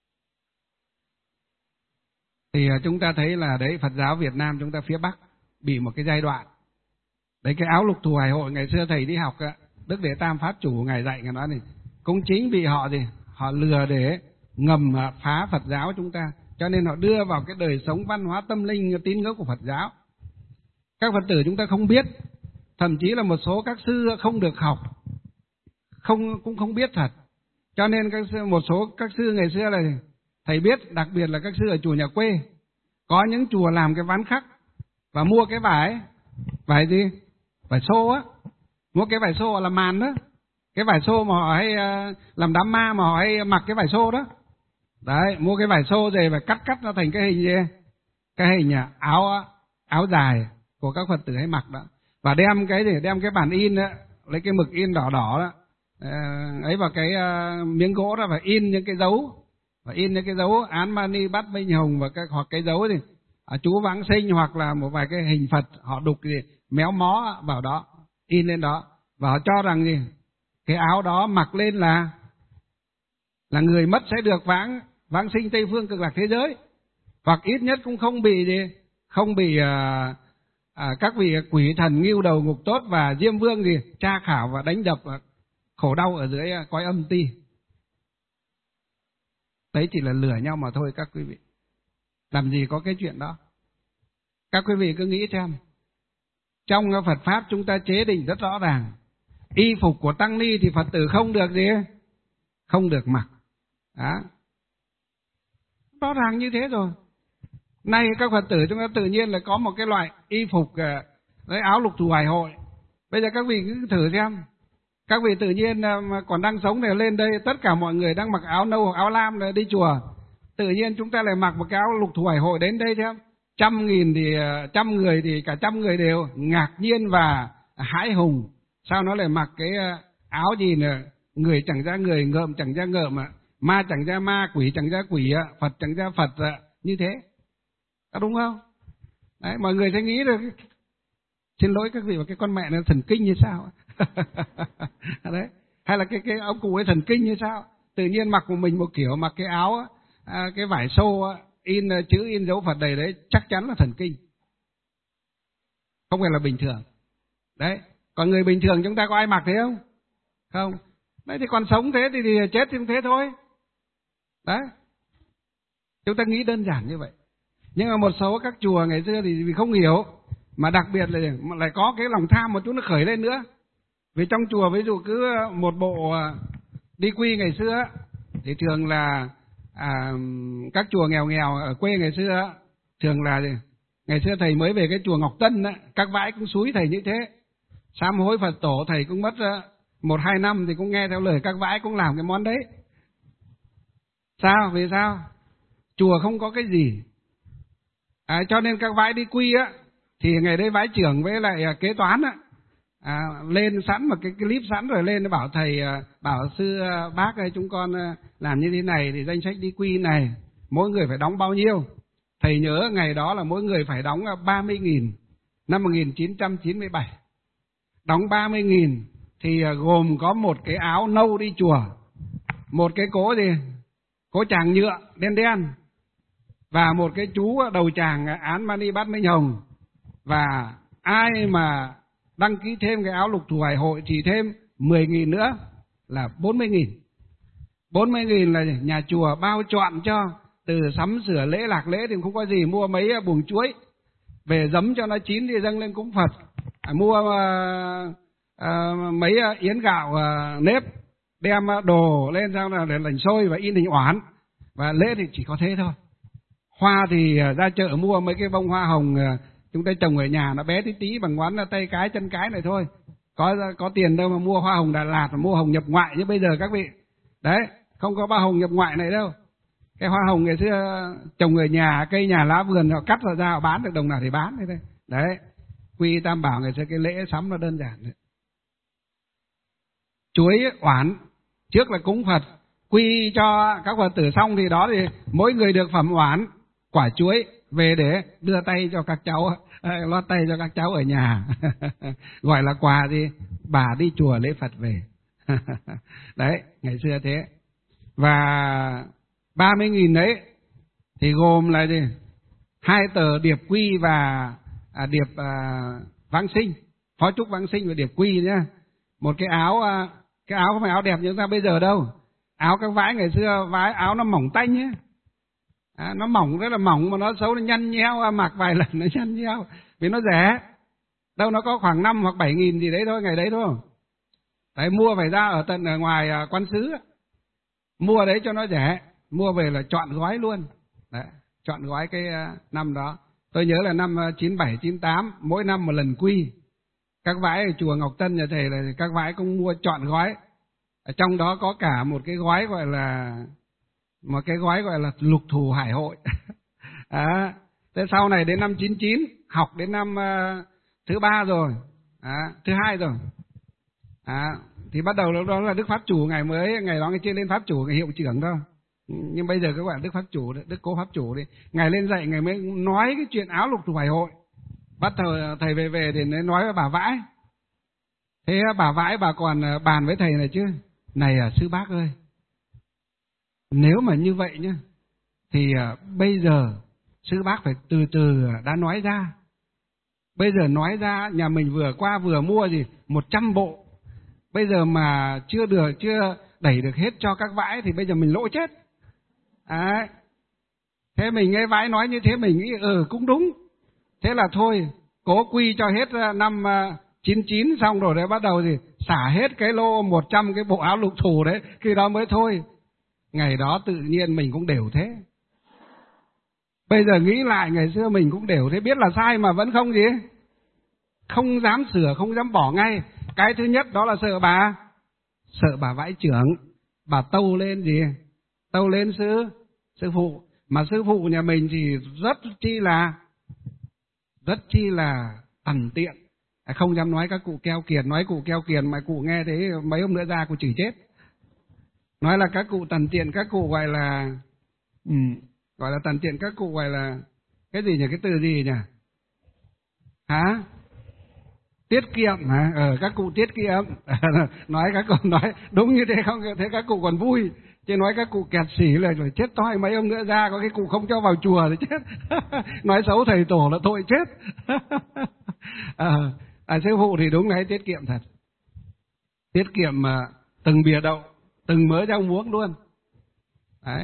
Thì chúng ta thấy là đấy, Phật giáo Việt Nam chúng ta phía Bắc bị một cái giai đoạn đấy, cái áo lục thù hải hội ngày xưa thầy đi học Đức Đệ Tam Pháp Chủ ngài dạy, ngài nói này, cũng chính vì họ gì họ lừa để ngầm phá Phật giáo chúng ta, cho nên họ đưa vào cái đời sống văn hóa tâm linh tín ngưỡng của Phật giáo. Các Phật tử chúng ta không biết, thậm chí là một số các sư không được học, không cũng không biết thật. Cho nên các sư, một số các sư ngày xưa là thầy biết, đặc biệt là các sư ở chùa nhà quê, có những chùa làm cái ván khắc và mua cái vải vải gì? Vải xô á. Mua cái vải xô làm màn đó. Cái vải xô mà họ hay uh, làm đám ma mà họ hay mặc cái vải xô đó. Đấy, mua cái vải xô về và cắt cắt nó thành cái hình gì? Cái hình áo áo dài của các Phật tử hay mặc đó. Và đem cái gì? Đem cái bản in đó, lấy cái mực in đỏ đỏ đó. Uh, ấy vào cái uh, miếng gỗ đó và in những cái dấu, và in những cái dấu án mani bát minh hồng và các hoặc cái dấu gì? À, chú vãng sinh hoặc là một vài cái hình Phật họ đục gì méo mó vào đó, in lên đó, và họ cho rằng gì cái áo đó mặc lên là là người mất sẽ được vãng vãng sinh Tây phương cực lạc thế giới, hoặc ít nhất cũng không bị gì không bị à, à, các vị quỷ thần ngưu đầu ngục tốt và diêm vương gì tra khảo và đánh đập và khổ đau ở dưới cõi âm ti. Đấy chỉ là lừa nhau mà thôi các quý vị. Làm gì có cái chuyện đó. Các quý vị cứ nghĩ xem, trong Phật Pháp chúng ta chế định rất rõ ràng, y phục của tăng ni thì Phật tử không được gì, không được mặc. Đó. Rõ ràng như thế rồi. Nay các Phật tử chúng ta tự nhiên là có một cái loại y phục lấy áo lục thù hải hội. Bây giờ các vị cứ thử xem, các vị tự nhiên mà còn đang sống thì lên đây tất cả mọi người đang mặc áo nâu hoặc áo lam đi chùa, tự nhiên chúng ta lại mặc một cái áo lục thù hải hội đến đây xem, trăm nghìn thì trăm người thì cả trăm người đều ngạc nhiên và hãi hùng. Sao nó lại mặc cái áo gì nữa, người chẳng ra người, ngợm chẳng ra ngợm, ma chẳng ra ma, quỷ chẳng ra quỷ, Phật chẳng ra Phật, như thế, có đúng không? Đấy, mọi người sẽ nghĩ được, xin lỗi các vị, cái con mẹ nó thần kinh như sao? Đấy, hay là cái cái ông cụ ấy thần kinh như sao? Tự nhiên mặc một mình một kiểu, mặc cái áo à, cái vải xô in chữ in dấu Phật đầy đấy, chắc chắn là thần kinh, không phải là bình thường. Đấy, còn người bình thường chúng ta có ai mặc thế không? Không. Đấy thì còn sống thế thì, thì chết thì cũng thế thôi. Đấy, chúng ta nghĩ đơn giản như vậy. Nhưng mà một số các chùa ngày xưa thì vì không hiểu, mà đặc biệt là lại có cái lòng tham một chút nó khởi lên nữa. Vì trong chùa ví dụ cứ một bộ đi quy ngày xưa thì thường là à, các chùa nghèo nghèo ở quê ngày xưa thường là gì? Ngày xưa thầy mới về cái chùa Ngọc Tân á, các vãi cũng xúi thầy như thế. Sám hối Phật tổ thầy cũng mất một hai năm thì cũng nghe theo lời các vãi, cũng làm cái món đấy. Sao? Vì sao? Chùa không có cái gì. À, cho nên các vãi đi quy á thì ngày đấy vãi trưởng với lại kế toán á à, lên sẵn một cái clip sẵn rồi lên nó bảo thầy, bảo sư bác ơi, chúng con làm như thế này thì danh sách đi quy này mỗi người phải đóng bao nhiêu. Thầy nhớ ngày đó là mỗi người phải đóng ba mươi nghìn năm một nghìn chín trăm chín mươi bảy. Đóng ba mươi nghìn thì gồm có một cái áo nâu đi chùa, một cái cố gì, cố tràng nhựa đen đen, và một cái chú đầu tràng án mani bát minh hồng. Và ai mà đăng ký thêm cái áo lục thù hải hội thì thêm mười nghìn nữa là bốn mươi nghìn. bốn mươi nghìn là nhà chùa bao trọn cho, từ sắm sửa lễ lạc lễ thì không có gì, mua mấy buồng chuối về giấm cho nó chín thì dâng lên cúng Phật, à, mua uh, uh, mấy yến gạo uh, nếp đem đồ lên sao là để lành xôi và in hình oản, và lễ thì chỉ có thế thôi. Hoa thì uh, ra chợ mua mấy cái bông hoa hồng uh, chúng ta trồng ở nhà, nó bé tí tí bằng ngón tay cái chân cái này thôi, có có tiền đâu mà mua hoa hồng Đà Lạt, mà mua hồng nhập ngoại như bây giờ các vị. Đấy, không có ba hồng nhập ngoại này đâu. Cái hoa hồng ngày xưa trồng ở nhà, cây nhà lá vườn họ cắt ra họ bán được đồng nào thì bán thế thôi. Đấy, quy tam bảo ngày xưa cái lễ sắm nó đơn giản đấy. Chuối oản trước là cúng Phật, quy cho các Phật tử xong thì đó thì mỗi người được phẩm oản quả chuối về để đưa tay cho các cháu, lót tay cho các cháu ở nhà. Gọi là quà gì? Bà đi chùa lễ Phật về. Đấy, ngày xưa thế. Và ba mươi nghìn đấy thì gồm là gì? Hai tờ điệp quy và à, điệp à, vãng sinh, phó chúc vãng sinh và điệp quy nhá. Một cái áo, à, cái áo không phải áo đẹp như chúng ta bây giờ đâu. Áo các vãi ngày xưa, vãi áo nó mỏng tanh nhé. À, nó mỏng rất là mỏng mà nó xấu, nó nhăn nheo, mặc vài lần nó nhăn nheo vì nó rẻ. Đâu nó có khoảng năm hoặc bảy nghìn gì đấy thôi, ngày đấy thôi. Đấy, mua phải ra ở tận ở ngoài à, Quan Xứ, mua đấy cho nó rẻ, mua về là chọn gói luôn. Đấy, chọn gói cái uh, năm đó. Tôi nhớ là năm chín bảy, chín tám, mỗi năm một lần quy. Các vãi ở chùa Ngọc Tân nhà thầy là các vãi cũng mua chọn gói. Ở trong đó có cả một cái gói gọi là một cái gói gọi là lục thù hải hội. À, thế sau này đến năm chín chín, học đến năm uh, thứ ba rồi, à, thứ hai rồi. À, thì bắt đầu lúc đó là Đức Pháp Chủ ngày mới, ngày đó ngày chưa lên Pháp Chủ, ngày hiệu trưởng thôi. Nhưng bây giờ các bạn Đức Pháp Chủ, Đức Cố Pháp Chủ đi, ngày lên dạy ngày mới nói cái chuyện áo lục thù hải hội. Bắt thầy, thầy về về thì nói với bà Vãi. Thế bà Vãi bà còn bàn với thầy này chứ, này à, sư bác ơi, nếu mà như vậy nhá, thì à, bây giờ sư bác phải từ từ đã nói ra. Bây giờ nói ra nhà mình vừa qua vừa mua gì một trăm bộ, bây giờ mà chưa được, chưa đẩy được hết cho các vãi thì bây giờ mình lỗ chết. À, thế mình nghe Vãi nói như thế mình nghĩ ừ cũng đúng. Thế là thôi cố quy cho hết năm chín chín xong rồi đấy bắt đầu thì xả hết cái lô một trăm cái bộ áo lục thù đấy, khi đó mới thôi. Ngày đó tự nhiên mình cũng đều thế. Bây giờ nghĩ lại ngày xưa mình cũng đều thế, biết là sai mà vẫn không gì, không dám sửa, không dám bỏ ngay. Cái thứ nhất đó là sợ bà, sợ bà Vãi trưởng, bà tâu lên gì, tâu lên sư, sư phụ. Mà sư phụ nhà mình thì rất chi là, rất chi là tằn tiện. Không dám nói các cụ keo kiệt, nói cụ keo kiệt mà cụ nghe thế mấy hôm nữa ra cụ chửi chết. Nói là các cụ tằn tiện, các cụ gọi là, ừ, gọi là tằn tiện, các cụ gọi là, cái gì nhỉ, cái từ gì nhỉ? Hả? Tiết kiệm hả? Ờ, các cụ tiết kiệm. Nói các cụ nói đúng như thế không, thế các cụ còn vui. Chứ nói các cụ kẹt xỉ là rồi chết toi, mấy hôm nữa ra có cái cụ không cho vào chùa thì chết. Nói xấu thầy tổ là tội chết. À, à, sư phụ thì đúng là tiết kiệm thật. Tiết kiệm mà từng bìa đậu, từng mớ rau muống luôn. Đấy.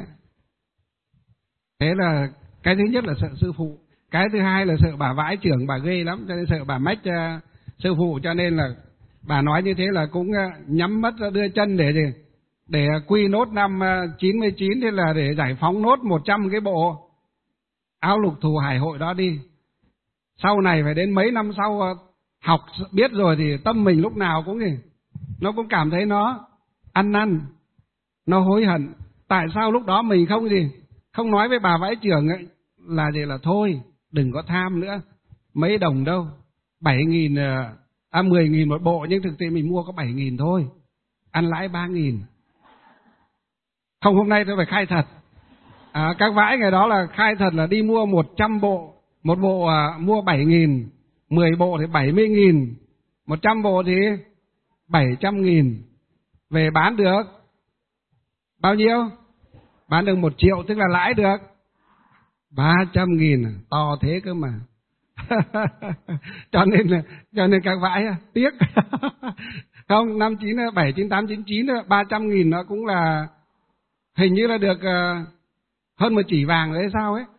Thế là cái thứ nhất là sợ sư phụ. Cái thứ hai là sợ bà Vãi trưởng, bà ghê lắm, cho nên sợ bà mách uh, sư phụ, cho nên là bà nói như thế là cũng uh, nhắm mắt đưa chân để gì, để quy nốt năm uh, chín mươi chín, thế là để giải phóng nốt một trăm cái bộ áo lục thù hải hội đó đi. Sau này phải đến mấy năm sau uh, học biết rồi thì tâm mình lúc nào cũng gì, nó cũng cảm thấy nó ăn năn, nó hối hận. Tại sao lúc đó mình không gì, không nói với bà Vãi trưởng ấy, là gì là thôi, đừng có tham nữa, mấy đồng đâu, bảy nghìn, à mười nghìn một bộ, nhưng thực tế mình mua có bảy nghìn thôi, ăn lãi ba nghìn. Không, hôm nay tôi phải khai thật. À, các Vãi ngày đó là khai thật là đi mua một trăm bộ, một bộ à, mua bảy nghìn, mười bộ thì bảy mươi nghìn, một trăm bộ thì bảy trăm nghìn. Về bán được bao nhiêu? Bán được một triệu, tức là lãi được ba trăm nghìn, to thế cơ mà. Cho nên cho nên các Vãi tiếc. Không, năm chín bảy, chín tám, chín chín ba trăm nghìn nó cũng là hình như là được uh, hơn một chỉ vàng đấy sao ấy.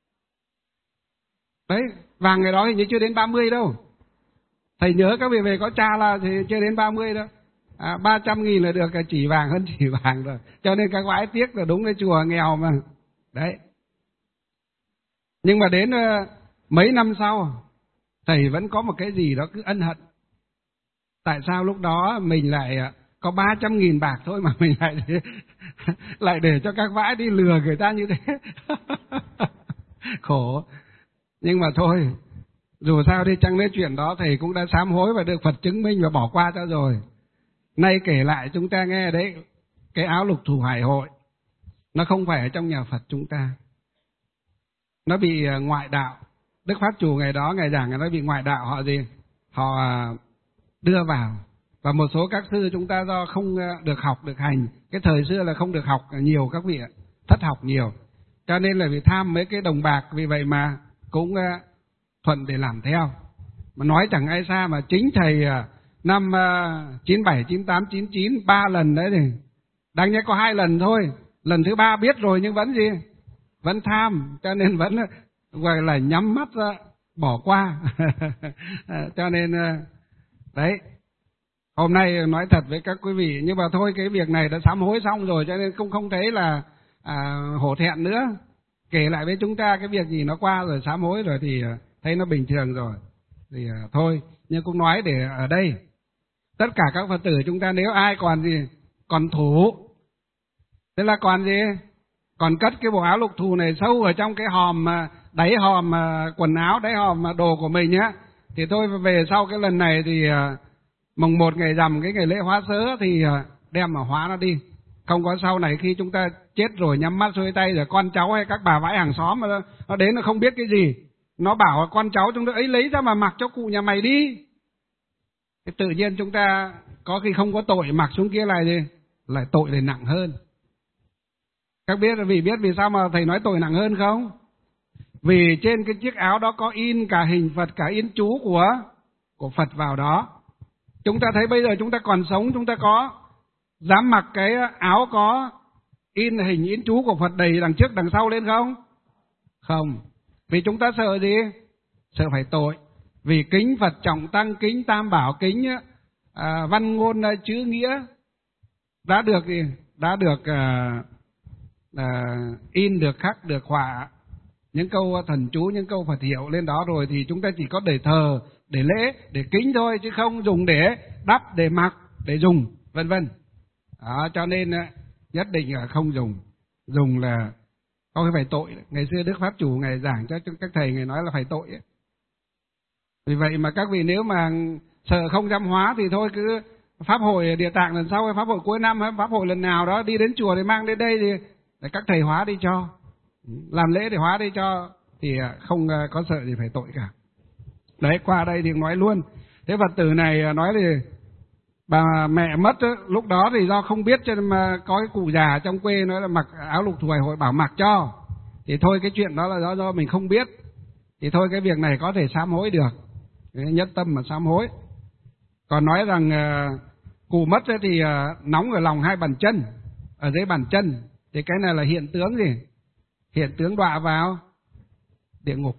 Đấy, vàng ngày đó hình như chưa đến ba mươi đâu. Thầy nhớ các vị về có cha là thì chưa đến ba mươi đâu. À, ba trăm nghìn là được chỉ vàng, hơn chỉ vàng rồi. Cho nên các Vãi tiếc là đúng, cái chùa nghèo mà. Đấy. Nhưng mà đến uh, mấy năm sau, thầy vẫn có một cái gì đó cứ ân hận. Tại sao lúc đó mình lại uh, có ba trăm nghìn bạc thôi mà mình lại lại để cho các Vãi đi lừa người ta như thế. Khổ. Nhưng mà thôi, dù sao đi chăng nữa chuyện đó thầy cũng đã sám hối và được Phật chứng minh và bỏ qua cho rồi. Nay kể lại chúng ta nghe đấy, cái áo lục thù hải hội nó không phải ở trong nhà Phật chúng ta, nó bị ngoại đạo. Đức Pháp Chủ ngày đó ngày giảng nó bị ngoại đạo, họ gì, họ đưa vào. Và một số các sư chúng ta do không được học được hành, cái thời xưa là không được học nhiều, các vị ạ, thất học nhiều, cho nên là vì tham mấy cái đồng bạc, vì vậy mà cũng thuận để làm theo. Mà nói chẳng ai xa mà chính thầy năm chín bảy, chín tám, chín chín ba lần đấy thì đáng nhẽ có hai lần thôi, lần thứ ba biết rồi nhưng vẫn gì, vẫn tham, cho nên vẫn gọi là nhắm mắt ra, bỏ qua. Cho nên đấy, hôm nay nói thật với các quý vị, nhưng mà thôi cái việc này đã sám hối xong rồi, cho nên không không thấy là à, hổ thẹn nữa. kể lại với chúng ta cái việc gì nó qua rồi, sám hối rồi thì thấy nó bình thường rồi thì thôi. Nhưng cũng nói để ở đây tất cả các Phật tử chúng ta, nếu ai còn gì còn thủ, tức là còn gì còn cất cái bộ áo lục thù này sâu ở trong cái hòm, đáy hòm quần áo, đáy hòm đồ của mình nhá, thì tôi về sau cái lần này thì mùng một ngày rằm, cái ngày lễ hóa sớ thì đem mà hóa nó đi. Không có sau này khi chúng ta chết rồi nhắm mắt xuôi tay rồi con cháu hay các bà vãi hàng xóm mà nó đến nó không biết cái gì, nó bảo con cháu chúng ta ấy lấy ra mà mặc cho cụ nhà mày đi, thì tự nhiên chúng ta có khi không có tội, mặc xuống kia lại gì lại tội lại nặng hơn. Các biết vì biết vì sao mà thầy nói tội nặng hơn không? Vì trên cái chiếc áo đó có in cả hình Phật, cả in chú của của Phật vào đó. Chúng ta thấy bây giờ chúng ta còn sống, chúng ta có dám mặc cái áo có in hình in chú của Phật đầy đằng trước đằng sau lên không? Không. Vì chúng ta sợ gì? Sợ phải tội. Vì kính Phật trọng tăng, kính Tam Bảo, kính à, văn ngôn chữ nghĩa đã được đã được à, à, in, được khắc, được họa những câu thần chú, những câu Phật hiệu lên đó rồi, thì chúng ta chỉ có để thờ, để lễ, để kính thôi, chứ không dùng để đắp, để mặc, để dùng, vân vân. Đó, cho nên nhất định là không dùng. Dùng là có cái phải tội. Ngày xưa Đức Pháp Chủ Ngài giảng cho các thầy, Ngài nói là phải tội ấy. Vì vậy mà các vị nếu mà sợ không dám hóa thì thôi, cứ Pháp hội Địa Tạng lần sau hay Pháp hội cuối năm hay Pháp hội lần nào đó đi đến chùa thì mang đến đây thì để các thầy hóa đi cho, làm lễ để hóa đi cho, thì không có sợ gì phải tội cả. Đấy, qua đây thì nói luôn. Thế Phật tử này nói thì bà mẹ mất lúc đó thì do không biết cho nên mà có cái cụ già trong quê nói là mặc áo lục thù hội bảo mặc cho, thì thôi cái chuyện đó là do, do mình không biết, thì thôi cái việc này có thể sám hối được, nhất tâm mà sám hối. Còn nói rằng uh, cụ mất thì uh, nóng ở lòng hai bàn chân, ở dưới bàn chân, thì cái này là hiện tướng gì? Hiện tướng đọa vào địa ngục.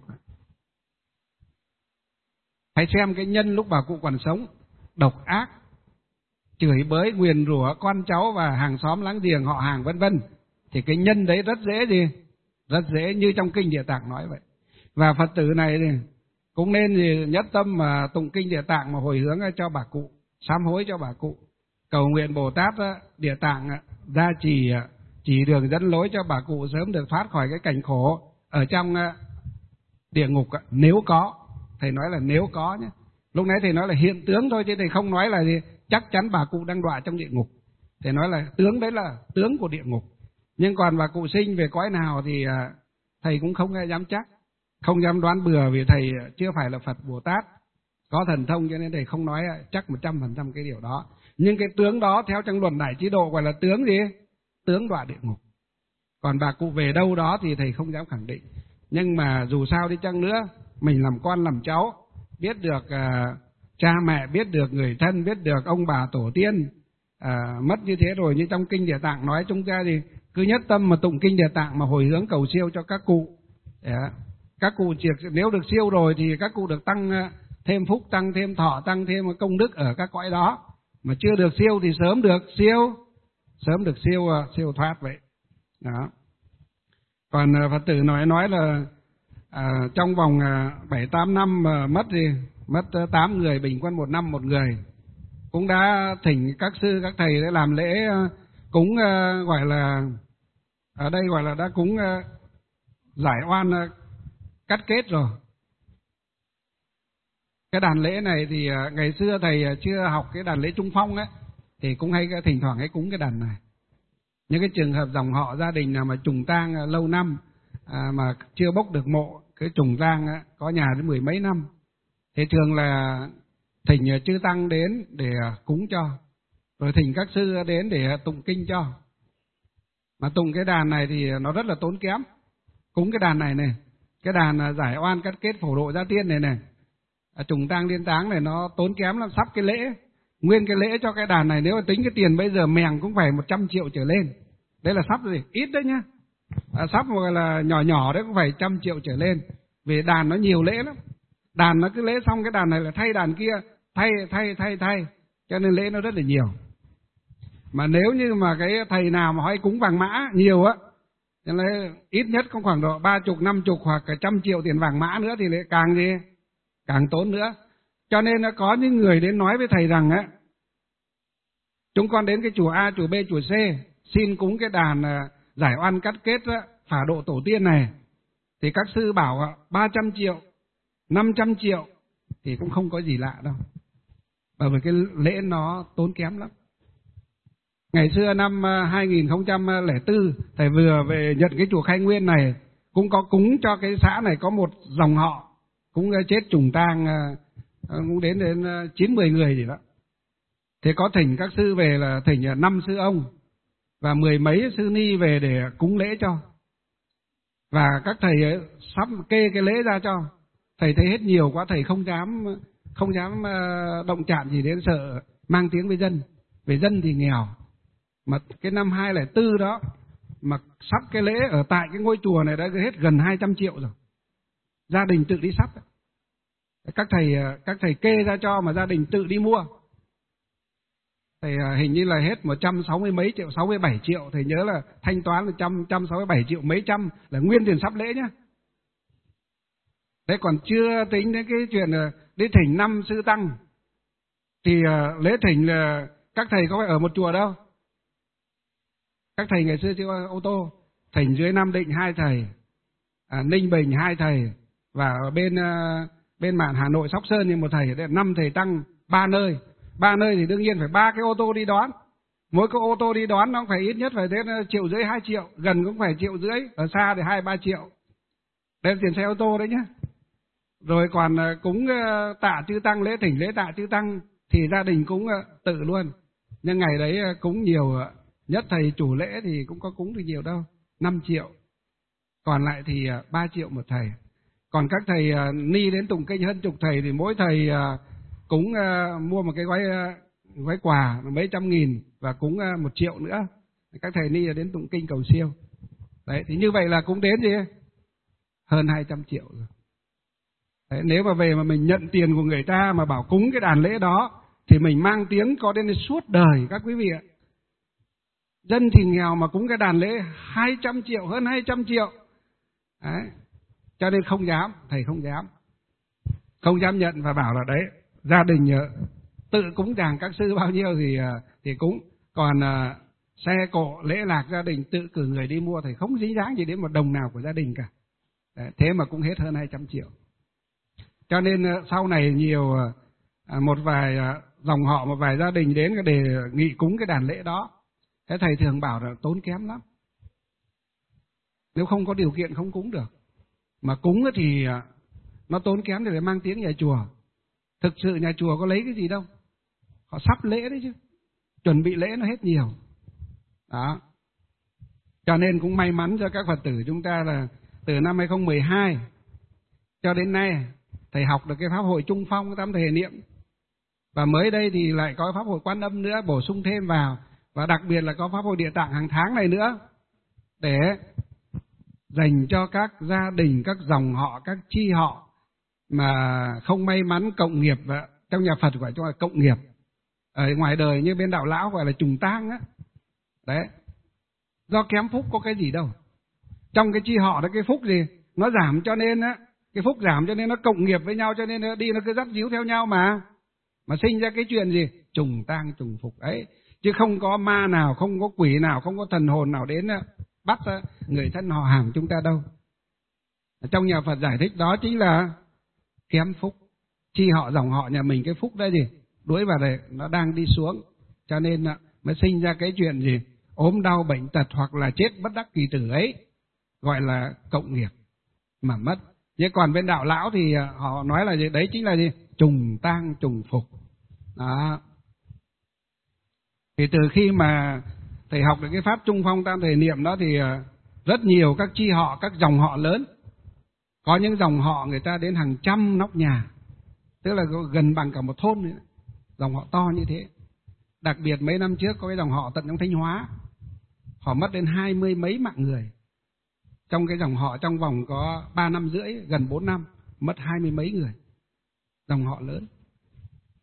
Hãy xem cái nhân lúc bà cụ còn sống, độc ác, chửi bới, nguyền rủa con cháu và hàng xóm láng giềng, họ hàng vân vân, thì cái nhân đấy rất dễ gì? Rất dễ như trong kinh Địa Tạng nói vậy. Và Phật tử này thì cũng nên gì nhất tâm mà tụng kinh Địa Tạng mà hồi hướng cho bà cụ, sám hối cho bà cụ, cầu nguyện Bồ Tát Địa Tạng gia trì, chỉ đường dẫn lối cho bà cụ sớm được thoát khỏi cái cảnh khổ ở trong địa ngục, nếu có. Thầy nói là nếu có nhé. Lúc nãy thầy nói là hiện tướng thôi, chứ thầy không nói là gì chắc chắn bà cụ đang đọa trong địa ngục. Thầy nói là tướng, đấy là tướng của địa ngục. Nhưng còn bà cụ sinh về cõi nào thì thầy cũng không dám chắc, không dám đoán bừa, vì thầy chưa phải là Phật Bồ Tát có thần thông, cho nên thầy không nói chắc một trăm phần trăm cái điều đó. Nhưng cái tướng đó theo trong luận Đại Trí Độ gọi là tướng gì? Tướng đọa địa ngục. Còn bà cụ về đâu đó thì thầy không dám khẳng định. Nhưng mà dù sao đi chăng nữa, mình làm con làm cháu, biết được uh, cha mẹ, biết được người thân, biết được ông bà tổ tiên uh, mất như thế rồi, như trong kinh Địa Tạng nói, chúng ta thì cứ nhất tâm mà tụng kinh Địa Tạng mà hồi hướng cầu siêu cho các cụ. Yeah. Các cụ nếu được siêu rồi thì các cụ được tăng uh, thêm phúc, tăng thêm thọ, tăng thêm công đức ở các cõi đó. Mà chưa được siêu thì sớm được siêu, sớm được siêu uh, siêu thoát vậy. Đó. Còn uh, Phật tử nói nói là À, trong vòng bảy tám năm mà mất thì mất tám người, bình quân một năm một người. Cũng đã thỉnh các sư các thầy để làm lễ cúng, uh, gọi là ở đây gọi là đã cúng uh, giải oan, uh, cắt kết rồi. Cái đàn lễ này thì uh, ngày xưa thầy chưa học cái đàn lễ Trung Phong ấy, thì cũng hay thỉnh thoảng hay cúng cái đàn này. Những cái trường hợp dòng họ gia đình nào mà trùng tang uh, lâu năm, À, mà chưa bốc được mộ, cái trùng tang có nhà đến mười mấy năm, thì thường là thỉnh chư tăng đến để cúng cho, rồi thỉnh các sư đến để tụng kinh cho. Mà tụng cái đàn này thì nó rất là tốn kém. Cúng cái đàn này này, cái đàn giải oan cắt kết phổ độ gia tiên này này, trùng tang liên táng này, nó tốn kém lắm. Sắp cái lễ, nguyên cái lễ cho cái đàn này, nếu mà tính cái tiền bây giờ mèng cũng phải một trăm triệu trở lên. Đấy là sắp gì, ít đấy nhá. À, sắp gọi là nhỏ nhỏ đấy cũng phải trăm triệu trở lên, vì đàn nó nhiều lễ lắm. Đàn nó cứ lễ xong cái đàn này là thay đàn kia, thay thay thay thay, cho nên lễ nó rất là nhiều. Mà nếu như mà cái thầy nào mà hay cúng vàng mã nhiều á, Cho nên ít nhất có khoảng độ ba chục, năm chục hoặc cả trăm triệu tiền vàng mã nữa thì lại càng gì? Càng tốn nữa. Cho nên nó có những người đến nói với thầy rằng á, chúng con đến cái chùa A, chùa B, chùa C, xin cúng cái đàn giải oan cắt kết á, phả độ tổ tiên này. Thì các sư bảo ba trăm triệu, năm trăm triệu thì cũng không có gì lạ đâu. Bởi vì cái lễ nó tốn kém lắm. Ngày xưa năm hai nghìn không trăm lẻ bốn, thầy vừa về nhận cái chùa Khai Nguyên này, cũng có cúng cho cái xã này có một dòng họ, cũng chết trùng tang, cũng đến đến chín mười người gì đó. Thế có thỉnh các sư về là thỉnh năm sư ông và mười mấy sư ni về để cúng lễ cho. Và các thầy ấy sắp kê cái lễ ra cho. Thầy thấy hết nhiều quá, thầy không dám không dám động chạm gì đến, sợ mang tiếng với dân. Về dân thì nghèo. Mà cái năm hai không không bốn đó, mà sắp cái lễ ở tại cái ngôi chùa này đã hết gần hai trăm triệu rồi. Gia đình tự đi sắp. Các thầy các thầy kê ra cho mà gia đình tự đi mua. Thầy hình như là hết một trăm sáu mươi mấy triệu, sáu mươi bảy triệu. Thầy nhớ là thanh toán là một trăm sáu mươi bảy triệu mấy trăm là nguyên tiền sắp lễ nhá. Đấy, còn chưa tính đến cái chuyện là đi thỉnh năm sư tăng. Thì lễ thỉnh là các thầy có phải ở một chùa đâu. Các thầy ngày xưa chưa có ô tô. Thỉnh dưới Nam Định hai thầy, à, Ninh Bình hai thầy, và ở bên bên mạn Hà Nội Sóc Sơn như một thầy, năm thầy tăng ba nơi. Ba nơi thì đương nhiên phải ba cái ô tô đi đón. Mỗi cái ô tô đi đón nó phải ít nhất phải đến triệu rưỡi hai triệu, gần cũng phải triệu rưỡi, ở xa thì hai ba triệu. Đây là tiền xe ô tô đấy nhá. Rồi còn cúng tạ chư tăng, lễ thỉnh lễ tạ chư tăng thì gia đình cúng tự luôn. Nhưng ngày đấy cúng nhiều, nhất thầy chủ lễ thì cũng có cúng được nhiều đâu, năm triệu. Còn lại thì ba triệu một thầy. Còn các thầy ni đến tụng kinh hơn chục thầy thì mỗi thầy cúng uh, mua một cái gói uh, gói quà mấy trăm nghìn và cúng uh, một triệu nữa. Các thầy ni đến tụng kinh cầu siêu. Đấy, thì như vậy là cũng đến gì? Hơn hai trăm triệu rồi. Đấy, nếu mà về mà mình nhận tiền của người ta mà bảo cúng cái đàn lễ đó thì mình mang tiếng có đến suốt đời các quý vị ạ. Dân thì nghèo mà cúng cái đàn lễ hai trăm triệu, hơn hai trăm triệu. Đấy. Cho nên không dám, thầy không dám. Không dám nhận và bảo là đấy, gia đình tự cúng đàn các sư bao nhiêu thì thì cúng. Còn uh, xe cộ, lễ lạc gia đình tự cử người đi mua, thầy không dính dáng gì đến một đồng nào của gia đình cả. Đấy, thế mà cũng hết hơn hai trăm triệu. Cho nên uh, sau này nhiều uh, một vài uh, dòng họ, một vài gia đình đến để nghị cúng cái đàn lễ đó. Thế thầy thường bảo là tốn kém lắm. Nếu không có điều kiện không cúng được. Mà cúng thì uh, nó tốn kém thì phải mang tiếng nhà chùa. Thực sự nhà chùa có lấy cái gì đâu. Họ sắp lễ đấy chứ. Chuẩn bị lễ nó hết nhiều. Đó. Cho nên cũng may mắn cho các Phật tử chúng ta là từ năm hai không một hai cho đến nay thầy học được cái pháp hội Trung Phong tam thể niệm. Và mới đây thì lại có pháp hội Quan Âm nữa bổ sung thêm vào. Và đặc biệt là có pháp hội Địa Tạng hàng tháng này nữa. Để dành cho các gia đình, các dòng họ, các chi họ mà không may mắn cộng nghiệp. Trong nhà Phật gọi là cộng nghiệp. Ở ngoài đời như bên đạo lão gọi là trùng tang á. Đấy. Do kém phúc có cái gì đâu. Trong cái chi họ đó cái phúc gì? Nó giảm cho nên á, cái phúc giảm cho nên nó cộng nghiệp với nhau, cho nên nó đi nó cứ dắt díu theo nhau mà. Mà sinh ra cái chuyện gì? Trùng tang trùng phục ấy. Chứ không có ma nào, không có quỷ nào, không có thần hồn nào đến bắt người thân họ hàng chúng ta đâu. Trong nhà Phật giải thích đó chính là kém phúc. Chi họ dòng họ nhà mình cái phúc đó gì? Đuổi vào đây nó đang đi xuống. Cho nên mới sinh ra cái chuyện gì? Ốm đau bệnh tật hoặc là chết bất đắc kỳ tử ấy. Gọi là cộng nghiệp mà mất. Chứ còn bên đạo lão thì họ nói là gì? Đấy chính là gì? Trùng tang trùng phục. Đó. Thì từ khi mà thầy học được cái pháp Trung Phong tam thể niệm đó thì rất nhiều các chi họ, các dòng họ lớn. Có những dòng họ người ta đến hàng trăm nóc nhà. Tức là gần bằng cả một thôn nữa. Dòng họ to như thế. Đặc biệt mấy năm trước có cái dòng họ tận trong Thanh Hóa. Họ mất đến hai mươi mấy mạng người. Trong cái dòng họ trong vòng có ba năm rưỡi, gần bốn năm, mất hai mươi mấy người. Dòng họ lớn.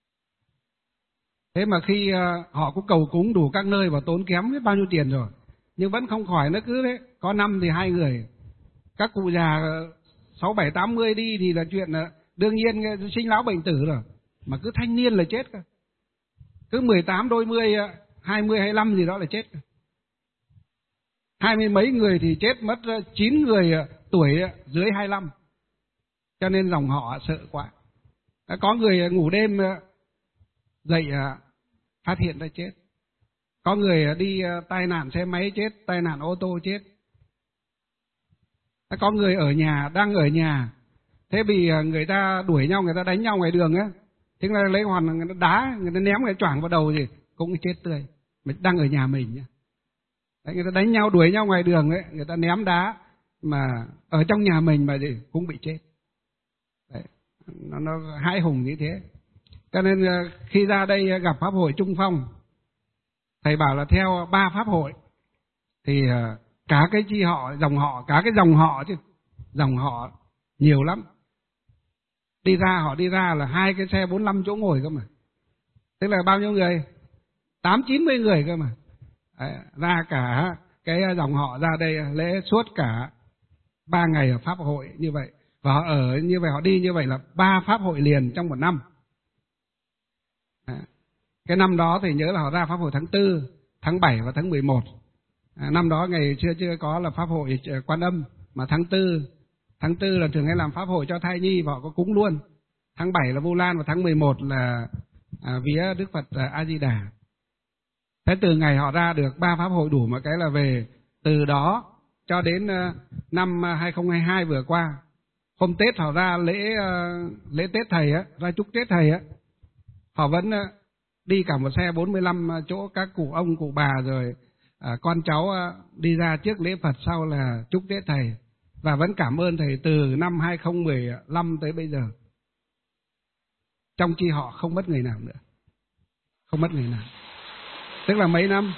Thế mà khi họ cũng cầu cúng đủ các nơi và tốn kém biết bao nhiêu tiền rồi. nhưng vẫn không khỏi, nó cứ thế, có năm thì hai người. Các cụ già sáu bảy tám mươi đi thì là chuyện đương nhiên, sinh lão bệnh tử rồi, mà cứ thanh niên là chết cơ. Cứ mười tám đôi mươi, hai mươi hai mươi lăm gì đó là chết cơ. Hai mươi mấy người thì chết mất chín người tuổi dưới hai mươi lăm. Cho nên dòng họ sợ quá. Có người ngủ đêm dậy phát hiện ra chết. Có người đi tai nạn xe máy chết, tai nạn ô tô chết. Có người ở nhà, đang ở nhà, thế bị người ta đuổi nhau, người ta đánh nhau ngoài đường á, thế là lấy hoàn người ta đá, người ta ném cái choảng vào đầu gì cũng chết tươi. Mình đang ở nhà mình nhá. Đấy, người ta đánh nhau, đuổi nhau ngoài đường ấy, người ta ném đá, mà ở trong nhà mình mà gì cũng bị chết. Đấy, nó, nó hãi hùng như thế. Cho nên khi ra đây gặp pháp hội Trung Phong, thầy bảo là theo ba pháp hội thì cả cái chi họ, dòng họ, cả cái dòng họ chứ, dòng họ nhiều lắm. Đi ra họ đi ra là hai cái xe bốn mươi lăm chỗ ngồi cơ mà. Tức là bao nhiêu người? Tám chín mươi người cơ mà. Đấy, ra cả cái dòng họ ra đây lễ suốt cả ba ngày ở pháp hội như vậy. Và họ ở như vậy, họ đi như vậy là ba pháp hội liền trong một năm. Đấy. Cái năm đó thì nhớ là họ ra pháp hội tháng tư, tháng bảy và tháng mười một. À, năm đó ngày chưa chưa có là pháp hội Quan Âm, mà tháng tư tháng tư là thường hay làm pháp hội cho thai nhi và họ có cúng luôn. Tháng bảy là Vu Lan và tháng mười một là à, vía Đức Phật à, A Di Đà. Thế từ ngày họ ra được ba pháp hội đủ một cái là về. Từ đó cho đến uh, năm hai không hai hai vừa qua, hôm Tết họ ra lễ uh, lễ Tết thầy á, ra chúc Tết thầy á, họ vẫn uh, đi cả một xe bốn mươi lăm chỗ, các cụ ông cụ bà rồi uh, con cháu uh, đi ra trước lễ Phật, sau là chúc Tết thầy, và vẫn cảm ơn thầy từ năm hai không một lăm tới bây giờ. Trong chi họ không mất người nào nữa, không mất người nào. Tức là mấy năm,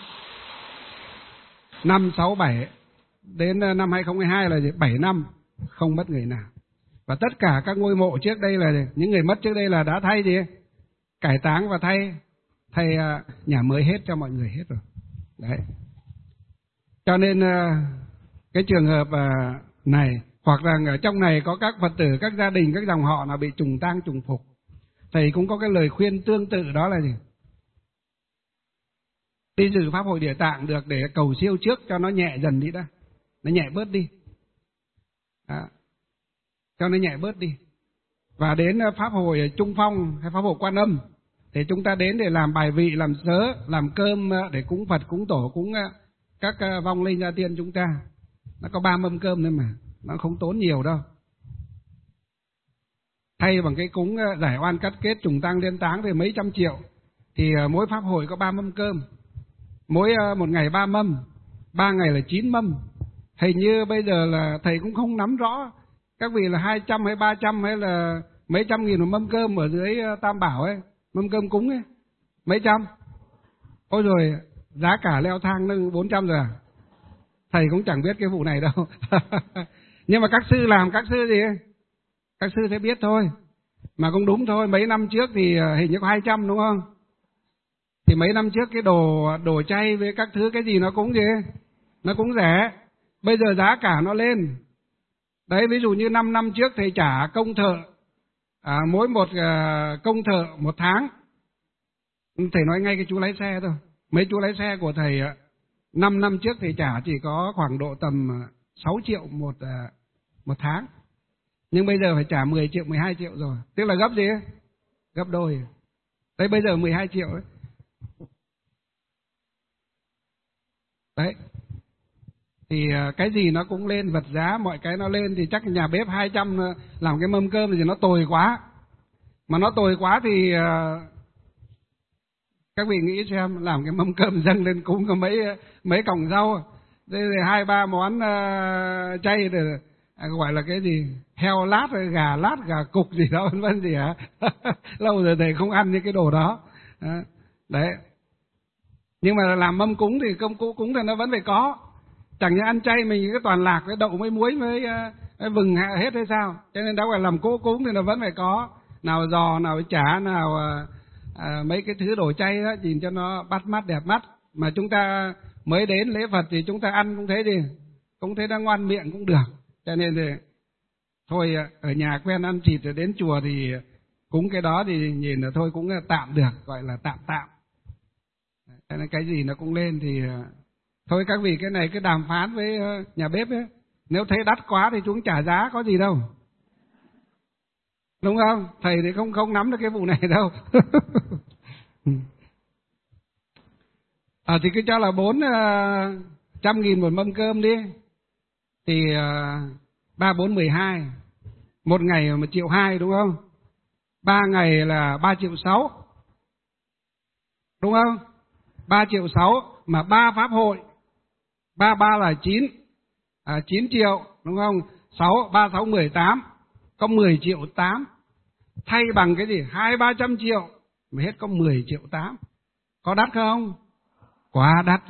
năm sáu bảy đến năm hai không hai hai là bảy năm không mất người nào. Và tất cả các ngôi mộ trước đây là những người mất trước đây là đã thay gì cải táng và thay thay nhà mới hết cho mọi người hết rồi. Đấy. Cho nên cái trường hợp này, hoặc là ở trong này có các Phật tử, các gia đình, các dòng họ nào bị trùng tang trùng phục, thầy cũng có cái lời khuyên tương tự, đó là gì? Đi dự pháp hội Địa Tạng được để cầu siêu trước cho nó nhẹ dần đi đã, nó nhẹ bớt đi, à, cho nó nhẹ bớt đi. Và đến pháp hội Trung Phong hay pháp hội Quan Âm thì chúng ta đến để làm bài vị, làm sớ, làm cơm để cúng Phật, cúng Tổ, cúng các vong linh gia tiên chúng ta. Nó có ba mâm cơm thôi mà, nó không tốn nhiều đâu. Thay bằng cái cúng giải oan cắt kết trùng tang liên táng thì mấy trăm triệu, thì mỗi pháp hội có ba mâm cơm, mỗi một ngày ba mâm, ba ngày là chín mâm. Hình như bây giờ là thầy cũng không nắm rõ các vị là hai trăm hay ba trăm hay là mấy trăm nghìn một mâm cơm ở dưới Tam Bảo ấy, mâm cơm cúng ấy, mấy trăm. Ôi rồi giá cả leo thang nâng bốn trăm rồi à? Thầy cũng chẳng biết cái vụ này đâu. Nhưng mà các sư làm, các sư gì ấy? Các sư sẽ biết thôi. Mà cũng đúng thôi, mấy năm trước thì hình như có hai trăm đúng không? Thì mấy năm trước cái đồ đồ chay với các thứ cái gì nó cũng gì? Nó cũng rẻ. Bây giờ giá cả nó lên. Đấy, ví dụ như năm năm trước thầy trả công thợ, à, mỗi một uh, công thợ một tháng. Thầy nói ngay cái chú lái xe thôi. Mấy chú lái xe của thầy uh, năm năm trước thầy trả chỉ có khoảng độ tầm uh, sáu triệu một, uh, một tháng. Nhưng bây giờ phải trả mười triệu, mười hai triệu rồi. Tức là gấp gì ấy? Gấp đôi. Đấy, bây giờ mười hai triệu ấy. Đấy. Thì cái gì nó cũng lên, vật giá mọi cái nó lên, thì chắc nhà bếp hai trăm làm cái mâm cơm thì nó tồi quá. Mà nó tồi quá thì các vị nghĩ xem, làm cái mâm cơm dâng lên cúng có mấy mấy cọng rau, đây là hai ba món uh, chay thì gọi là cái gì, heo lát, gà lát, gà cục gì đó vân vân gì hả? Lâu rồi thầy không ăn những cái đồ đó. Đấy. Nhưng mà làm mâm cúng thì công cụ cúng thì nó vẫn phải có. Chẳng như ăn chay mình cái toàn lạc với đậu với muối với, với vừng hết hay sao? Cho nên đã phải làm cỗ cúng thì nó vẫn phải có. Nào giò, nào chả, nào à, mấy cái thứ đồ chay đó, nhìn cho nó bắt mắt đẹp mắt. Mà chúng ta mới đến lễ Phật thì chúng ta ăn cũng thế gì, cũng thấy nó ngon miệng cũng được. Cho nên thì thôi ở nhà quen ăn thịt rồi đến chùa thì cúng cái đó thì nhìn là thôi cũng tạm được, gọi là tạm tạm. Cho nên cái gì nó cũng lên thì thôi các vị cái này cứ đàm phán với nhà bếp ấy. Nếu thấy đắt quá thì chúng trả giá có gì đâu. Đúng không? Thầy thì không không nắm được cái vụ này đâu. À, thì cứ cho là bốn trăm nghìn một mâm cơm đi. Thì ba bốn mười hai. Một ngày một triệu hai đúng không? Ba ngày là ba triệu sáu. Đúng không? Ba triệu sáu mà ba pháp hội. Ba ba là chín. À, chín triệu đúng không? Sáu, ba sáu mười tám. Có mười triệu tám. Thay bằng cái gì? Hai ba trăm triệu mà hết có mười triệu tám. Có đắt không? Quá đắt.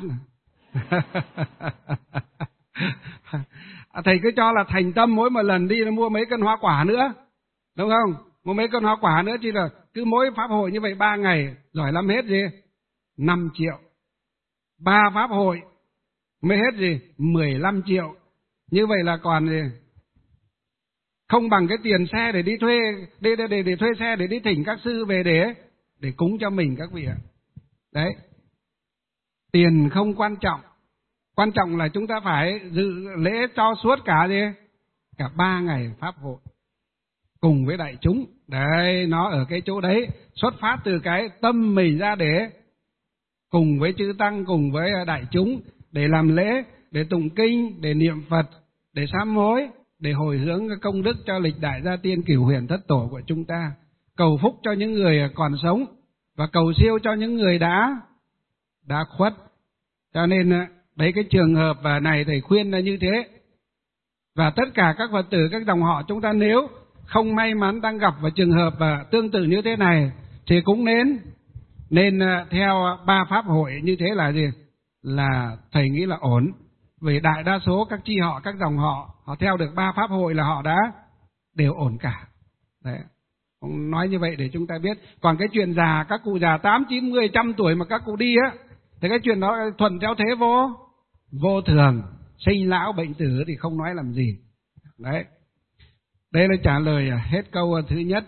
Thầy cứ cho là thành tâm mỗi một lần đi là mua mấy cân hoa quả nữa. Đúng không? Mua mấy cân hoa quả nữa chỉ là cứ mỗi pháp hội như vậy ba ngày giỏi lắm hết gì? năm triệu. Ba pháp hội mới hết gì? mười lăm triệu. Như vậy là còn gì? Không bằng cái tiền xe để đi thuê để, để, để, để thuê xe để đi thỉnh các sư về để để cúng cho mình các vị ạ. Đấy. Tiền không quan trọng. Quan trọng là chúng ta phải dự lễ cho suốt cả gì? Cả ba ngày pháp hội. Cùng với đại chúng. Đấy, nó ở cái chỗ đấy. Xuất phát từ cái tâm mình ra để cùng với chư Tăng, cùng với đại chúng để làm lễ, để tụng kinh, để niệm Phật, để sám hối, để hồi hướng công đức cho lịch đại gia tiên cửu huyền thất tổ của chúng ta, cầu phúc cho những người còn sống và cầu siêu cho những người đã đã khuất. Cho nên đấy cái trường hợp này thầy khuyên là như thế. Và tất cả các Phật tử, các dòng họ chúng ta nếu không may mắn đang gặp vào trường hợp và tương tự như thế này thì cũng nên nên theo ba pháp hội như thế là gì? Là thầy nghĩ là ổn. Vì đại đa số các chi họ, các dòng họ, họ theo được ba pháp hội là họ đã đều ổn cả. Đấy. Không nói như vậy để chúng ta biết. Còn cái chuyện già, các cụ già tám, chín, mười, trăm tuổi mà các cụ đi á, thì cái chuyện đó thuận theo thế vô, vô thường. Sinh lão bệnh tử thì không nói làm gì. Đấy. Đây là trả lời hết câu thứ nhất.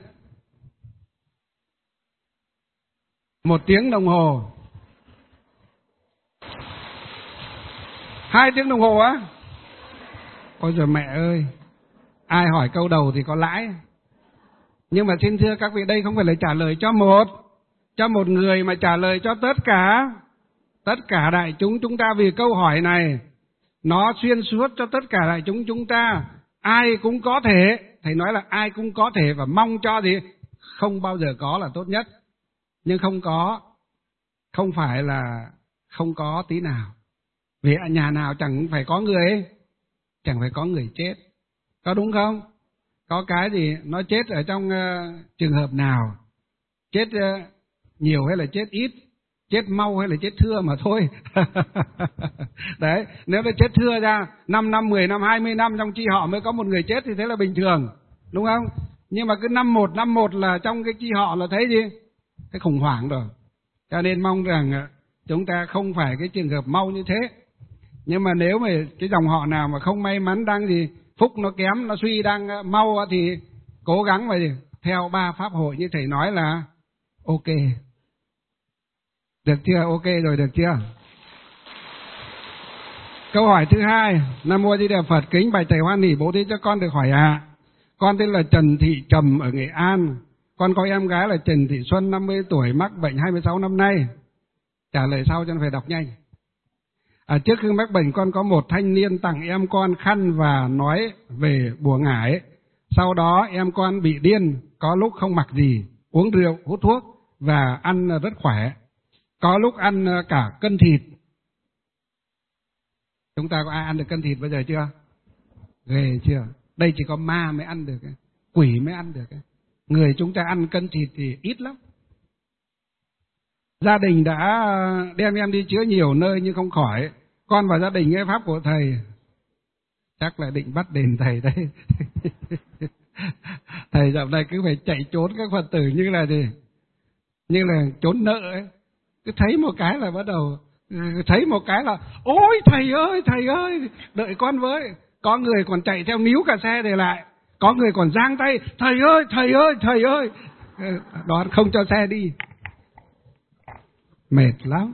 Một tiếng đồng hồ. Hai tiếng đồng hồ á? Ôi giời mẹ ơi, ai hỏi câu đầu thì có lãi. Nhưng mà xin thưa các vị, đây không phải là trả lời cho một cho một người mà trả lời cho tất cả tất cả đại chúng chúng ta. Vì câu hỏi này nó xuyên suốt cho tất cả đại chúng chúng ta. Ai cũng có thể, thầy nói là ai cũng có thể và mong cho gì? Không bao giờ có là tốt nhất. Nhưng không có, không phải là không có tí nào. Vì ở nhà nào chẳng phải có người, chẳng phải có người chết. Có đúng không? Có cái gì nó chết ở trong uh, trường hợp nào? Chết uh, nhiều hay là chết ít? Chết mau hay là chết thưa mà thôi. Đấy, nếu nó chết thưa ra năm năm, mười năm, hai mươi năm trong chi họ mới có một người chết thì thế là bình thường. Đúng không? Nhưng mà cứ năm một, năm một là trong cái chi họ là thấy gì? Cái khủng hoảng rồi. Cho nên mong rằng uh, chúng ta không phải cái trường hợp mau như thế. Nhưng mà nếu mà cái dòng họ nào mà không may mắn đang gì, phúc nó kém, nó suy đang mau thì cố gắng mà gì, theo ba pháp hội như thầy nói là ok. Được chưa? Ok rồi, được chưa? Câu hỏi thứ hai. Nam Mô A Di Đà Phật, kính bạch thầy hoan hỉ bố thí cho con được hỏi ạ. À. Con tên là Trần Thị Trầm ở Nghệ An. Con có em gái là Trần Thị Xuân, năm mươi tuổi, mắc bệnh hai mươi sáu năm nay. Trả lời sau cho nó phải đọc nhanh. À, trước khi mắc bệnh con có một thanh niên tặng em con khăn và nói về bùa ngải. Sau đó em con bị điên, có lúc không mặc gì, uống rượu, hút thuốc và ăn rất khỏe. Có lúc ăn cả cân thịt. Chúng ta có ai ăn được cân thịt bây giờ chưa? Ghê chưa? Đây chỉ có ma mới ăn được, quỷ mới ăn được. Người chúng ta ăn cân thịt thì ít lắm. Gia đình đã đem em đi chữa nhiều nơi nhưng không khỏi. Con và gia đình nghe pháp của thầy. Chắc là định bắt đền thầy đấy. Thầy dạo này cứ phải chạy trốn các Phật tử như là gì? Như là trốn nợ ấy. Cứ thấy một cái là bắt đầu thấy một cái là ôi thầy ơi thầy ơi đợi con với. Có người còn chạy theo níu cả xe để lại, có người còn giang tay thầy ơi thầy ơi thầy ơi, đó không cho xe đi. Mệt lắm,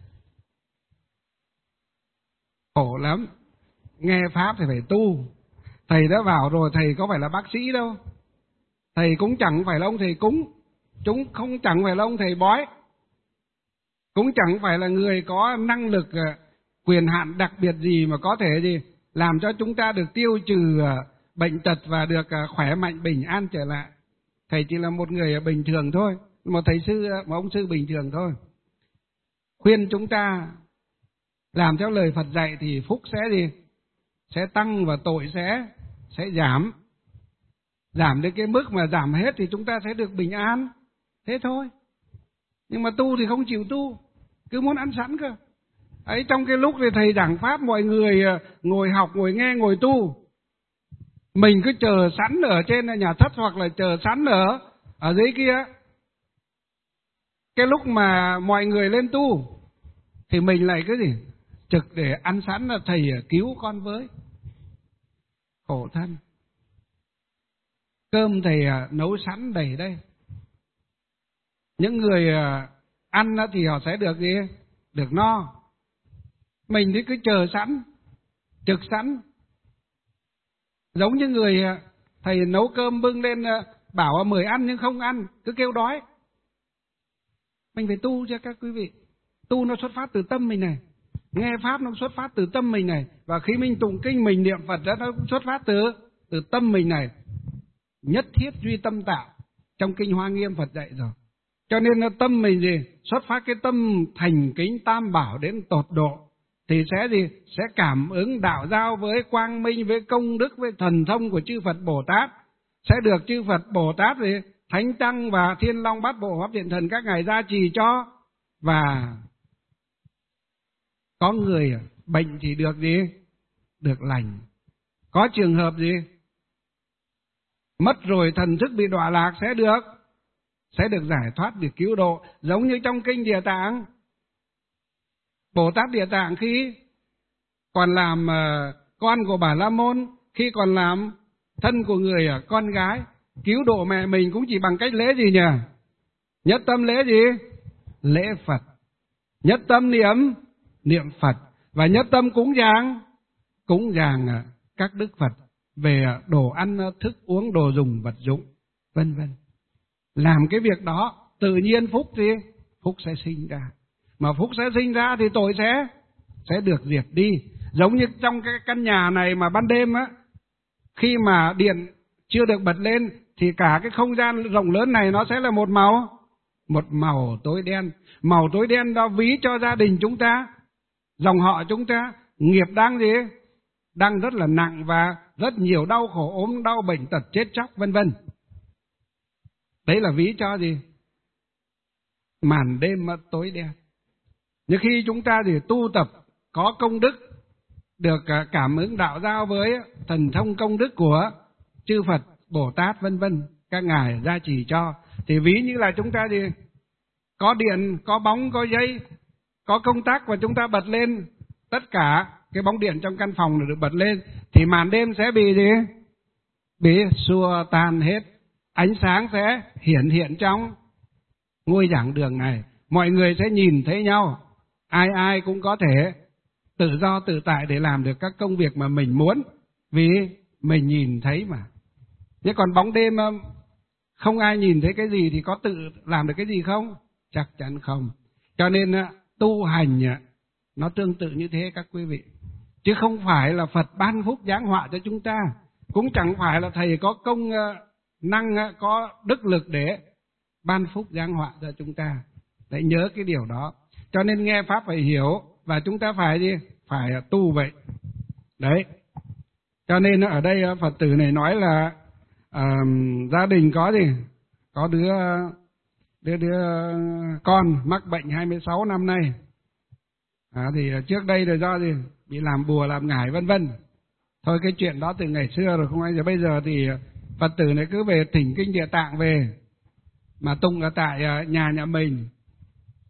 khổ lắm. Nghe pháp thì phải tu. Thầy đã vào rồi, thầy có phải là bác sĩ đâu, thầy cũng chẳng phải là ông thầy cúng, chúng không chẳng phải là ông thầy bói, cũng chẳng phải là người có năng lực quyền hạn đặc biệt gì mà có thể gì làm cho chúng ta được tiêu trừ bệnh tật và được khỏe mạnh bình an trở lại. Thầy chỉ là một người bình thường thôi, một thầy sư, một ông sư bình thường thôi. Khuyên chúng ta làm theo lời Phật dạy thì phúc sẽ gì? Sẽ tăng và tội sẽ sẽ giảm. Giảm đến cái mức mà giảm hết thì chúng ta sẽ được bình an. Thế thôi. Nhưng mà tu thì không chịu tu, cứ muốn ăn sẵn cơ. Ấy trong cái lúc thì thầy giảng pháp mọi người ngồi học, ngồi nghe, ngồi tu. Mình cứ chờ sẵn ở trên nhà thất hoặc là chờ sẵn ở ở dưới kia. Cái lúc mà mọi người lên tu thì mình lại cái gì? Trực để ăn sẵn là thầy cứu con với. Khổ thân. Cơm thầy nấu sẵn đầy đây. Những người ăn thì họ sẽ được gì? Được no. Mình thì cứ chờ sẵn, trực sẵn. Giống như người thầy nấu cơm bưng lên bảo mời ăn nhưng không ăn, cứ kêu đói. Mình phải tu cho các quý vị. Tu nó xuất phát từ tâm mình này. Nghe pháp nó xuất phát từ tâm mình này. Và khi mình tụng kinh mình niệm Phật đó, nó xuất phát từ từ tâm mình này. Nhất thiết duy tâm tạo. Trong kinh Hoa Nghiêm Phật dạy rồi. Cho nên là tâm mình gì? Xuất phát cái tâm thành kính tam bảo đến tột độ. Thì sẽ gì? Sẽ cảm ứng đạo giao với quang minh, với công đức, với thần thông của chư Phật Bồ Tát. Sẽ được chư Phật Bồ Tát gì? Thánh Tăng và Thiên Long Bát Bộ Pháp Điện Thần các ngài gia trì cho. Và có người bệnh thì được gì? Được lành. Có trường hợp gì? Mất rồi thần thức bị đọa lạc sẽ được sẽ được giải thoát, được cứu độ. Giống như trong kinh Địa Tạng, Bồ Tát Địa Tạng khi còn làm uh, con của Bà La Môn, khi còn làm thân của người uh, con gái, cứu độ mẹ mình cũng chỉ bằng cách lễ gì nhỉ? Nhất tâm lễ gì? Lễ Phật. Nhất tâm niệm niệm Phật. Và nhất tâm cúng dường cúng dường uh, các đức Phật về uh, đồ ăn, uh, thức uống, đồ dùng, vật dụng, vân vân. Làm cái việc đó tự nhiên phúc thì phúc sẽ sinh ra. Mà phúc sẽ sinh ra thì tội sẽ sẽ được diệt đi. Giống như trong cái căn nhà này mà ban đêm á, khi mà điện chưa được bật lên thì cả cái không gian rộng lớn này nó sẽ là một màu một màu tối đen. Màu tối đen đó ví cho gia đình chúng ta, dòng họ chúng ta nghiệp đang gì? Đang rất là nặng và rất nhiều đau khổ, ốm đau, bệnh tật, chết chóc, vân vân. Đấy là ví cho gì? Màn đêm tối đen. Nhưng khi chúng ta thì tu tập có công đức, được cảm ứng đạo giao với thần thông công đức của chư Phật, Bồ Tát vân vân, các ngài gia trì cho, thì ví như là chúng ta thì có điện, có bóng, có dây, có công tắc và chúng ta bật lên, tất cả cái bóng điện trong căn phòng được bật lên thì màn đêm sẽ bị gì? Bị xua tan hết. Ánh sáng sẽ hiển hiện trong ngôi giảng đường này. Mọi người sẽ nhìn thấy nhau. Ai ai cũng có thể tự do tự tại để làm được các công việc mà mình muốn. Vì mình nhìn thấy mà. Nhưng còn bóng đêm không ai nhìn thấy cái gì thì có tự làm được cái gì không? Chắc chắn không. Cho nên tu hành nó tương tự như thế các quý vị. Chứ không phải là Phật ban phúc giáng họa cho chúng ta. Cũng chẳng phải là thầy có công năng, có đức lực để ban phúc giáng họa cho chúng ta. Để nhớ cái điều đó. Cho nên nghe pháp phải hiểu và chúng ta phải gì? Phải tu vậy. Đấy. Cho nên ở đây Phật tử này nói là uh, gia đình có gì? Có đứa, đứa đứa con mắc bệnh hai mươi sáu năm nay. À, thì trước đây là do gì? Bị làm bùa, làm ngải vân vân. Thôi cái chuyện đó từ ngày xưa rồi không ai giờ. Bây giờ thì Phật tử này cứ về thỉnh kinh Địa Tạng về mà tụng ở tại nhà nhà mình.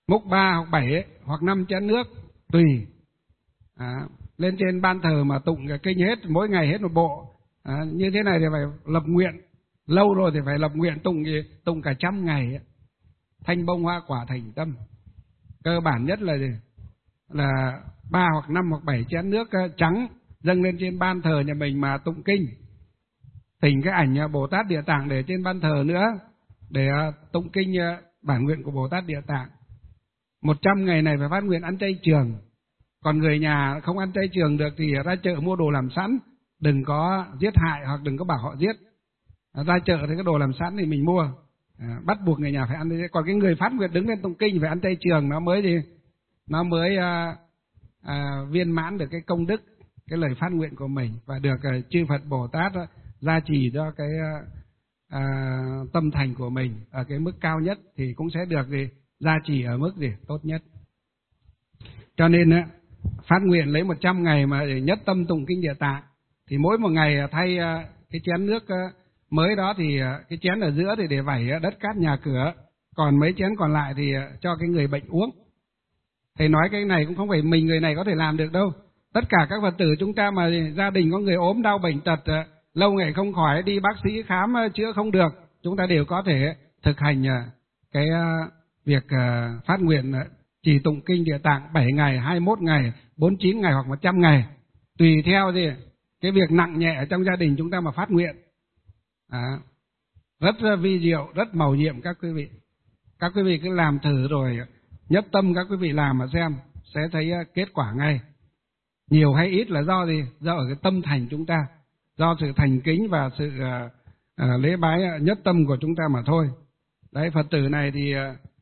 múc ba hoặc bảy ấy, hoặc năm chén nước tùy. À, lên trên ban thờ mà tụng cái kinh hết, mỗi ngày hết một bộ. À, như thế này thì phải lập nguyện, lâu rồi thì phải lập nguyện tụng gì? Tụng cả trăm ngày ấy. Thanh bông hoa quả thành tâm. Cơ bản nhất là gì? Là ba hoặc năm hoặc bảy chén nước trắng dâng lên trên ban thờ nhà mình mà tụng kinh. Thỉnh cái ảnh Bồ Tát Địa Tạng để trên ban thờ nữa, để tụng kinh bản nguyện của Bồ Tát Địa Tạng. Một trăm ngày này phải phát nguyện ăn chay trường. Còn người nhà không ăn chay trường được thì ra chợ mua đồ làm sẵn, đừng có giết hại hoặc đừng có bảo họ giết. Ra chợ thì cái đồ làm sẵn thì mình mua. À, bắt buộc người nhà phải ăn. Còn cái người phát nguyện đứng lên tụng kinh phải ăn chay trường, nó mới gì? Nó mới à, à, viên mãn được cái công đức, cái lời phát nguyện của mình, và được à, chư Phật Bồ Tát à, gia trì cho cái à, tâm thành của mình ở cái mức cao nhất, thì cũng sẽ được gì? Gia trì ở mức gì? Tốt nhất. Cho nên á, phát nguyện lấy một trăm ngày mà để nhất tâm tụng kinh Địa Tạng, thì mỗi một ngày thay à, cái chén nước à, mới đó thì à, cái chén ở giữa thì để vẩy đất cát nhà cửa, còn mấy chén còn lại thì à, cho cái người bệnh uống. Thầy nói cái này cũng không phải mình người này có thể làm được đâu. Tất cả các Phật tử chúng ta mà gia đình có người ốm đau bệnh tật, lâu ngày không khỏi, đi bác sĩ khám chữa không được, chúng ta đều có thể thực hành cái việc phát nguyện trì tụng kinh Địa Tạng bảy ngày, hai mươi mốt ngày, bốn mươi chín ngày hoặc một trăm ngày. Tùy theo gì cái việc nặng nhẹ ở trong gia đình chúng ta mà phát nguyện. À, rất vi diệu, rất mầu nhiệm các quý vị. Các quý vị cứ làm thử rồi nhất tâm các quý vị làm mà xem, sẽ thấy kết quả ngay. Nhiều hay ít là do gì? Do ở cái tâm thành chúng ta, do sự thành kính và sự uh, uh, lễ bái nhất tâm của chúng ta mà thôi. Đấy, Phật tử này thì uh,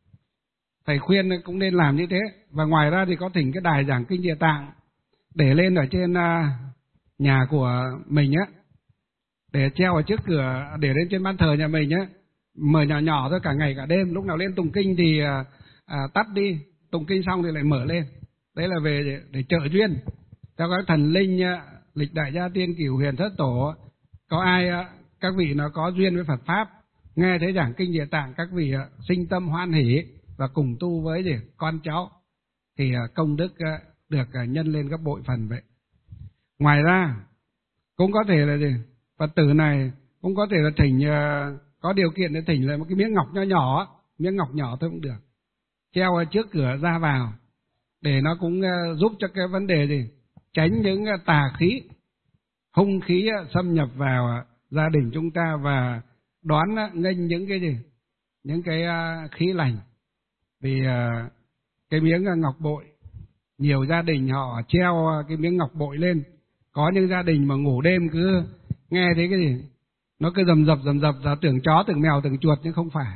thầy khuyên cũng nên làm như thế. Và ngoài ra thì có thỉnh cái đài giảng kinh Địa Tạng để lên ở trên uh, nhà của mình á, để treo ở trước cửa, để lên trên ban thờ nhà mình á, mở nhỏ nhỏ thôi, cả ngày cả đêm. Lúc nào lên tụng kinh thì uh, À, tắt đi, tụng kinh xong thì lại mở lên. Đấy là về để, để trợ duyên cho các thần linh, lịch đại gia tiên, cửu huyền thất tổ. Có ai các vị nó có duyên với Phật pháp, nghe thấy giảng kinh Địa Tạng, các vị sinh tâm hoan hỷ và cùng tu với gì con cháu, thì công đức được nhân lên gấp bội phần vậy. Ngoài ra cũng có thể là gì, Phật tử này cũng có thể là thỉnh, có điều kiện để thỉnh lại một cái miếng ngọc nho nhỏ, miếng ngọc nhỏ thôi cũng được, treo ở trước cửa ra vào, để nó cũng giúp cho cái vấn đề gì tránh những tà khí, hung khí xâm nhập vào gia đình chúng ta, và đoán nghênh những cái gì, những cái khí lành. Vì cái miếng ngọc bội, nhiều gia đình họ treo cái miếng ngọc bội lên, có những gia đình mà ngủ đêm cứ nghe thấy cái gì nó cứ rầm rập rầm rập ra, tưởng chó tưởng mèo tưởng chuột, nhưng không phải.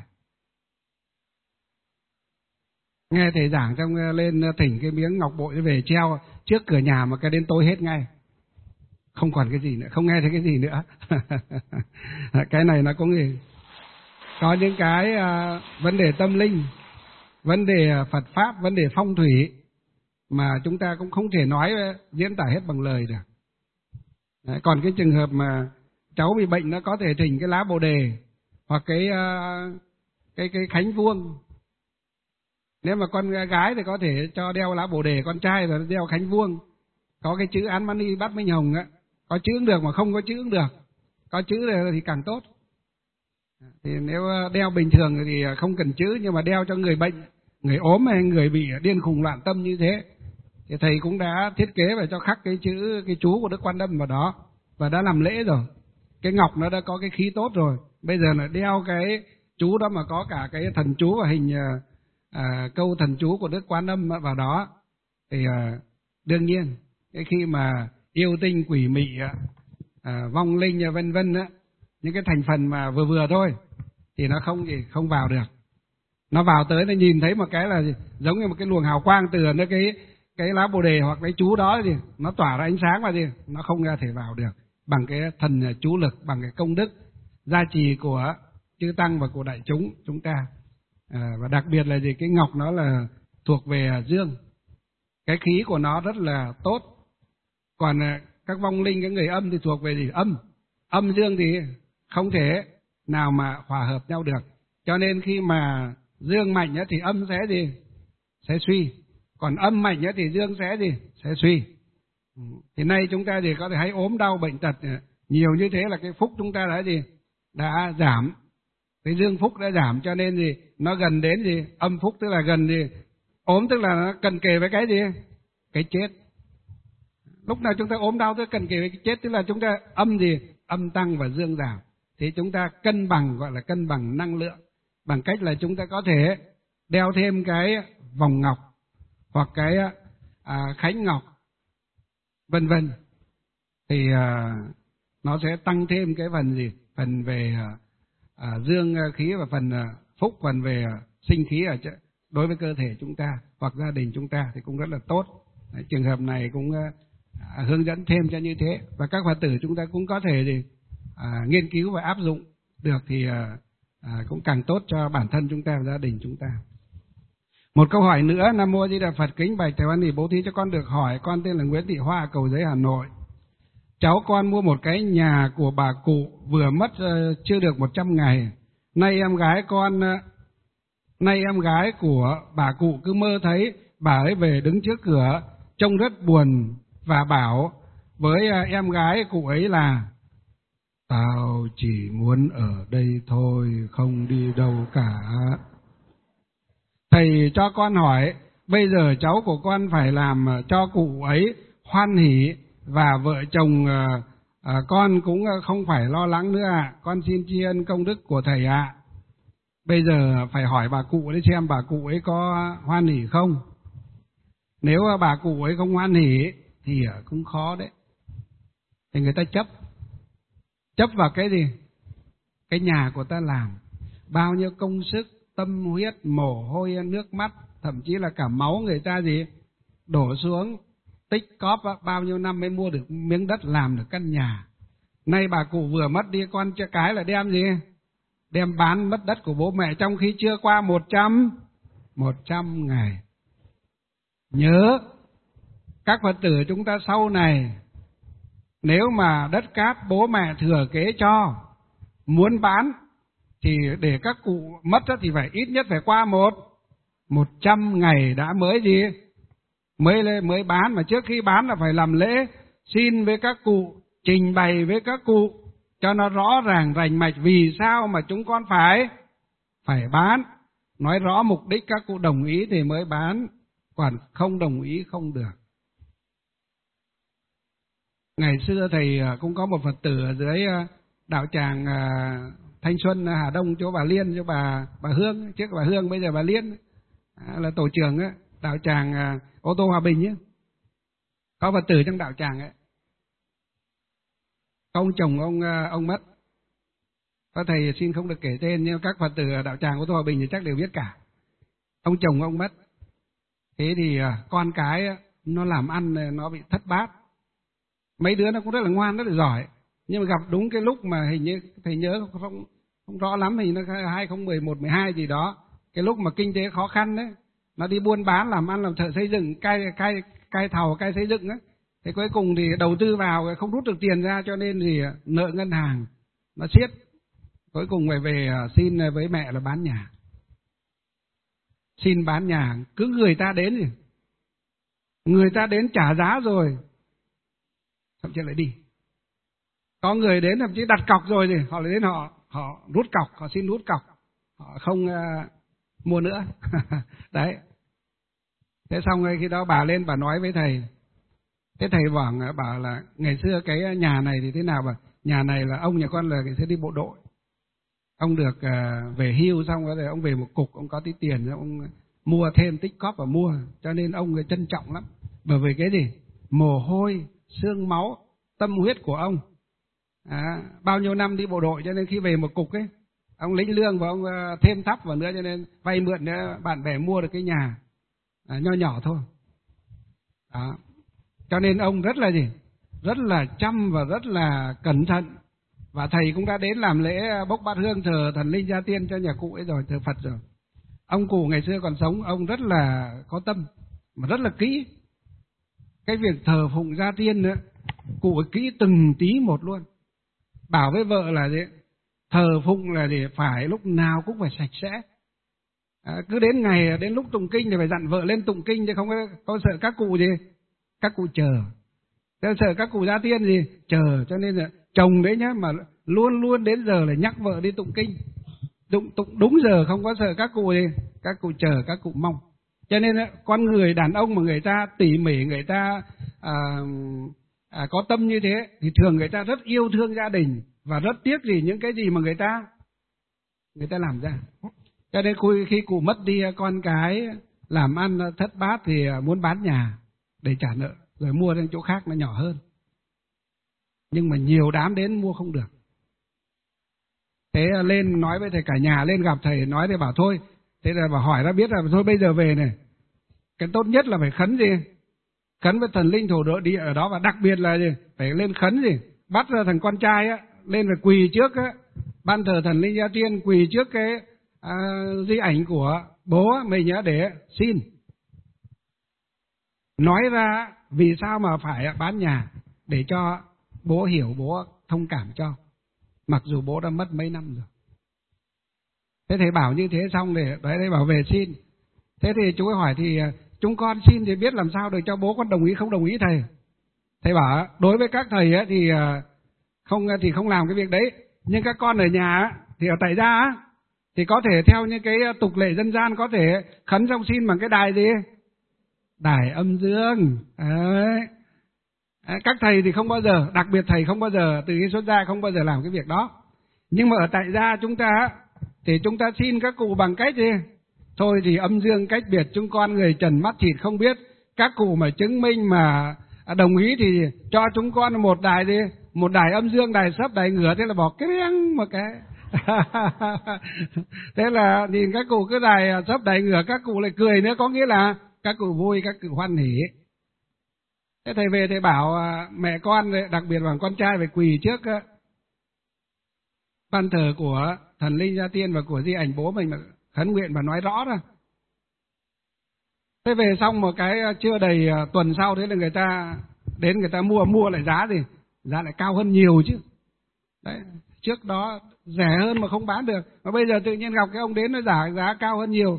Nghe thầy giảng xong lên thỉnh cái miếng ngọc bội về treo trước cửa nhà mà cái đến tối hết ngay, không còn cái gì nữa, không nghe thấy cái gì nữa. Cái này nó cũng gì, có những cái uh, vấn đề tâm linh, vấn đề Phật pháp, vấn đề phong thủy mà chúng ta cũng không thể nói diễn tả hết bằng lời được. Đấy, còn cái trường hợp mà cháu bị bệnh, nó có thể thỉnh cái lá bồ đề hoặc cái uh, cái cái khánh vuông. Nếu mà con gái thì có thể cho đeo lá bồ đề, con trai là đeo khánh vuông, có cái chữ Án Mani Bát Minh Hồng á, có chữ cũng được mà không có chữ cũng được, có chữ thì càng tốt. Thì nếu đeo bình thường thì không cần chữ, nhưng mà đeo cho người bệnh, người ốm hay người bị điên khùng loạn tâm như thế, thì thầy cũng đã thiết kế và cho khắc cái chữ, cái chú của Đức Quan Âm vào đó, và đã làm lễ rồi. Cái ngọc nó đã có cái khí tốt rồi, bây giờ là đeo cái chú đó mà có cả cái thần chú và hình à, câu thần chú của Đức Quan Âm vào đó, thì à, đương nhiên cái khi mà yêu tinh quỷ mị, à, vong linh vân vân á, những cái thành phần mà vừa vừa thôi thì nó không gì không vào được. Nó vào tới nó nhìn thấy một cái là gì? Giống như một cái luồng hào quang từ nó cái cái lá bồ đề hoặc cái chú đó gì, nó tỏa ra ánh sáng vào gì, nó không ra thể vào được bằng cái thần chú lực, bằng cái công đức gia trì của chư tăng và của đại chúng chúng ta. À, và đặc biệt là gì, cái ngọc nó là thuộc về dương, cái khí của nó rất là tốt. Còn các vong linh, cái người âm thì thuộc về gì, âm, âm dương thì không thể nào mà hòa hợp nhau được. Cho nên khi mà dương mạnh thì âm sẽ gì sẽ suy. Còn âm mạnh ấy thì dương sẽ gì? Sẽ suy. Thì nay chúng ta thì có thể thấy ốm đau bệnh tật nhiều như thế là cái phúc chúng ta đã gì? Đã giảm. Cái dương phúc đã giảm, cho nên gì? Nó gần đến gì? Âm phúc tức là gần gì? Ốm tức là nó cận kề với cái gì? Cái chết. Lúc nào chúng ta ốm đau tức cận kề với cái chết, tức là chúng ta âm gì? Âm tăng và dương giảm. Thì chúng ta cân bằng, gọi là cân bằng năng lượng, bằng cách là chúng ta có thể đeo thêm cái vòng ngọc hoặc cái à, khánh ngọc vân vân, thì à, nó sẽ tăng thêm cái phần gì? Phần về à, dương khí và phần à, phúc, phần về à, sinh khí ở đối với cơ thể chúng ta hoặc gia đình chúng ta thì cũng rất là tốt. Đấy, trường hợp này cũng à, hướng dẫn thêm cho như thế, và các Phật tử chúng ta cũng có thể gì? À, nghiên cứu và áp dụng được thì à, à, cũng càng tốt cho bản thân chúng ta và gia đình chúng ta. Một câu hỏi nữa. Nam Mô A Di Đà Phật, kính bạch thầy Hoan Hỷ bố thí cho con được hỏi. Con tên là Nguyễn Thị Hoa, Cầu Giấy, Hà Nội. Cháu con mua một cái nhà của bà cụ vừa mất uh, chưa được một trăm ngày. Nay em gái con uh, nay em gái của bà cụ cứ mơ thấy bà ấy về đứng trước cửa, trông rất buồn và bảo với uh, em gái cụ ấy là: tao chỉ muốn ở đây thôi, không đi đâu cả. Thầy cho con hỏi, bây giờ cháu của con phải làm cho cụ ấy hoan hỉ và vợ chồng à, à, con cũng không phải lo lắng nữa ạ. À. Con xin tri ân công đức của thầy ạ. À. Bây giờ phải hỏi bà cụ ấy xem bà cụ ấy có hoan hỉ không. Nếu bà cụ ấy không hoan hỉ thì cũng khó đấy. Thì người ta chấp. Chấp vào cái gì? Cái nhà của ta làm. Bao nhiêu công sức, tâm huyết, mồ hôi, nước mắt, thậm chí là cả máu người ta gì? Đổ xuống, tích cóp bao nhiêu năm mới mua được miếng đất làm được căn nhà. Nay bà cụ vừa mất đi, con cho cái là đem gì? Đem bán mất đất của bố mẹ trong khi chưa qua một trăm, một trăm ngày. Nhớ, các Phật tử chúng ta sau này, nếu mà đất cát bố mẹ thừa kế cho, muốn bán, thì để các cụ mất thì phải ít nhất phải qua một, một trăm ngày đã mới gì? Mới lên mới bán, mà trước khi bán là phải làm lễ xin với các cụ, trình bày với các cụ cho nó rõ ràng rành mạch vì sao mà chúng con phải phải bán, nói rõ mục đích, các cụ đồng ý thì mới bán, còn không đồng ý không được. Ngày xưa thầy cũng có một Phật tử ở dưới đạo tràng Thanh Xuân Hà Đông, chỗ bà Liên, chỗ bà bà Hương, trước bà Hương bây giờ bà Liên là tổ trưởng ấy, đạo tràng ô tô Hòa Bình ấy. Có Phật tử trong đạo tràng ấy. Ông chồng ông ông mất. Có thầy xin không được kể tên, nhưng các Phật tử ở đạo tràng ô tô Hòa Bình thì chắc đều biết cả. Ông chồng ông mất. Thế thì con cái nó làm ăn nó bị thất bát. Mấy đứa nó cũng rất là ngoan, rất là giỏi. Nhưng mà gặp đúng cái lúc mà hình như thầy nhớ không, không, không rõ lắm, hình như nó hai không một một, mười hai gì đó. Cái lúc mà kinh tế khó khăn đấy, nó đi buôn bán, làm ăn, làm thợ xây dựng, cai, cai, cai thầu, cai xây dựng ấy. Thế cuối cùng thì đầu tư vào không rút được tiền ra, cho nên thì nợ ngân hàng nó siết. Cuối cùng phải về xin với mẹ là bán nhà. Xin bán nhà, cứ người ta đến thì người ta đến trả giá rồi, thậm chí lại đi. Có người đến thậm chí đặt cọc rồi thì họ lại đến họ họ rút cọc, họ xin rút cọc, họ không uh, mua nữa. Đấy. Thế xong rồi khi đó bà lên bà nói với thầy. Thế thầy bảo, bảo là ngày xưa cái nhà này thì thế nào, bà nhà này là ông nhà con là ngày xưa đi bộ đội. Ông được uh, về hưu xong rồi ông về một cục, ông có tí tiền, ông mua thêm tích cóp và mua, cho nên ông trân trọng lắm. Bởi vì cái gì? Mồ hôi, xương máu, tâm huyết của ông. À, bao nhiêu năm đi bộ đội, cho nên khi về một cục ấy, ông lĩnh lương và ông uh, thêm thắp vào nữa, cho nên vay mượn để bạn bè mua được cái nhà à, nho nhỏ thôi. Đó. Cho nên ông rất là gì? Rất là chăm và rất là cẩn thận. Và thầy cũng đã đến làm lễ bốc bát hương thờ thần linh gia tiên cho nhà cụ ấy rồi, thờ Phật rồi. Ông cụ ngày xưa còn sống, ông rất là có tâm, mà rất là kỹ. Cái việc thờ phụng gia tiên nữa, cụ ấy kỹ từng tí một luôn. Bảo với vợ là gì? Thờ phụng là gì? Phải lúc nào cũng phải sạch sẽ. À, cứ đến ngày, đến lúc tụng kinh thì phải dặn vợ lên tụng kinh, chứ không có, có sợ các cụ gì, các cụ chờ. Thế sợ các cụ gia tiên gì, chờ, cho nên là chồng đấy nhá, mà luôn luôn đến giờ là nhắc vợ đi tụng kinh. Tụng, tụng đúng giờ, không có sợ các cụ gì, các cụ chờ, các cụ mong. Cho nên con người đàn ông mà người ta tỉ mỉ, người ta à, à, có tâm như thế, thì thường người ta rất yêu thương gia đình và rất tiếc gì những cái gì mà người ta người ta làm ra. Cho nên khi cụ mất đi, con cái làm ăn thất bát thì muốn bán nhà để trả nợ, rồi mua đến chỗ khác nó nhỏ hơn. Nhưng mà nhiều đám đến mua không được. Thế lên nói với thầy, cả nhà lên gặp thầy, nói thầy bảo thôi. Thế là bảo hỏi ra biết là thôi bây giờ về này, cái tốt nhất là phải khấn gì? Khấn với thần linh thổ độ địa ở đó, và đặc biệt là gì? Phải lên khấn gì? Bắt ra thằng con trai á, lên phải quỳ trước á, ban thờ thần linh gia tiên, quỳ trước cái à, di ảnh của bố mình nhớ để xin. Nói ra vì sao mà phải bán nhà, để cho bố hiểu, bố thông cảm cho. Mặc dù bố đã mất mấy năm rồi. Thế thầy bảo như thế xong để đấy, thầy bảo về xin. Thế thì chú ấy hỏi thì chúng con xin thì biết làm sao được cho bố con đồng ý không đồng ý thầy. Thầy bảo đối với các thầy ấy, thì không thì không làm cái việc đấy. Nhưng các con ở nhà thì ở tại gia thì có thể theo những cái tục lệ dân gian, có thể khấn xong xin bằng cái đài gì? Đài âm dương. Đấy. Các thầy thì không bao giờ, đặc biệt thầy không bao giờ, từ khi xuất gia không bao giờ làm cái việc đó. Nhưng mà ở tại gia chúng ta thì chúng ta xin các cụ bằng cách gì? Thôi thì âm dương cách biệt, chúng con người trần mắt thịt không biết. Các cụ mà chứng minh mà đồng ý thì cho chúng con một đài gì? Một đài âm dương, đài sấp, đài ngửa. Thế là bỏ cái riêng một cái. Thế là nhìn các cụ cứ đài sấp, đài ngửa, các cụ lại cười nữa, có nghĩa là các cụ vui, các cụ hoan hỉ. Thế thầy về thầy bảo mẹ con, đặc biệt là con trai phải quỳ trước ban thờ của thần linh gia tiên và của di ảnh bố mình mà khấn nguyện và nói rõ ra. Thế về xong một cái chưa đầy tuần sau, thế là người ta đến, người ta mua, mua lại giá gì? Giá lại cao hơn nhiều chứ. Đấy, trước đó rẻ hơn mà không bán được, mà bây giờ tự nhiên gặp cái ông đến nó giả giá cao hơn nhiều.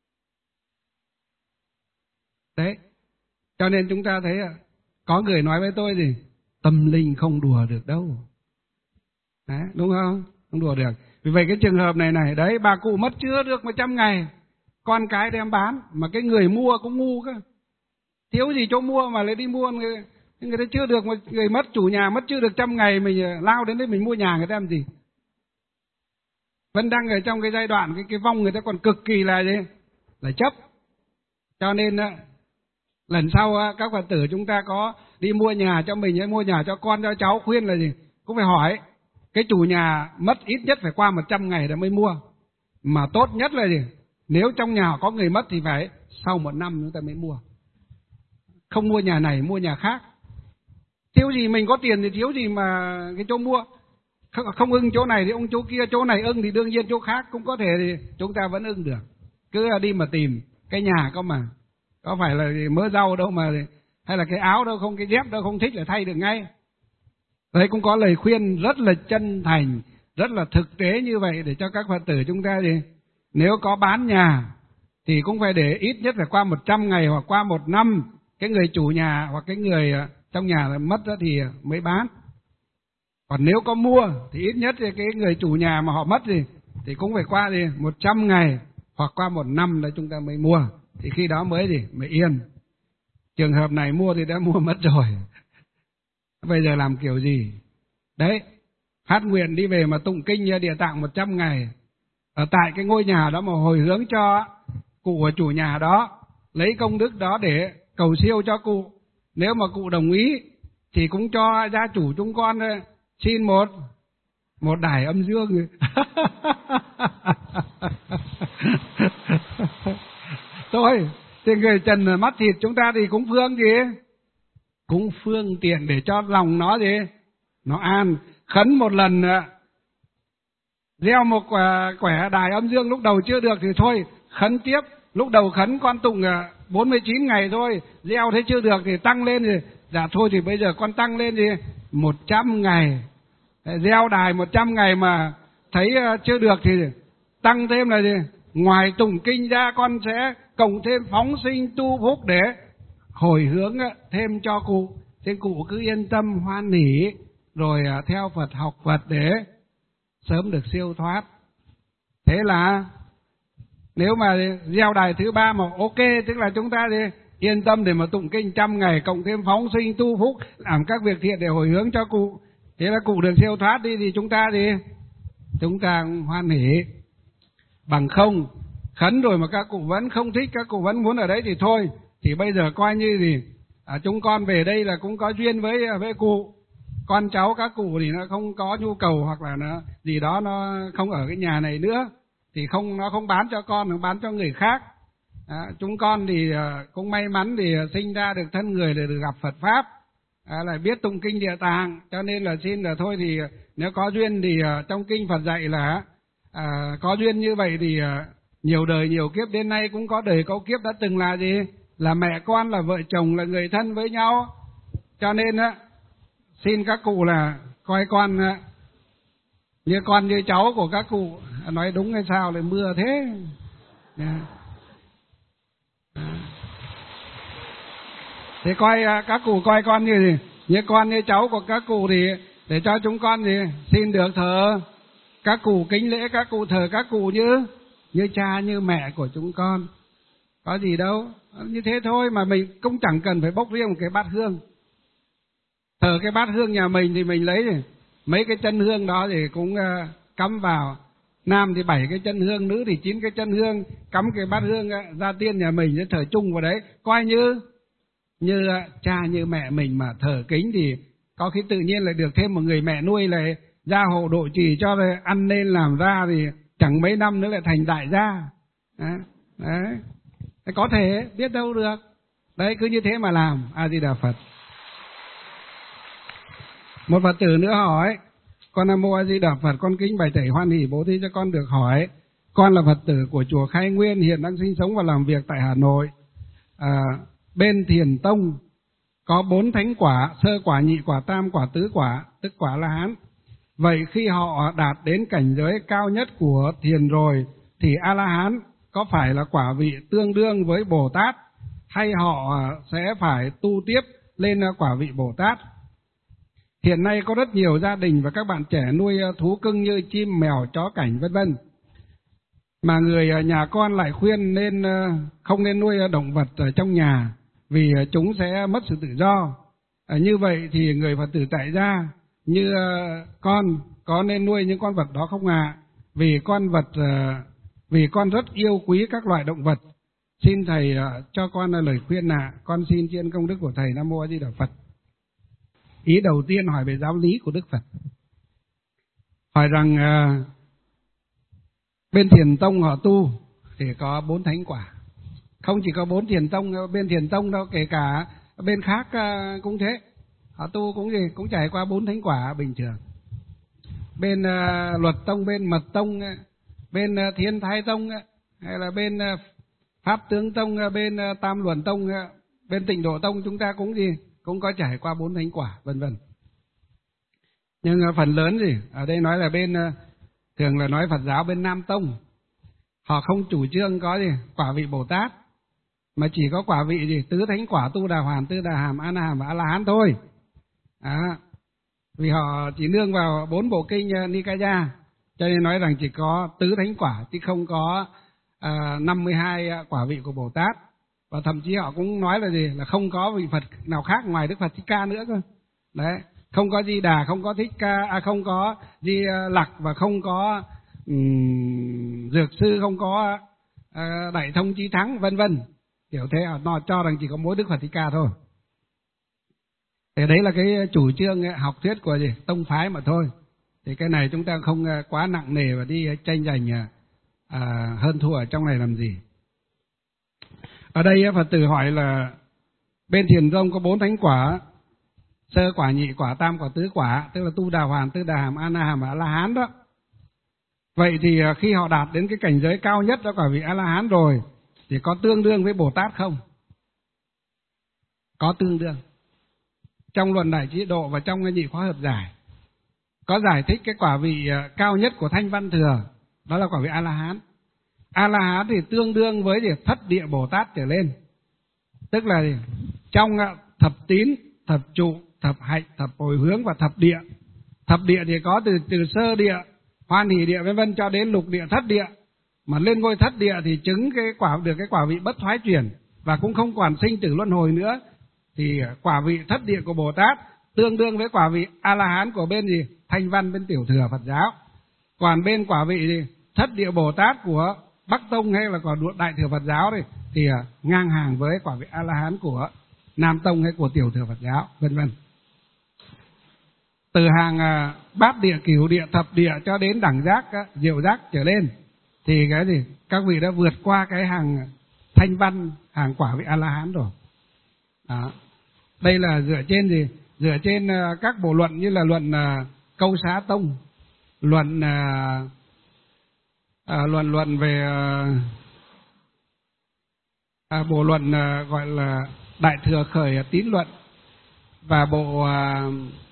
Đấy, cho nên chúng ta thấy có người nói với tôi gì? Tâm linh không đùa được đâu. Đấy, đúng không? Không đùa được. Vì vậy cái trường hợp này này, đấy, bà cụ mất chưa được một trăm ngày, con cái đem bán, mà cái người mua cũng ngu cơ. Thiếu gì chỗ mua mà lại đi mua, người, người ta chưa được, một người mất, chủ nhà mất chưa được trăm ngày, mình lao đến đấy mình mua nhà người ta làm gì? Vẫn đang ở trong cái giai đoạn, cái, cái vong người ta còn cực kỳ là gì? Là chấp. Cho nên lần sau các Phật tử chúng ta có đi mua nhà cho mình, mua nhà cho con, cho cháu, khuyên là gì? Cũng phải hỏi cái chủ nhà mất ít nhất phải qua một trăm ngày để mới mua. Mà tốt nhất là gì? Nếu trong nhà có người mất thì phải sau một năm chúng ta mới mua. Không mua nhà này, mua nhà khác. Thiếu gì mình có tiền thì thiếu gì mà cái chỗ mua. Không, không ưng chỗ này thì ông chỗ kia, chỗ này ưng thì đương nhiên chỗ khác cũng có thể thì chúng ta vẫn ưng được. Cứ đi mà tìm cái nhà có mà. Có phải là mớ rau đâu mà, hay là cái áo đâu không, cái dép đâu không thích là thay được ngay. Đấy cũng có lời khuyên rất là chân thành, rất là thực tế như vậy để cho các Phật tử chúng ta gì? Nếu có bán nhà thì cũng phải để ít nhất phải qua một trăm ngày hoặc qua một năm, cái người chủ nhà hoặc cái người trong nhà mất đó thì mới bán. Còn nếu có mua thì ít nhất thì cái người chủ nhà mà họ mất gì thì cũng phải qua gì một trăm ngày hoặc qua một năm đấy chúng ta mới mua. Thì khi đó mới gì? Mới yên. Trường hợp này mua thì đã mua mất rồi. Bây giờ làm kiểu gì? Đấy, phát nguyện đi về mà tụng kinh như Địa Tạng một trăm ngày. Ở tại cái ngôi nhà đó mà hồi hướng cho cụ của chủ nhà đó, lấy công đức đó để cầu siêu cho cụ. Nếu mà cụ đồng ý thì cũng cho gia chủ chúng con xin một một đài âm dương. Thôi, thì người trần mắt thịt chúng ta thì cũng phương gì? Cũng phương tiện để cho lòng nó gì? Nó an. Khấn một lần, gieo một quả, quả đài âm dương, lúc đầu chưa được thì thôi, khấn tiếp. Lúc đầu khấn con tụng bốn mươi chín ngày thôi, gieo thế chưa được thì tăng lên thì, dạ thôi thì bây giờ con tăng lên gì? một trăm ngày. Gieo đài một trăm ngày mà thấy chưa được thì tăng thêm là gì? ngoài tụng kinh ra con sẽ cộng thêm phóng sinh tu phúc để hồi hướng thêm cho cụ. Thế cụ cứ yên tâm hoan hỉ rồi theo Phật học Phật để sớm được siêu thoát. Thế là nếu mà gieo đài thứ ba mà ok, tức là chúng ta thì yên tâm để mà tụng kinh trăm ngày, cộng thêm phóng sinh tu phúc, làm các việc thiện để hồi hướng cho cụ. Thế là cụ được siêu thoát đi thì chúng ta thì chúng ta hoan hỉ. Bằng không khấn rồi mà các cụ vẫn không thích, các cụ vẫn muốn ở đấy thì thôi, thì bây giờ coi như gì à, chúng con về đây là cũng có duyên với với cụ, con cháu các cụ thì nó không có nhu cầu hoặc là nó gì đó, nó không ở cái nhà này nữa thì không, nó không bán cho con, nó bán cho người khác. À, chúng con thì cũng may mắn thì sinh ra được thân người để được gặp Phật pháp, à, lại biết tụng kinh Địa Tạng, cho nên là xin là thôi thì nếu có duyên thì trong kinh Phật dạy là à, có duyên như vậy thì nhiều đời nhiều kiếp đến nay cũng có đời có kiếp đã từng là gì, là mẹ con, là vợ chồng, là người thân với nhau. Cho nên á xin các cụ là coi con như con như cháu của các cụ. Nói đúng hay sao lại mưa thế? Yeah. Thế coi các cụ coi con như gì, như con như cháu của các cụ thì để cho chúng con thì xin được thờ các cụ, kính lễ các cụ, thờ các cụ như như cha như mẹ của chúng con. Có gì đâu, như thế thôi mà mình cũng chẳng cần phải bốc riêng một cái bát hương. Thờ cái bát hương nhà mình thì mình lấy thì mấy cái chân hương đó thì cũng uh, cắm vào. Nam thì bảy cái chân hương, nữ thì chín cái chân hương, cắm cái bát hương uh, gia tiên nhà mình để thờ chung vào đấy, coi như như uh, cha như mẹ mình mà thờ kính thì có khi tự nhiên lại được thêm một người mẹ nuôi lại gia hộ độ trì cho ăn nên làm ra thì chẳng mấy năm nữa lại thành đại gia. Đấy, đấy. Có thể, biết đâu được. Đấy, cứ như thế mà làm. A Di Đà Phật. Một Phật tử nữa hỏi: con Nam Mô A Di Đà Phật, con kính bạch thầy hoan hỷ bố thí cho con được hỏi. Con là Phật tử của chùa Khai Nguyên, hiện đang sinh sống và làm việc tại Hà Nội. À, bên Thiền Tông có bốn thánh quả: sơ quả, nhị quả, tam quả, tứ quả, tức quả La Hán. Vậy khi họ đạt đến cảnh giới cao nhất của thiền rồi thì A La Hán có phải là quả vị tương đương với Bồ Tát, hay họ sẽ phải tu tiếp lên quả vị Bồ Tát? Hiện nay có rất nhiều gia đình và các bạn trẻ nuôi thú cưng như chim, mèo, chó cảnh vân vân, mà người nhà con lại khuyên nên không nên nuôi động vật ở trong nhà vì chúng sẽ mất sự tự do. Như vậy thì người Phật tử tại gia như con có nên nuôi những con vật đó không ạ? À? Vì con vật vì con rất yêu quý các loại động vật. Xin thầy cho con lời khuyên ạ. À. Con xin tri ân công đức của thầy. Nam Mô A Di Đà Phật. Ý đầu tiên hỏi về giáo lý của Đức Phật. Hỏi rằng uh, bên Thiền Tông họ tu thì có bốn thánh quả. Không chỉ có bốn Thiền Tông, bên Thiền Tông đâu, kể cả bên khác uh, cũng thế. Họ tu cũng gì cũng trải qua bốn thánh quả bình thường. Bên uh, Luật Tông, bên Mật Tông, bên uh, Thiên Thái Tông, hay là bên uh, Pháp Tướng Tông, uh, bên uh, Tam Luận Tông, uh, bên Tịnh Độ Tông, chúng ta cũng gì cũng có trải qua bốn thánh quả vân vân. Nhưng uh, phần lớn gì ở đây nói là bên uh, thường là nói Phật giáo bên Nam Tông, họ không chủ trương có gì quả vị Bồ Tát, mà chỉ có quả vị gì tứ thánh quả: Tu Đà Hoàn, Tư Đà Hàm, A Na Hàm và A La Hán thôi. À, vì họ chỉ nương vào bốn bộ kinh uh, Nikaya, cho nên nói rằng chỉ có tứ thánh quả chứ không có uh, năm mươi hai quả vị của Bồ Tát. Và thậm chí họ cũng nói là gì là không có vị Phật nào khác ngoài Đức Phật Thích Ca nữa cơ. Đấy, không có Di Đà, không có Thích Ca, à, không có Di Lặc, và không có um, Dược Sư, không có uh, Đại Thông Chí Thắng vân vân. Kiểu thế họ cho rằng chỉ có mỗi Đức Phật Thích Ca thôi. Thì đấy là cái chủ trương học thuyết của gì tông phái mà thôi. Thì cái này chúng ta không quá nặng nề và đi tranh giành à, hơn thua ở trong này làm gì. Ở đây Phật tử hỏi là bên Thiền Tông có bốn thánh quả: sơ quả, nhị quả, tam quả, tứ quả, tức là Tu Đà Hoàn, Tư Đà Hàm, A Na Hàm và A La Hán đó. Vậy thì khi họ đạt đến cái cảnh giới cao nhất đó, quả vị A La Hán rồi, thì có tương đương với Bồ Tát không? Có tương đương. Trong Luận Đại Trí Độ và trong cái nhị khóa hợp giải có giải thích cái quả vị cao nhất của Thanh Văn Thừa, đó là quả vị A La Hán. A La Hán thì tương đương với gì? Thất địa Bồ Tát trở lên. Tức là gì? Trong thập tín, thập trụ, thập hạnh, thập hồi hướng và thập địa. Thập địa thì có từ từ sơ địa, hoan hỷ địa vân vân cho đến lục địa, thất địa. Mà lên ngôi thất địa thì chứng cái quả được cái quả vị bất thoái chuyển và cũng không còn sinh tử luân hồi nữa. Thì quả vị thất địa của Bồ Tát tương đương với quả vị A La Hán của bên gì? Thanh Văn, bên Tiểu Thừa Phật giáo. Còn bên quả vị gì? Thất địa Bồ Tát của Bắc Tông hay là còn Đại Thừa Phật giáo thì, thì ngang hàng với quả vị A La Hán của Nam Tông hay của Tiểu Thừa Phật giáo, vân vân. Từ hàng bát địa, cửu địa, thập địa cho đến đẳng giác, diệu giác trở lên thì cái gì? Các vị đã vượt qua cái hàng thanh văn, hàng quả vị A La Hán rồi. Đó. Đây là dựa trên gì? Dựa trên các bộ luận như là luận Câu Xá Tông, luận à, luận luận về à, bộ luận à, gọi là Đại Thừa Khởi Tín Luận và bộ à,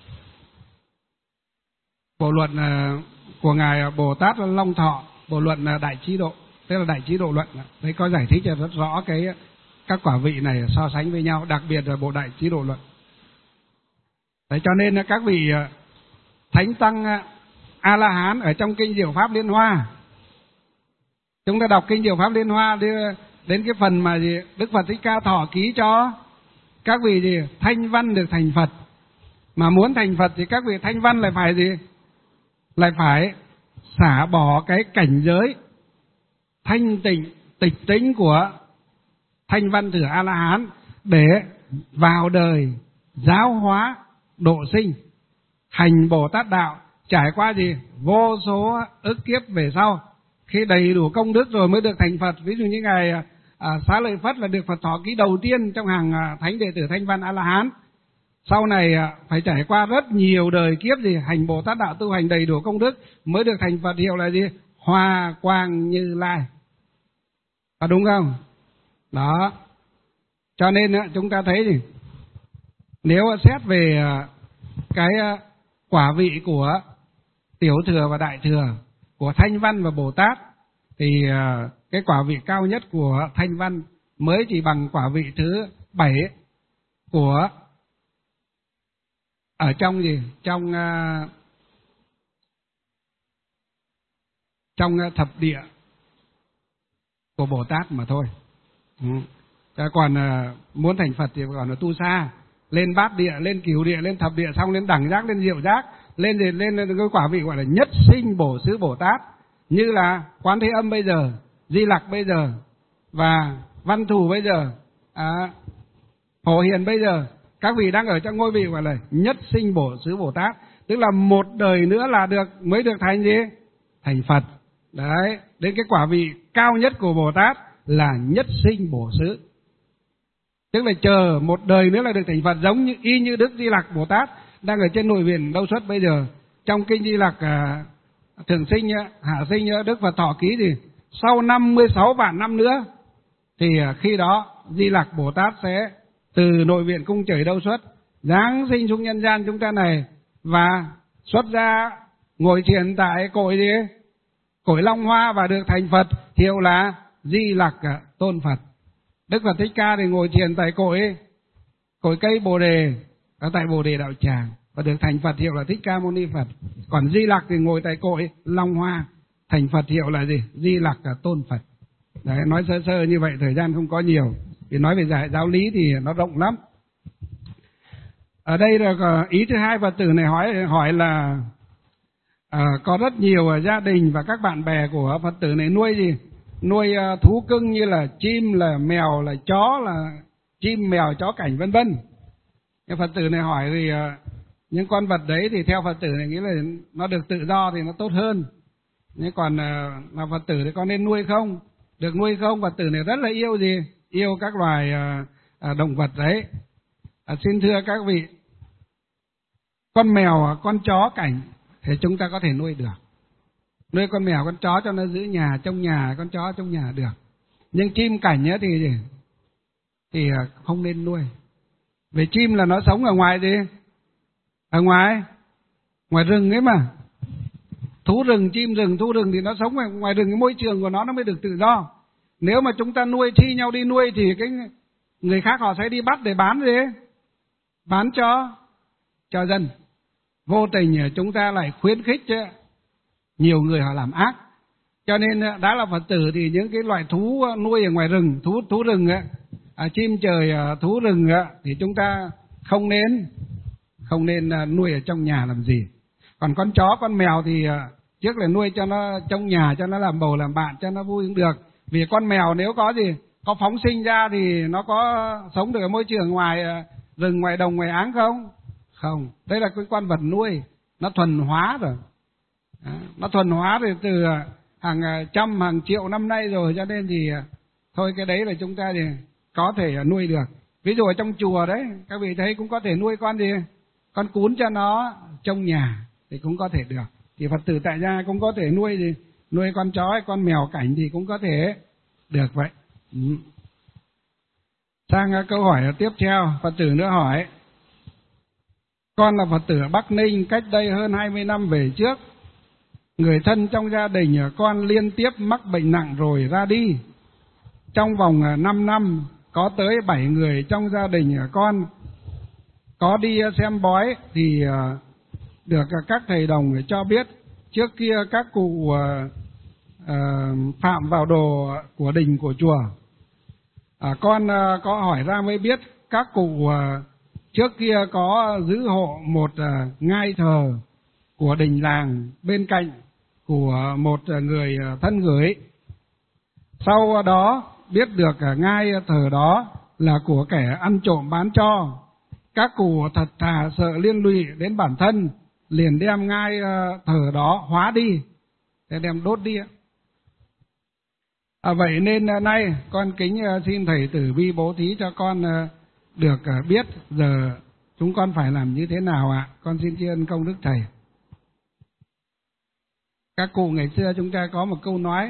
bộ luận à, của ngài Bồ Tát Long Thọ, bộ luận Đại Trí Độ, tức là Đại Trí Độ luận. Đấy có giải thích rất rõ cái các quả vị này so sánh với nhau, đặc biệt là bộ Đại Trí Độ luận. Đấy cho nên các vị thánh tăng A La Hán ở trong kinh Diệu Pháp Liên Hoa, chúng ta đọc kinh Diệu Pháp Liên Hoa đến cái phần mà gì Đức Phật Thích Ca thọ ký cho các vị gì thanh văn được thành Phật. Mà muốn thành Phật thì các vị thanh văn lại phải gì? Lại phải xả bỏ cái cảnh giới thanh tịnh tịch tính của thanh văn thừa A La Hán để vào đời giáo hóa độ sinh, hành Bồ Tát đạo, trải qua gì vô số ức kiếp về sau, khi đầy đủ công đức rồi mới được thành Phật. Ví dụ như ngài à, Xá Lợi Phất là được Phật thọ ký đầu tiên trong hàng à, thánh đệ tử thanh văn A La Hán. Sau này à, phải trải qua rất nhiều đời kiếp gì hành Bồ Tát đạo, tu hành đầy đủ công đức mới được thành Phật, hiệu là gì? Hoa Quang Như Lai. Có đúng không? Đó. Cho nên à, chúng ta thấy gì? Nếu xét về à, cái à, quả vị của Tiểu Thừa và Đại Thừa, của Thanh Văn và Bồ Tát, thì cái quả vị cao nhất của Thanh Văn mới chỉ bằng quả vị thứ bảy của ở trong gì trong trong thập địa của Bồ Tát mà thôi. Ừ. Còn muốn thành Phật thì còn là tu xa, lên bát địa, lên cửu địa, lên thập địa, xong lên đẳng giác, lên diệu giác, lên lên lên, lên cái quả vị gọi là nhất sinh bổ xứ Bồ Tát, như là Quán Thế Âm bây giờ, Di Lặc bây giờ và Văn Thù bây giờ, à, Phổ Hiền bây giờ, các vị đang ở trong ngôi vị gọi là nhất sinh bổ xứ Bồ Tát, tức là một đời nữa là được mới được thành gì? Thành Phật. Đấy, đến cái quả vị cao nhất của Bồ Tát là nhất sinh bổ xứ. Tức là chờ một đời nữa là được thành Phật, giống như y như Đức Di Lặc Bồ Tát đang ở trên nội viện Đâu Xuất bây giờ. Trong kinh Di Lặc à, thường sinh hạ sinh Đức Phật thọ ký gì sau năm mươi sáu vạn năm nữa thì à, khi đó Di Lặc Bồ Tát sẽ từ nội viện cung trời Đâu Xuất giáng sinh xuống nhân gian chúng ta này và xuất ra ngồi thiền tại cội gì cội Long Hoa và được thành Phật, hiệu là Di Lặc Tôn Phật. Đức Phật Thích Ca thì ngồi thiền tại cội cội cây Bồ Đề ở tại Bồ Đề Đạo Tràng và được thành Phật, hiệu là Thích Ca Mâu Ni Phật. Còn Di Lặc thì ngồi tại cội Long Hoa, thành Phật, hiệu là gì? Di Lặc Tôn Phật. Đấy, nói sơ sơ như vậy, thời gian không có nhiều. Vì nói về giải giáo lý thì nó rộng lắm. Ở đây là ý thứ hai Phật tử này hỏi hỏi là à, có rất nhiều gia đình và các bạn bè của Phật tử này nuôi gì? Nuôi thú cưng như là chim, là mèo, là chó, là chim, mèo, chó cảnh vân vân. Nhưng Phật tử này hỏi thì những con vật đấy thì theo Phật tử này nghĩ là nó được tự do thì nó tốt hơn. Nhưng còn là Phật tử thì có nên nuôi không? Được nuôi không? Phật tử này rất là yêu gì? Yêu các loài à, động vật đấy. À, xin thưa các vị, con mèo, con chó cảnh thì chúng ta có thể nuôi được. Nuôi con mèo, con chó cho nó giữ nhà, trong nhà, con chó trong nhà được. Nhưng chim cảnh ấy thì gì? Thì không nên nuôi. Vì chim là nó sống ở ngoài gì? Ở ngoài ngoài rừng ấy mà. thú rừng, chim rừng, thú rừng thì nó sống ngoài, ngoài rừng, cái môi trường của nó nó mới được tự do. Nếu mà chúng ta nuôi, thi nhau đi nuôi thì cái người khác họ sẽ đi bắt để bán gì? Bán cho cho dân. Vô tình chúng ta lại khuyến khích chứ, nhiều người họ làm ác. Cho nên đã là Phật tử thì những cái loại thú nuôi ở ngoài rừng, thú thú rừng ấy, à, chim trời, thú rừng ấy, thì chúng ta không nên không nên nuôi ở trong nhà làm gì. Còn con chó, con mèo thì trước là nuôi cho nó trong nhà, cho nó làm bầu làm bạn, cho nó vui cũng được. Vì con mèo nếu có gì có phóng sinh ra thì nó có sống được ở môi trường ngoài rừng, ngoài đồng, ngoài áng không? Không. Đây là cái con vật nuôi, nó thuần hóa rồi. Đó, nó thuần hóa rồi từ hàng trăm, hàng triệu năm nay rồi, cho nên thì thôi cái đấy là chúng ta thì có thể nuôi được. Ví dụ ở trong chùa đấy, các vị thấy cũng có thể nuôi con gì? Con cún cho nó trong nhà thì cũng có thể được. Thì Phật tử tại gia cũng có thể nuôi gì? Nuôi con chó hay con mèo cảnh thì cũng có thể được vậy. Ừ. Sang câu hỏi tiếp theo, Phật tử nữa hỏi: con là Phật tử ở Bắc Ninh, cách đây hơn hai mươi năm về trước, người thân trong gia đình con liên tiếp mắc bệnh nặng rồi ra đi. Trong vòng năm năm có tới bảy người trong gia đình con có đi xem bói thì được các thầy đồng cho biết trước kia các cụ phạm vào đồ của đình của chùa. À, con có hỏi ra mới biết các cụ trước kia có giữ hộ một ngai thờ của đình làng bên cạnh của một người thân gửi. Sau đó biết được ngai thờ đó là của kẻ ăn trộm bán cho. Các cụ thật thà sợ liên lụy đến bản thân, liền đem ngai thờ đó hóa đi, đem đốt đi. À, vậy nên nay con kính xin thầy tử bi bố thí cho con được biết giờ chúng con phải làm như thế nào ạ? Con xin tri ân công đức thầy. Các cụ ngày xưa chúng ta có một câu nói: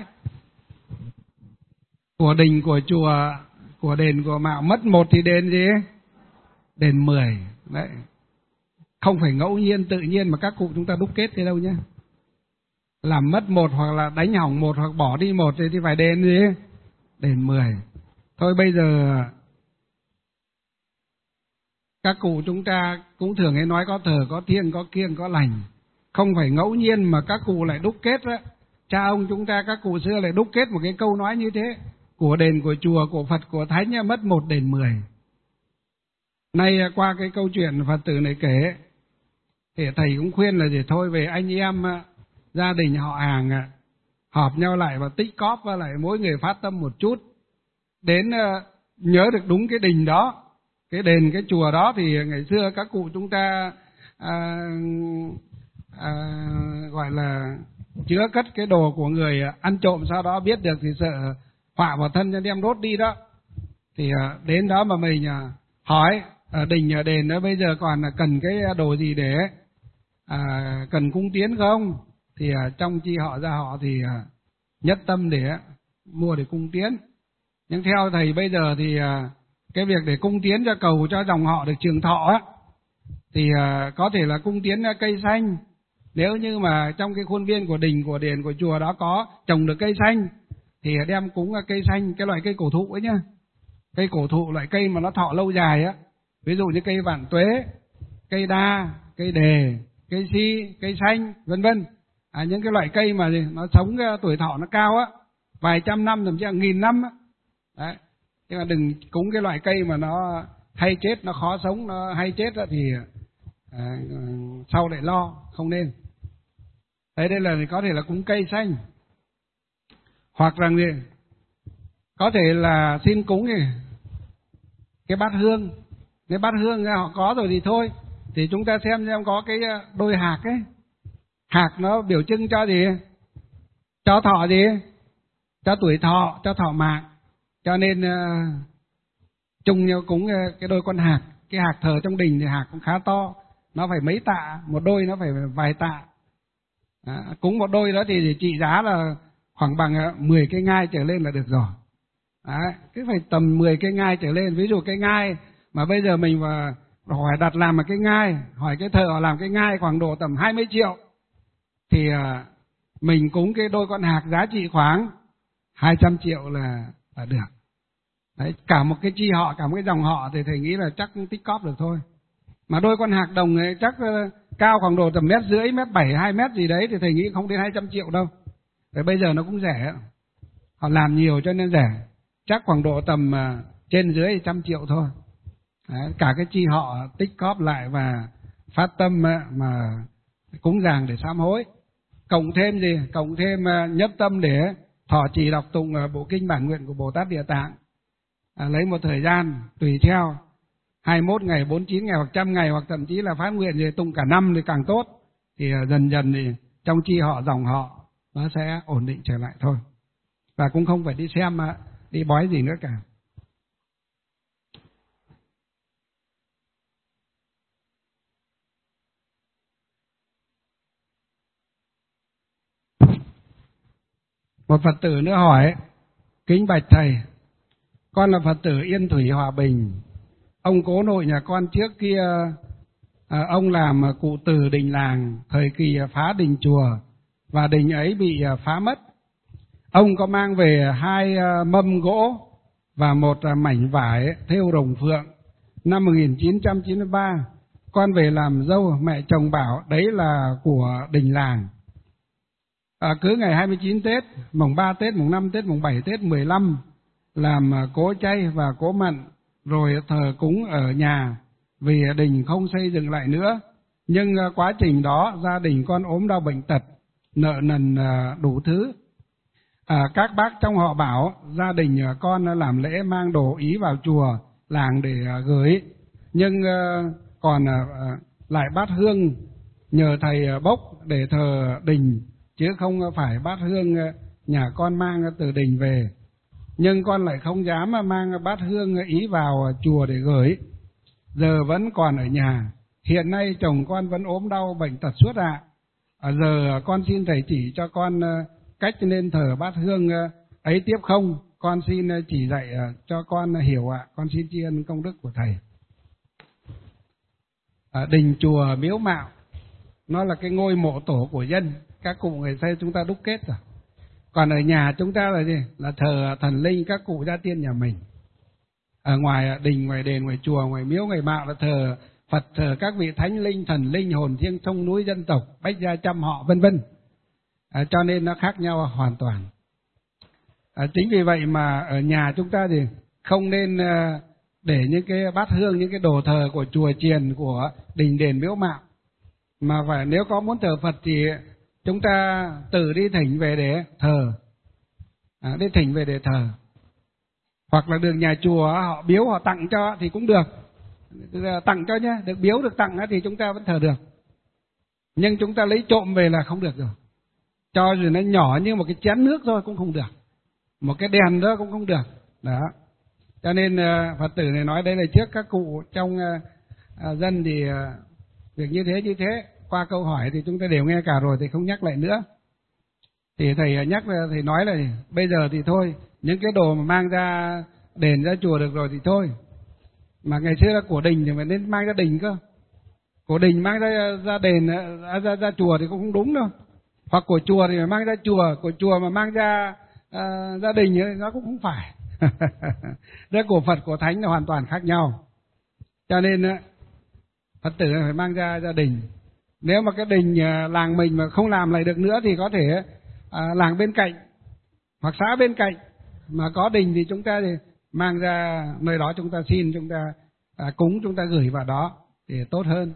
của đình của chùa, của đền của mạo, mất một thì đền gì? Đền mười. Đấy. Không phải ngẫu nhiên tự nhiên mà các cụ chúng ta đúc kết thế đâu nhé. Làm mất một hoặc là đánh hỏng một hoặc bỏ đi một thì phải đền gì? Đền mười. Thôi bây giờ các cụ chúng ta cũng thường hay nói có thờ, có thiêng, có kiêng, có lành. Không phải ngẫu nhiên mà các cụ lại đúc kết đó. Cha ông chúng ta, các cụ xưa lại đúc kết một cái câu nói như thế: của đền, của chùa, của Phật, của Thánh mất một đền mười. Nay qua cái câu chuyện Phật tử này kể thì thầy cũng khuyên là gì? Thôi về anh em gia đình họ hàng họp nhau lại và tích cóp và lại mỗi người phát tâm một chút, đến nhớ được đúng cái đình đó, cái đền, cái chùa đó thì ngày xưa các cụ chúng ta à, à, gọi là chứa cất cái đồ của người ăn trộm, sau đó biết được thì sợ họa vào thân cho đem đốt đi đó. Thì đến đó mà mình hỏi ở đình ở đền đó bây giờ còn cần cái đồ gì để à, cần cung tiến không? Thì trong chi họ gia họ thì nhất tâm để mua để cung tiến. Nhưng theo thầy bây giờ thì cái việc để cung tiến cho cầu cho dòng họ được trường thọ á, thì có thể là cung tiến cây xanh. Nếu như mà trong cái khuôn viên của đình, của đền, của chùa đó có trồng được cây xanh thì đem cúng cây xanh, cái loại cây cổ thụ ấy nhá. Cây cổ thụ, loại cây mà nó thọ lâu dài á. Ví dụ như cây vạn tuế, cây đa, cây đề, cây si, cây xanh, vân vân. À, những cái loại cây mà nó sống tuổi thọ nó cao á, vài trăm năm thậm chí là nghìn năm á. Đấy. Nhưng mà đừng cúng cái loại cây mà nó hay chết, nó khó sống, nó hay chết á thì à, sau lại lo, không nên. Đấy, đây là có thể là cúng cây xanh. Hoặc rằng gì? Có thể là xin cúng gì? Cái bát hương. Nếu bát hương họ có rồi thì thôi, thì chúng ta xem xem có cái đôi hạc ấy. Hạc nó biểu trưng cho gì? Cho thọ gì? Cho tuổi thọ, cho thọ mạng. Cho nên uh, chung nhau cúng uh, cái đôi con hạc. Cái hạc thờ trong đình thì hạc cũng khá to, nó phải mấy tạ, một đôi nó phải vài tạ. À, cúng một đôi đó thì trị giá là khoảng bằng uh, mười cây ngai trở lên là được rồi. Đấy, cứ phải tầm mười cây ngai trở lên. Ví dụ cây ngai mà bây giờ mình mà hỏi đặt làm một cái ngai, hỏi cái thợ làm cái ngai khoảng độ tầm hai mươi triệu thì uh, mình cúng cái đôi con hạc giá trị khoảng hai trăm triệu là, là được. Đấy, cả một cái chi họ, cả một cái dòng họ thì thầy nghĩ là chắc tích cóp được thôi. Mà đôi con hạc đồng ấy chắc uh, cao khoảng độ tầm mét rưỡi, mét bảy, hai mét gì đấy thì thầy nghĩ không đến hai trăm triệu đâu. Thế bây giờ nó cũng rẻ, họ làm nhiều cho nên rẻ, chắc khoảng độ tầm uh, trên dưới trăm triệu thôi. Đấy, cả cái chi họ tích cóp lại và phát tâm uh, mà cúng dường để sám hối. Cộng thêm gì? Cộng thêm uh, nhất tâm để thọ trì đọc tụng uh, bộ kinh bản nguyện của Bồ Tát Địa Tạng. À, lấy một thời gian tùy theo hai mươi mốt ngày, bốn mươi chín ngày hoặc trăm ngày, hoặc thậm chí là phát nguyện thì tụng cả năm thì càng tốt. Thì uh, dần dần thì trong chi họ, dòng họ nó sẽ ổn định trở lại thôi. Và cũng không phải đi xem, uh, đi bói gì nữa cả. Một Phật tử nữa hỏi: kính bạch thầy, con là Phật tử Yên Thủy, Hòa Bình. Ông cố nội nhà con trước kia, à, ông làm cụ từ đình làng thời kỳ phá đình chùa, và đình ấy bị phá mất. Ông có mang về hai mâm gỗ và một mảnh vải thêu rồng phượng. Năm một nghìn chín trăm chín mươi ba, con về làm dâu, mẹ chồng bảo đấy là của đình làng. À, cứ ngày hai mươi chín Tết, mùng ba Tết, mùng năm Tết, mùng bảy Tết, mười lăm làm cỗ chay và cỗ mặn, rồi thờ cúng ở nhà vì đình không xây dựng lại nữa. Nhưng quá trình đó gia đình con ốm đau bệnh tật, nợ nần đủ thứ. À, các bác trong họ bảo gia đình con làm lễ mang đồ ý vào chùa làng để gửi, nhưng còn lại bát hương nhờ thầy bốc để thờ đình, chứ không phải bát hương nhà con mang từ đình về. Nhưng con lại không dám mang bát hương ý vào chùa để gửi. Giờ vẫn còn ở nhà. Hiện nay chồng con vẫn ốm đau bệnh tật suốt ạ. À, giờ con xin thầy chỉ cho con cách nên thờ bát hương ấy tiếp không? Con xin chỉ dạy cho con hiểu ạ. Con xin tri ân công đức của thầy. À, đình chùa miếu mạo nó là cái ngôi mộ tổ của dân. Các cụ ngày xưa chúng ta đúc kết rồi. Còn ở nhà chúng ta là gì? Là thờ thần linh, các cụ gia tiên nhà mình. Ở ngoài đình, ngoài đền, ngoài chùa, ngoài miếu, ngoài mạo là thờ Phật, thờ các vị thánh linh, thần linh, hồn thiêng sông núi dân tộc, bách gia trăm họ vân vân. À, cho nên nó khác nhau hoàn toàn. À, chính vì vậy mà ở nhà chúng ta thì không nên uh, để những cái bát hương, những cái đồ thờ của chùa chiền, của đình đền miếu mạo. Mà phải nếu có muốn thờ Phật thì chúng ta tự đi thỉnh về để thờ, à, đi thỉnh về để thờ. Hoặc là được nhà chùa họ biếu, họ tặng cho thì cũng được. Tặng cho nhé, được biếu được tặng thì chúng ta vẫn thờ được. Nhưng chúng ta lấy trộm về là không được rồi. Cho dù nó nhỏ như một cái chén nước thôi cũng không được, một cái đèn đó cũng không được. Đó. Cho nên uh, Phật tử này nói đây là trước các cụ trong uh, uh, dân thì uh, việc như thế như thế. Qua câu hỏi thì chúng ta đều nghe cả rồi thì không nhắc lại nữa. Thì thầy nhắc, thầy nói là bây giờ thì thôi, những cái đồ mà mang ra đền ra chùa được rồi thì thôi. Mà ngày xưa là của đình thì phải nên mang ra đình cơ. Của đình mang ra ra đền, ra, ra, ra chùa thì cũng không đúng đâu. Hoặc của chùa thì phải mang ra chùa, của chùa mà mang ra uh, gia đình thì nó cũng không phải. Đó, của Phật, của Thánh là hoàn toàn khác nhau. Cho nên Phật tử phải mang ra gia đình. Nếu mà cái đình làng mình mà không làm lại được nữa thì có thể à, làng bên cạnh hoặc xã bên cạnh mà có đình thì chúng ta thì mang ra nơi đó, chúng ta xin, chúng ta à, cúng, chúng ta gửi vào đó thì tốt hơn.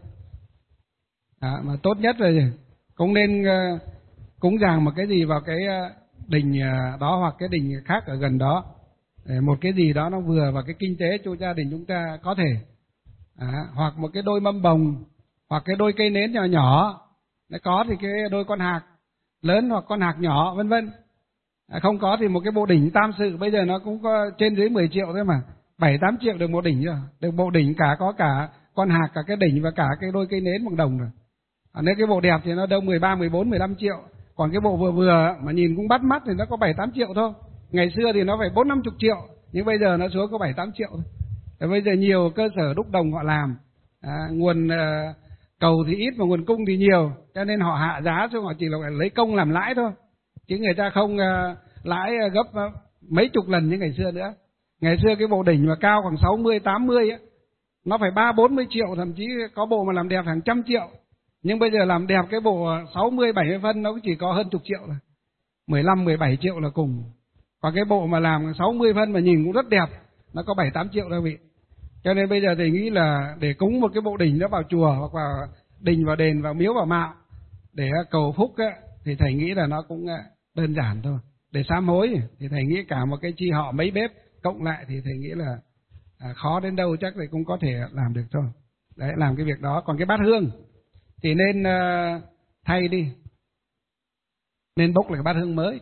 À, mà tốt nhất là gì? Cũng nên uh, cúng dường một cái gì vào cái uh, đình uh, đó hoặc cái đình khác ở gần đó. Để một cái gì đó nó vừa vào cái kinh tế cho gia đình chúng ta có thể. À, hoặc một cái đôi mâm bồng, hoặc cái đôi cây nến nhỏ nhỏ, nếu có thì cái đôi con hạc lớn hoặc con hạc nhỏ vân vân. À, không có thì một cái bộ đỉnh tam sự, bây giờ nó cũng có trên dưới mười triệu thôi mà, bảy tám triệu được một đỉnh rồi, được bộ đỉnh cả, có cả con hạc, cả cái đỉnh và cả cái đôi cây nến bằng đồng rồi. À, nếu cái bộ đẹp thì nó đâu mười ba, mười bốn, mười lăm triệu, còn cái bộ vừa vừa mà nhìn cũng bắt mắt thì nó có bảy tám triệu thôi. Ngày xưa thì nó phải bốn năm chục triệu, nhưng bây giờ nó xuống có bảy tám triệu thôi. Và bây giờ nhiều cơ sở đúc đồng họ làm, à, nguồn uh, cầu thì ít mà nguồn cung thì nhiều, cho nên họ hạ giá xuống, họ chỉ là lấy công làm lãi thôi, chứ người ta không uh, lãi gấp uh, mấy chục lần như ngày xưa nữa. Ngày xưa cái bộ đỉnh mà cao khoảng sáu mươi tám mươi á, nó phải ba bốn mươi triệu, thậm chí có bộ mà làm đẹp hàng trăm triệu. Nhưng bây giờ làm đẹp cái bộ sáu mươi bảy mươi phân nó cũng chỉ có hơn chục triệu thôi, mười lăm mười bảy triệu là cùng. Còn cái bộ mà làm sáu mươi phân mà nhìn cũng rất đẹp, nó có bảy tám triệu đâu vị. Cho nên bây giờ thầy nghĩ là để cúng một cái bộ đỉnh đó vào chùa, hoặc vào đình vào đền vào miếu vào mạo để cầu phúc á, thì thầy nghĩ là nó cũng đơn giản thôi. Để sám hối thì thầy nghĩ cả một cái chi họ mấy bếp cộng lại thì thầy nghĩ là à, khó đến đâu chắc thầy cũng có thể làm được thôi. Đấy, làm cái việc đó. Còn cái bát hương thì nên uh, thay đi, nên bốc lại cái bát hương mới.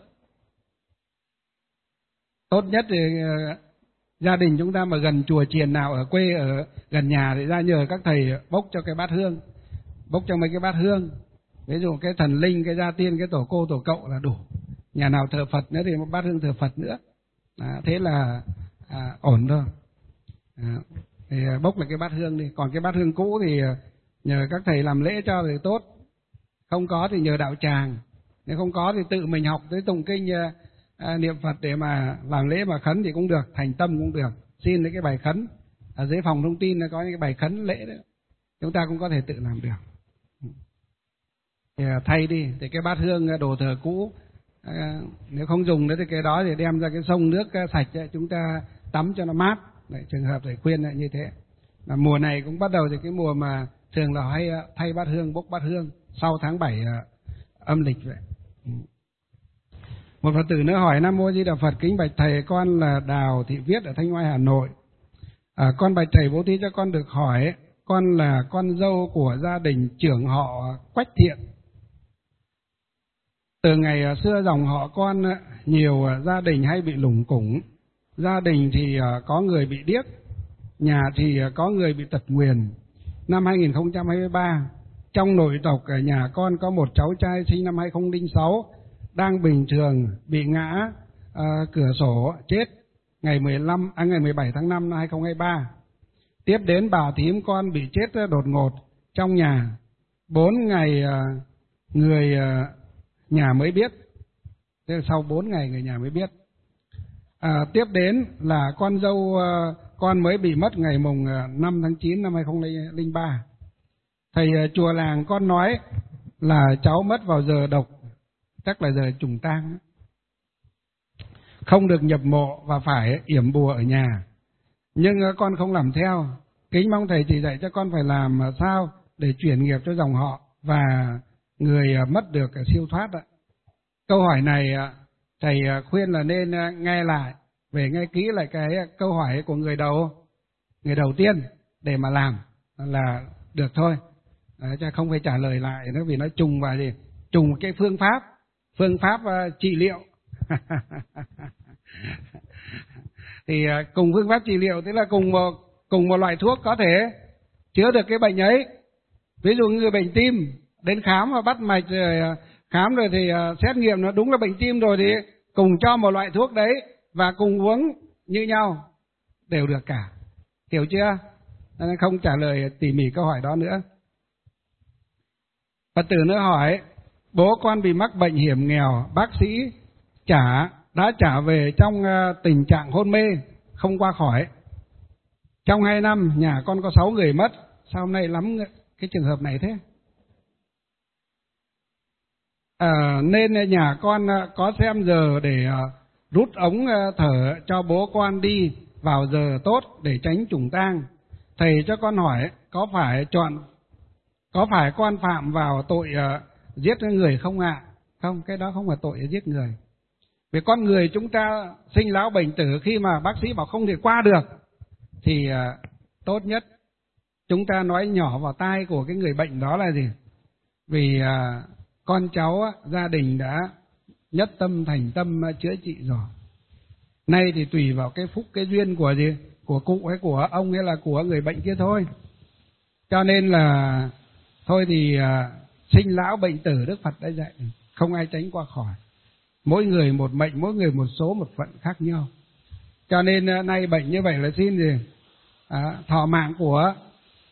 Tốt nhất thì uh, gia đình chúng ta mà gần chùa chiền nào ở quê ở gần nhà thì ra nhờ các thầy bốc cho cái bát hương, bốc cho mấy cái bát hương. Ví dụ cái thần linh, cái gia tiên, cái tổ cô tổ cậu là đủ. Nhà nào thờ Phật nữa thì một bát hương thờ Phật nữa. À, thế là à, ổn thôi. À, thì bốc lại cái bát hương đi. Còn cái bát hương cũ thì nhờ các thầy làm lễ cho thì tốt. Không có thì nhờ đạo tràng. Nếu không có thì tự mình học tới tụng kinh à, niệm Phật để mà làm lễ mà khấn thì cũng được, thành tâm cũng được. Xin lấy cái bài khấn. Ở dưới phòng thông tin có những cái bài khấn lễ đó. Chúng ta cũng có thể tự làm được. Thì thay đi, thì cái bát hương đồ thờ cũ à, nếu không dùng nữa thì cái đó thì đem ra cái sông nước sạch chúng ta tắm cho nó mát. Đấy, trường hợp để khuyên là như thế. Là mùa này cũng bắt đầu thì cái mùa mà thường là hay thay bát hương, bốc bát hương sau tháng bảy âm lịch vậy. Một Phật tử nữa hỏi: Nam Mô Di Đà Phật, kính bạch thầy, con là Đào Thị Viết ở Thanh Oai, Hà Nội. À, con bạch thầy bố thí cho con được hỏi, con là con dâu của gia đình trưởng họ Quách Thiện. Từ ngày xưa dòng họ con nhiều gia đình hay bị lủng củng, gia đình thì có người bị điếc, nhà thì có người bị tật nguyền. Năm hai nghìn không trăm hai mươi ba, trong nội tộc nhà con có một cháu trai sinh năm hai không không sáu, đang bình thường bị ngã à, cửa sổ chết ngày mười lăm à, ngày mười bảy tháng năm năm hai nghìn không trăm hai mươi ba. Tiếp đến bà thím con bị chết đột ngột trong nhà. Bốn ngày à, người à, nhà mới biết. Thế là sau bốn ngày người nhà mới biết. À, tiếp đến là con dâu à, con mới bị mất ngày mùng năm tháng chín năm hai nghìn không trăm lẻ ba. Thầy chùa làng con nói là cháu mất vào giờ độc, chắc là giờ trùng tang, không được nhập mộ và phải yểm bùa ở nhà. Nhưng con không làm theo. Kính mong thầy chỉ dạy cho con phải làm sao để chuyển nghiệp cho dòng họ và người mất được siêu thoát. Câu hỏi này thầy khuyên là nên nghe lại, về nghe kỹ lại cái câu hỏi của người đầu người đầu tiên để mà làm là được thôi. Đấy, chứ không phải trả lời lại nó vì nó trùng vào gì trùng cái phương pháp phương pháp uh, trị liệu. Thì uh, cùng phương pháp trị liệu tức là cùng một cùng một loại thuốc có thể chữa được cái bệnh ấy. Ví dụ người bệnh tim đến khám và bắt mạch rồi uh, khám rồi thì uh, xét nghiệm nó đúng là bệnh tim rồi thì cùng cho một loại thuốc đấy và cùng uống như nhau đều được cả. Hiểu chưa? Nên không trả lời tỉ mỉ câu hỏi đó nữa. Phật tử nữa hỏi: bố con bị mắc bệnh hiểm nghèo, bác sĩ trả đã trả về trong tình trạng hôn mê, không qua khỏi. Trong hai năm nhà con có sáu người mất, sao hôm nay lắm cái trường hợp này thế? À, nên nhà con có xem giờ để rút ống thở cho bố con đi vào giờ tốt để tránh trùng tang. Thầy cho con hỏi có phải chọn có phải con phạm vào tội uh, giết người không ạ? À? Không, cái đó không phải tội giết người. Vì con người chúng ta sinh lão bệnh tử, khi mà bác sĩ bảo không thể qua được thì uh, tốt nhất chúng ta nói nhỏ vào tai của cái người bệnh đó là gì? Vì uh, con cháu uh, gia đình đã nhất tâm thành tâm uh, chữa trị rồi. Nay thì tùy vào cái phúc cái duyên của gì? Của cụ hay của ông hay là của người bệnh kia thôi. Cho nên là thôi thì uh, sinh lão bệnh tử Đức Phật đã dạy, không ai tránh qua khỏi. Mỗi người một mệnh, mỗi người một số một phận khác nhau. Cho nên uh, nay bệnh như vậy là xin gì? À, thọ mạng của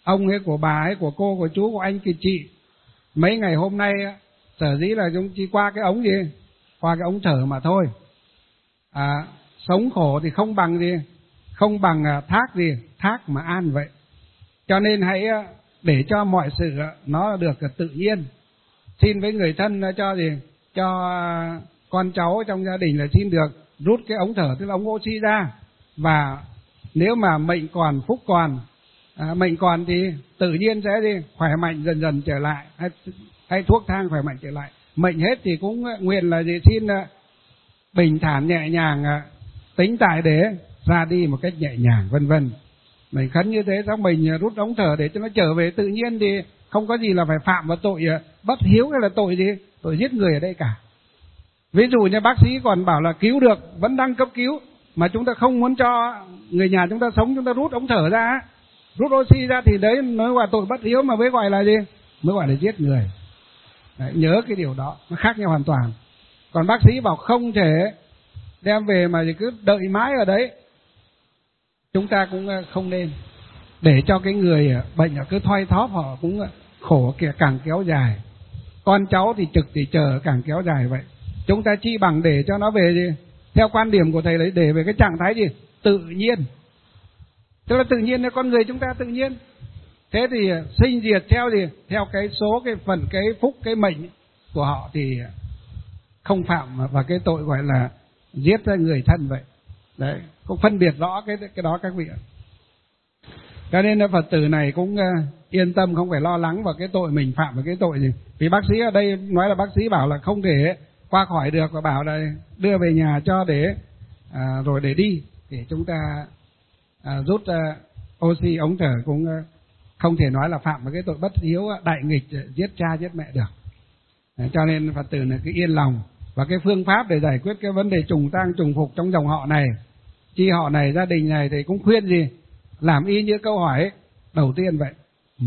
ông hay của bà hay của cô, của chú, của anh, của chị. Mấy ngày hôm nay sở dĩ là chúng chỉ qua cái ống gì, qua cái ống thở mà thôi. À, sống khổ thì không bằng gì, không bằng thác gì, thác mà an vậy. Cho nên hãy để cho mọi sự nó được tự nhiên. Xin với người thân cho gì, cho con cháu trong gia đình là xin được rút cái ống thở, tức là ống oxy ra. Và nếu mà mệnh còn, phúc còn, à, mệnh còn thì tự nhiên sẽ gì, khỏe mạnh dần dần trở lại, hay, hay thuốc thang khỏe mạnh trở lại. Mệnh hết thì cũng nguyện là gì, xin bình thản nhẹ nhàng, tính tại để ra đi một cách nhẹ nhàng, vân vân. Mình khấn như thế, xong mình rút ống thở để cho nó trở về tự nhiên, thì không có gì là phải phạm vào tội bất hiếu hay là tội gì, tội giết người ở đây cả. Ví dụ như bác sĩ còn bảo là cứu được, vẫn đang cấp cứu, mà chúng ta không muốn cho người nhà chúng ta sống, chúng ta rút ống thở ra, rút oxy ra, thì đấy nói là tội bất hiếu, mà mới gọi là gì, mới gọi là giết người. Đấy, nhớ cái điều đó, nó khác nhau hoàn toàn. Còn bác sĩ bảo không thể đem về mà cứ đợi mãi ở đấy, chúng ta cũng không nên để cho cái người bệnh cứ thoi thóp, họ cũng khổ kìa, càng kéo dài. Con cháu thì trực thì chờ, càng kéo dài vậy. Chúng ta chi bằng để cho nó về gì, theo quan điểm của thầy đấy, để về cái trạng thái gì, tự nhiên. Tức là tự nhiên là con người chúng ta tự nhiên. Thế thì sinh diệt theo gì, theo cái số, cái phần, cái phúc, cái mệnh của họ thì không phạm vào cái tội gọi là giết người thân vậy. Đấy, cũng phân biệt rõ cái cái đó các vị ạ. Cho nên Phật tử này cũng uh, yên tâm, không phải lo lắng vào cái tội mình phạm vào cái tội gì. Vì bác sĩ ở đây nói là bác sĩ bảo là không thể qua khỏi được, và bảo là đưa về nhà cho để uh, rồi để đi, để chúng ta uh, rút uh, oxy ống thở, cũng uh, không thể nói là phạm vào cái tội bất hiếu, đại nghịch, giết cha giết mẹ được. Đấy, cho nên Phật tử này cứ yên lòng. Và cái phương pháp để giải quyết cái vấn đề trùng tang trùng phục trong dòng họ này, chi họ này, gia đình này, thì cũng khuyên gì, làm y như câu hỏi đầu tiên vậy. Ừ.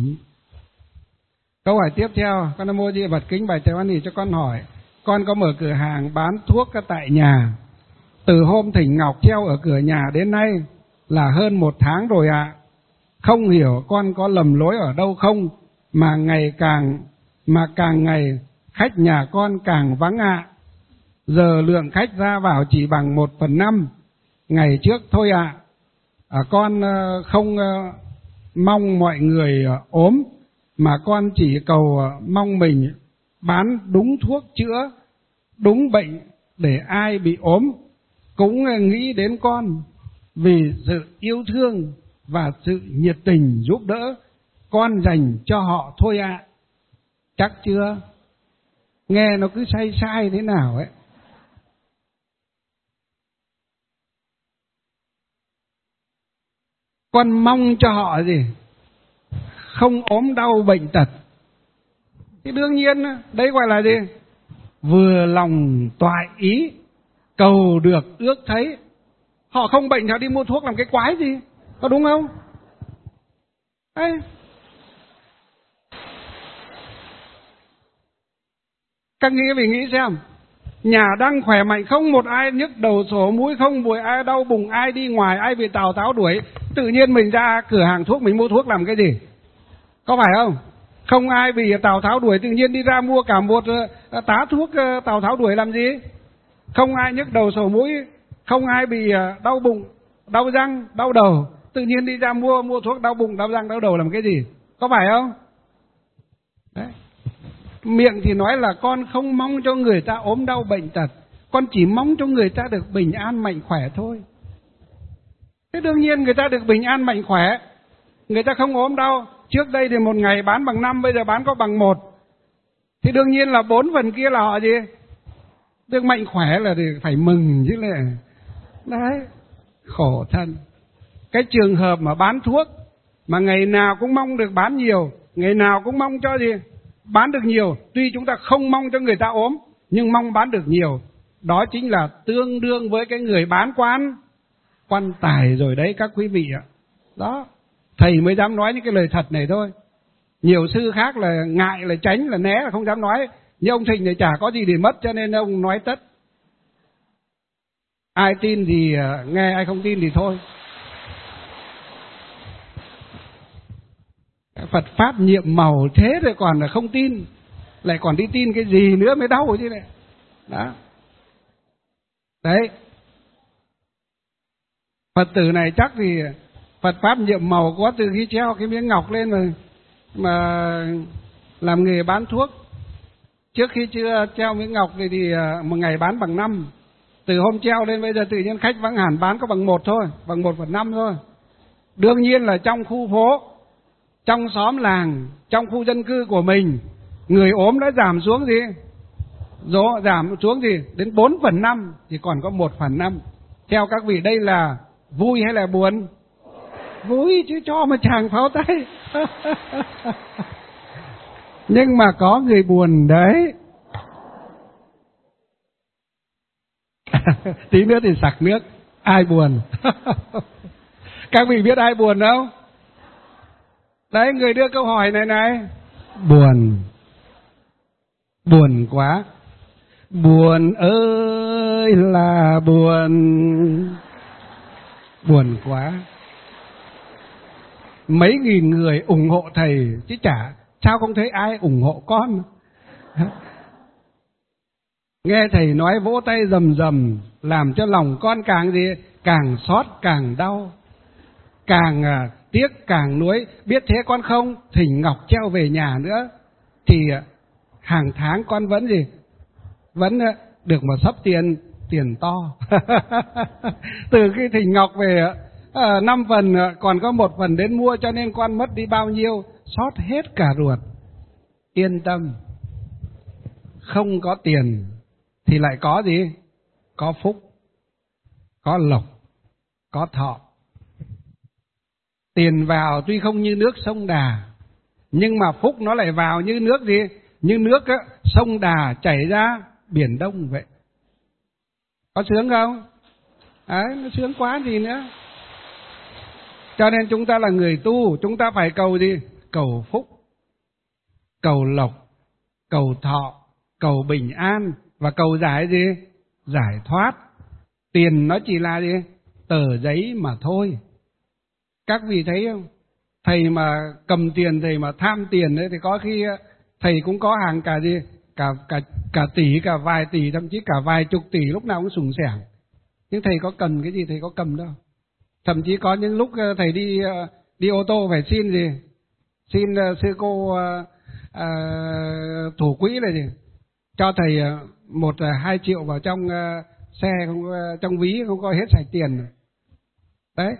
Câu hỏi tiếp theo: Con Nam Mô Di Phật, kính bạch thầy Hoan Hỷ cho con hỏi, con có mở cửa hàng bán thuốc tại nhà, từ hôm thỉnh ngọc treo ở cửa nhà đến nay là hơn một tháng rồi ạ. À. Không hiểu con có lầm lối ở đâu không, mà ngày càng mà càng ngày khách nhà con càng vắng ạ. À. Giờ lượng khách ra vào chỉ bằng một phần năm ngày trước thôi ạ. À. À, con không mong mọi người ốm, mà con chỉ cầu mong mình bán đúng thuốc chữa đúng bệnh, để ai bị ốm cũng nghĩ đến con, vì sự yêu thương và sự nhiệt tình giúp đỡ con dành cho họ thôi ạ. À. Chắc chưa? Nghe nó cứ sai sai thế nào ấy. Con mong cho họ gì? Không ốm đau bệnh tật. Thì đương nhiên đấy gọi là gì? Vừa lòng toại ý, cầu được ước thấy. Họ không bệnh họ đi mua thuốc làm cái quái gì, có đúng không? Đấy. Các nghĩ vì nghĩ xem, nhà đang khỏe mạnh, không một ai nhức đầu sổ mũi, không một ai đau bụng, ai đi ngoài, ai bị Tào Tháo đuổi, tự nhiên mình ra cửa hàng thuốc mình mua thuốc làm cái gì? Có phải không? Không ai bị Tào Tháo đuổi, tự nhiên đi ra mua cả một tá thuốc Tào Tháo đuổi làm gì? Không ai nhức đầu sổ mũi, không ai bị đau bụng, đau răng, đau đầu, tự nhiên đi ra mua mua thuốc đau bụng, đau răng, đau đầu làm cái gì? Có phải không? Đấy. Miệng thì nói là con không mong cho người ta ốm đau bệnh tật, con chỉ mong cho người ta được bình an mạnh khỏe thôi. Thế đương nhiên người ta được bình an mạnh khỏe, người ta không ốm đau. Trước đây thì một ngày bán bằng năm, bây giờ bán có bằng một, thì đương nhiên là bốn phần kia là họ gì? Được mạnh khỏe là phải mừng chứ lệ. Đấy, khổ thân. Cái trường hợp mà bán thuốc mà ngày nào cũng mong được bán nhiều, ngày nào cũng mong cho gì? Bán được nhiều. Tuy chúng ta không mong cho người ta ốm, nhưng mong bán được nhiều. Đó chính là tương đương với cái người bán quan quan tài rồi đấy các quý vị ạ. Đó, thầy mới dám nói những cái lời thật này thôi. Nhiều sư khác là ngại, là tránh, là né, là không dám nói. Nhưng ông Thịnh này chả có gì để mất, cho nên ông nói tất. Ai tin thì nghe, ai không tin thì thôi. Phật Pháp nhiệm màu thế rồi còn là không tin, lại còn đi tin cái gì nữa mới đau chứ này. Đó. Đấy. Phật tử này chắc thì Phật Pháp nhiệm màu có từ khi treo cái miếng ngọc lên mà, mà làm nghề bán thuốc. Trước khi chưa treo miếng ngọc thì, thì một ngày bán bằng năm. Từ hôm treo lên bây giờ tự nhiên khách vắng hẳn, bán có bằng một thôi, bằng một phần năm thôi. Đương nhiên là trong khu phố, trong xóm làng, trong khu dân cư của mình, người ốm đã giảm xuống gì? Dỗ giảm xuống gì? Đến bốn phần năm, chỉ còn có một phần năm. Theo các vị đây là vui hay là buồn? Vui chứ cho mà chàng pháo tay. Nhưng mà có người buồn đấy. Tí nữa thì sặc nước. Ai buồn? Các vị biết ai buồn không? Đấy, người đưa câu hỏi này này. Buồn. Buồn quá. Buồn ơi là buồn. Buồn quá. Mấy nghìn người ủng hộ thầy chứ chả, sao không thấy ai ủng hộ con. Nghe thầy nói vỗ tay rầm rầm, làm cho lòng con càng gì? Càng xót càng đau, càng à, tiếc càng nuối. Biết thế con không thỉnh ngọc treo về nhà nữa thì à, hàng tháng con vẫn gì? Vẫn à, được một xấp tiền, tiền to. Từ khi thỉnh ngọc về à, năm phần à, còn có một phần đến mua, cho nên con mất đi bao nhiêu, xót hết cả ruột. Yên tâm, không có tiền thì lại có gì? Có phúc, có lộc, có thọ. Tiền vào tuy không như nước sông Đà, nhưng mà phúc nó lại vào như nước gì? Như nước á, sông Đà chảy ra Biển Đông vậy. Có sướng không? Đấy, nó sướng quá gì nữa. Cho nên chúng ta là người tu, chúng ta phải cầu gì? Cầu phúc, cầu lộc, cầu thọ, cầu bình an và cầu giải gì? Giải thoát. Tiền nó chỉ là gì? Tờ giấy mà thôi. Các vị thấy không? Thầy mà cầm tiền, thầy mà tham tiền đấy thì có khi thầy cũng có hàng cả gì? Cả cả cả tỷ, cả vài tỷ, thậm chí cả vài chục tỷ, lúc nào cũng sủng sẻng. Nhưng thầy có cần cái gì thầy có cầm đâu. Thậm chí có những lúc thầy đi đi ô tô phải xin gì? Xin sư cô uh, uh, thủ quỹ này gì? Cho thầy một hai triệu vào trong uh, xe, không, uh, trong ví không có hết sạch tiền. Đấy.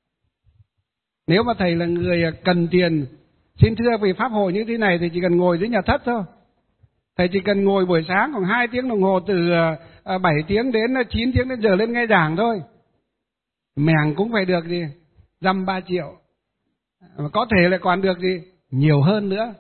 Nếu mà thầy là người cần tiền, xin thưa vì pháp hội như thế này thì chỉ cần ngồi dưới nhà thất thôi. Thầy chỉ cần ngồi buổi sáng khoảng hai tiếng đồng hồ, từ bảy tiếng đến chín tiếng đến giờ lên nghe giảng thôi. Mèng cũng phải được gì? Dăm ba triệu. Có thể lại còn được gì? Nhiều hơn nữa.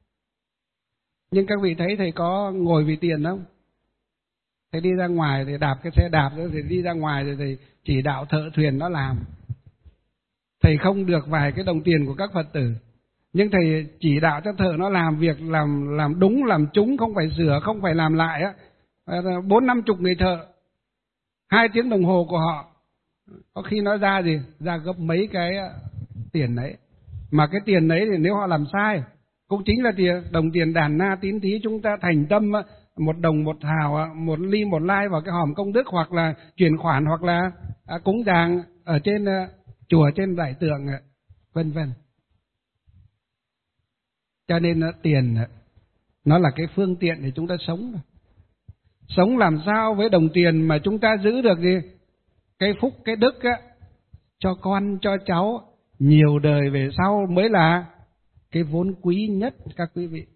Nhưng các vị thấy thầy có ngồi vì tiền không? Thầy đi ra ngoài thì đạp cái xe đạp rồi, thầy đi ra ngoài rồi thầy chỉ đạo thợ thuyền nó làm. Thầy không được vài cái đồng tiền của các Phật tử, nhưng thầy chỉ đạo cho thợ nó làm việc, làm làm đúng, làm trúng, không phải sửa, không phải làm lại á. Bốn năm chục người thợ, hai tiếng đồng hồ của họ, có khi nó ra gì? Ra gấp mấy cái tiền đấy. Mà cái tiền đấy thì nếu họ làm sai, cũng chính là tiền, đồng tiền đàn na tín thí chúng ta thành tâm, một đồng một hào, một ly một lai vào cái hòm công đức, hoặc là chuyển khoản, hoặc là à, cúng dường ở trên uh, chùa, trên đại tượng, vân vân. Cho nên uh, tiền uh, nó là cái phương tiện để chúng ta sống. Sống làm sao với đồng tiền mà chúng ta giữ được gì? Cái phúc, cái đức á, cho con, cho cháu nhiều đời về sau mới là cái vốn quý nhất các quý vị.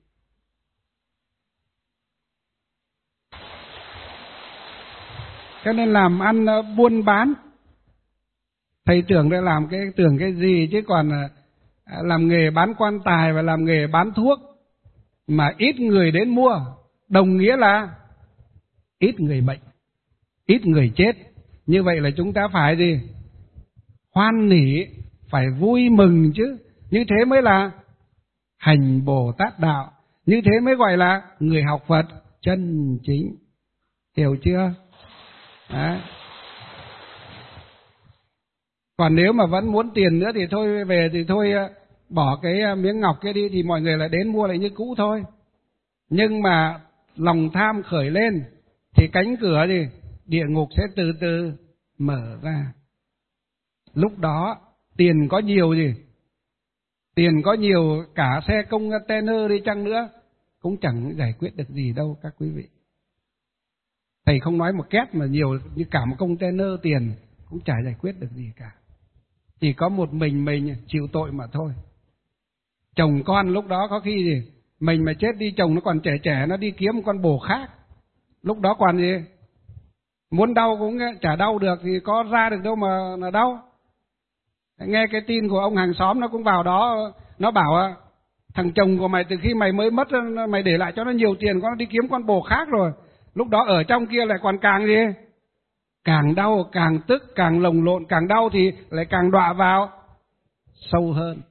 Cho nên làm ăn buôn bán, thầy tưởng đã làm cái tưởng cái gì chứ còn làm nghề bán quan tài và làm nghề bán thuốc mà ít người đến mua, đồng nghĩa là ít người bệnh, ít người chết. Như vậy là chúng ta phải gì? Hoan hỉ, phải vui mừng chứ. Như thế mới là hành Bồ Tát đạo. Như thế mới gọi là người học Phật chân chính. Hiểu chưa? Đấy. Còn nếu mà vẫn muốn tiền nữa thì thôi, về thì thôi bỏ cái miếng ngọc kia đi thì mọi người lại đến mua lại như cũ thôi. Nhưng mà lòng tham khởi lên thì cánh cửa gì địa ngục sẽ từ từ mở ra. Lúc đó tiền có nhiều gì, tiền có nhiều cả xe container đi chăng nữa cũng chẳng giải quyết được gì đâu các quý vị. Thầy không nói một két mà nhiều như cả một container tiền cũng chả giải quyết được gì cả. Chỉ có một mình mình chịu tội mà thôi. Chồng con lúc đó có khi gì mình mà chết đi, chồng nó còn trẻ trẻ nó đi kiếm một con bồ khác, lúc đó còn gì muốn đau cũng chả đau được, thì có ra được đâu mà là đau. Nghe cái tin của ông hàng xóm nó cũng vào đó, nó bảo thằng chồng của mày từ khi mày mới mất mày để lại cho nó nhiều tiền, nó đi kiếm con bồ khác rồi. Lúc đó ở trong kia lại còn càng gì càng đau, càng tức, càng lồng lộn, càng đau thì lại càng đọa vào sâu hơn.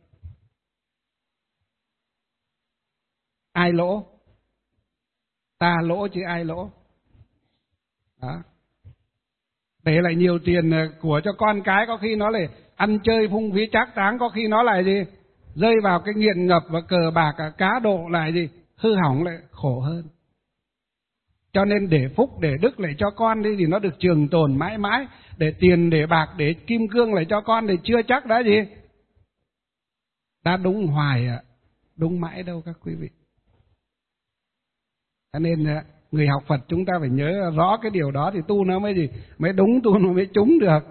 Ai lỗ? Ta lỗ chứ ai lỗ. Đó. Để lại nhiều tiền của cho con cái, có khi nó lại ăn chơi phung phí trác táng, có khi nó lại gì rơi vào cái nghiện ngập và cờ bạc, cá độ lại gì hư hỏng, lại khổ hơn. Cho nên để phúc để đức lại cho con đi thì nó được trường tồn mãi mãi. Để tiền để bạc để kim cương lại cho con thì chưa chắc đã gì đã đúng hoài ạ, đúng mãi đâu các quý vị. Cho nên người học Phật chúng ta phải nhớ rõ cái điều đó thì tu nó mới gì mới đúng, tu nó mới trúng được.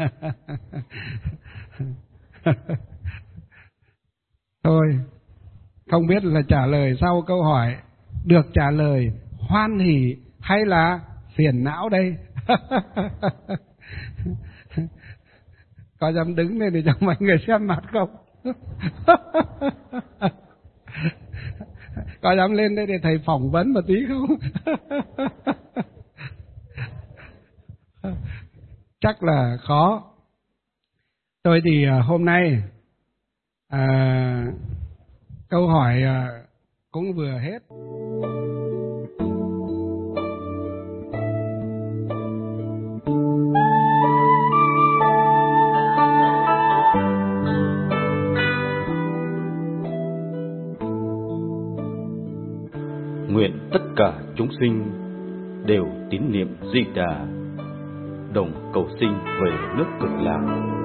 Thôi, không biết là trả lời sau câu hỏi được trả lời hoan hỉ hay là phiền não đây? Có dám đứng lên để cho mọi người xem mặt không? Có dám lên đây để thầy phỏng vấn một tí không? Chắc là khó. Tôi thì hôm nay à, câu hỏi à, cũng vừa hết. Nguyện tất cả chúng sinh đều tín niệm Di Đà, đồng cầu sinh về nước Cực Lạc.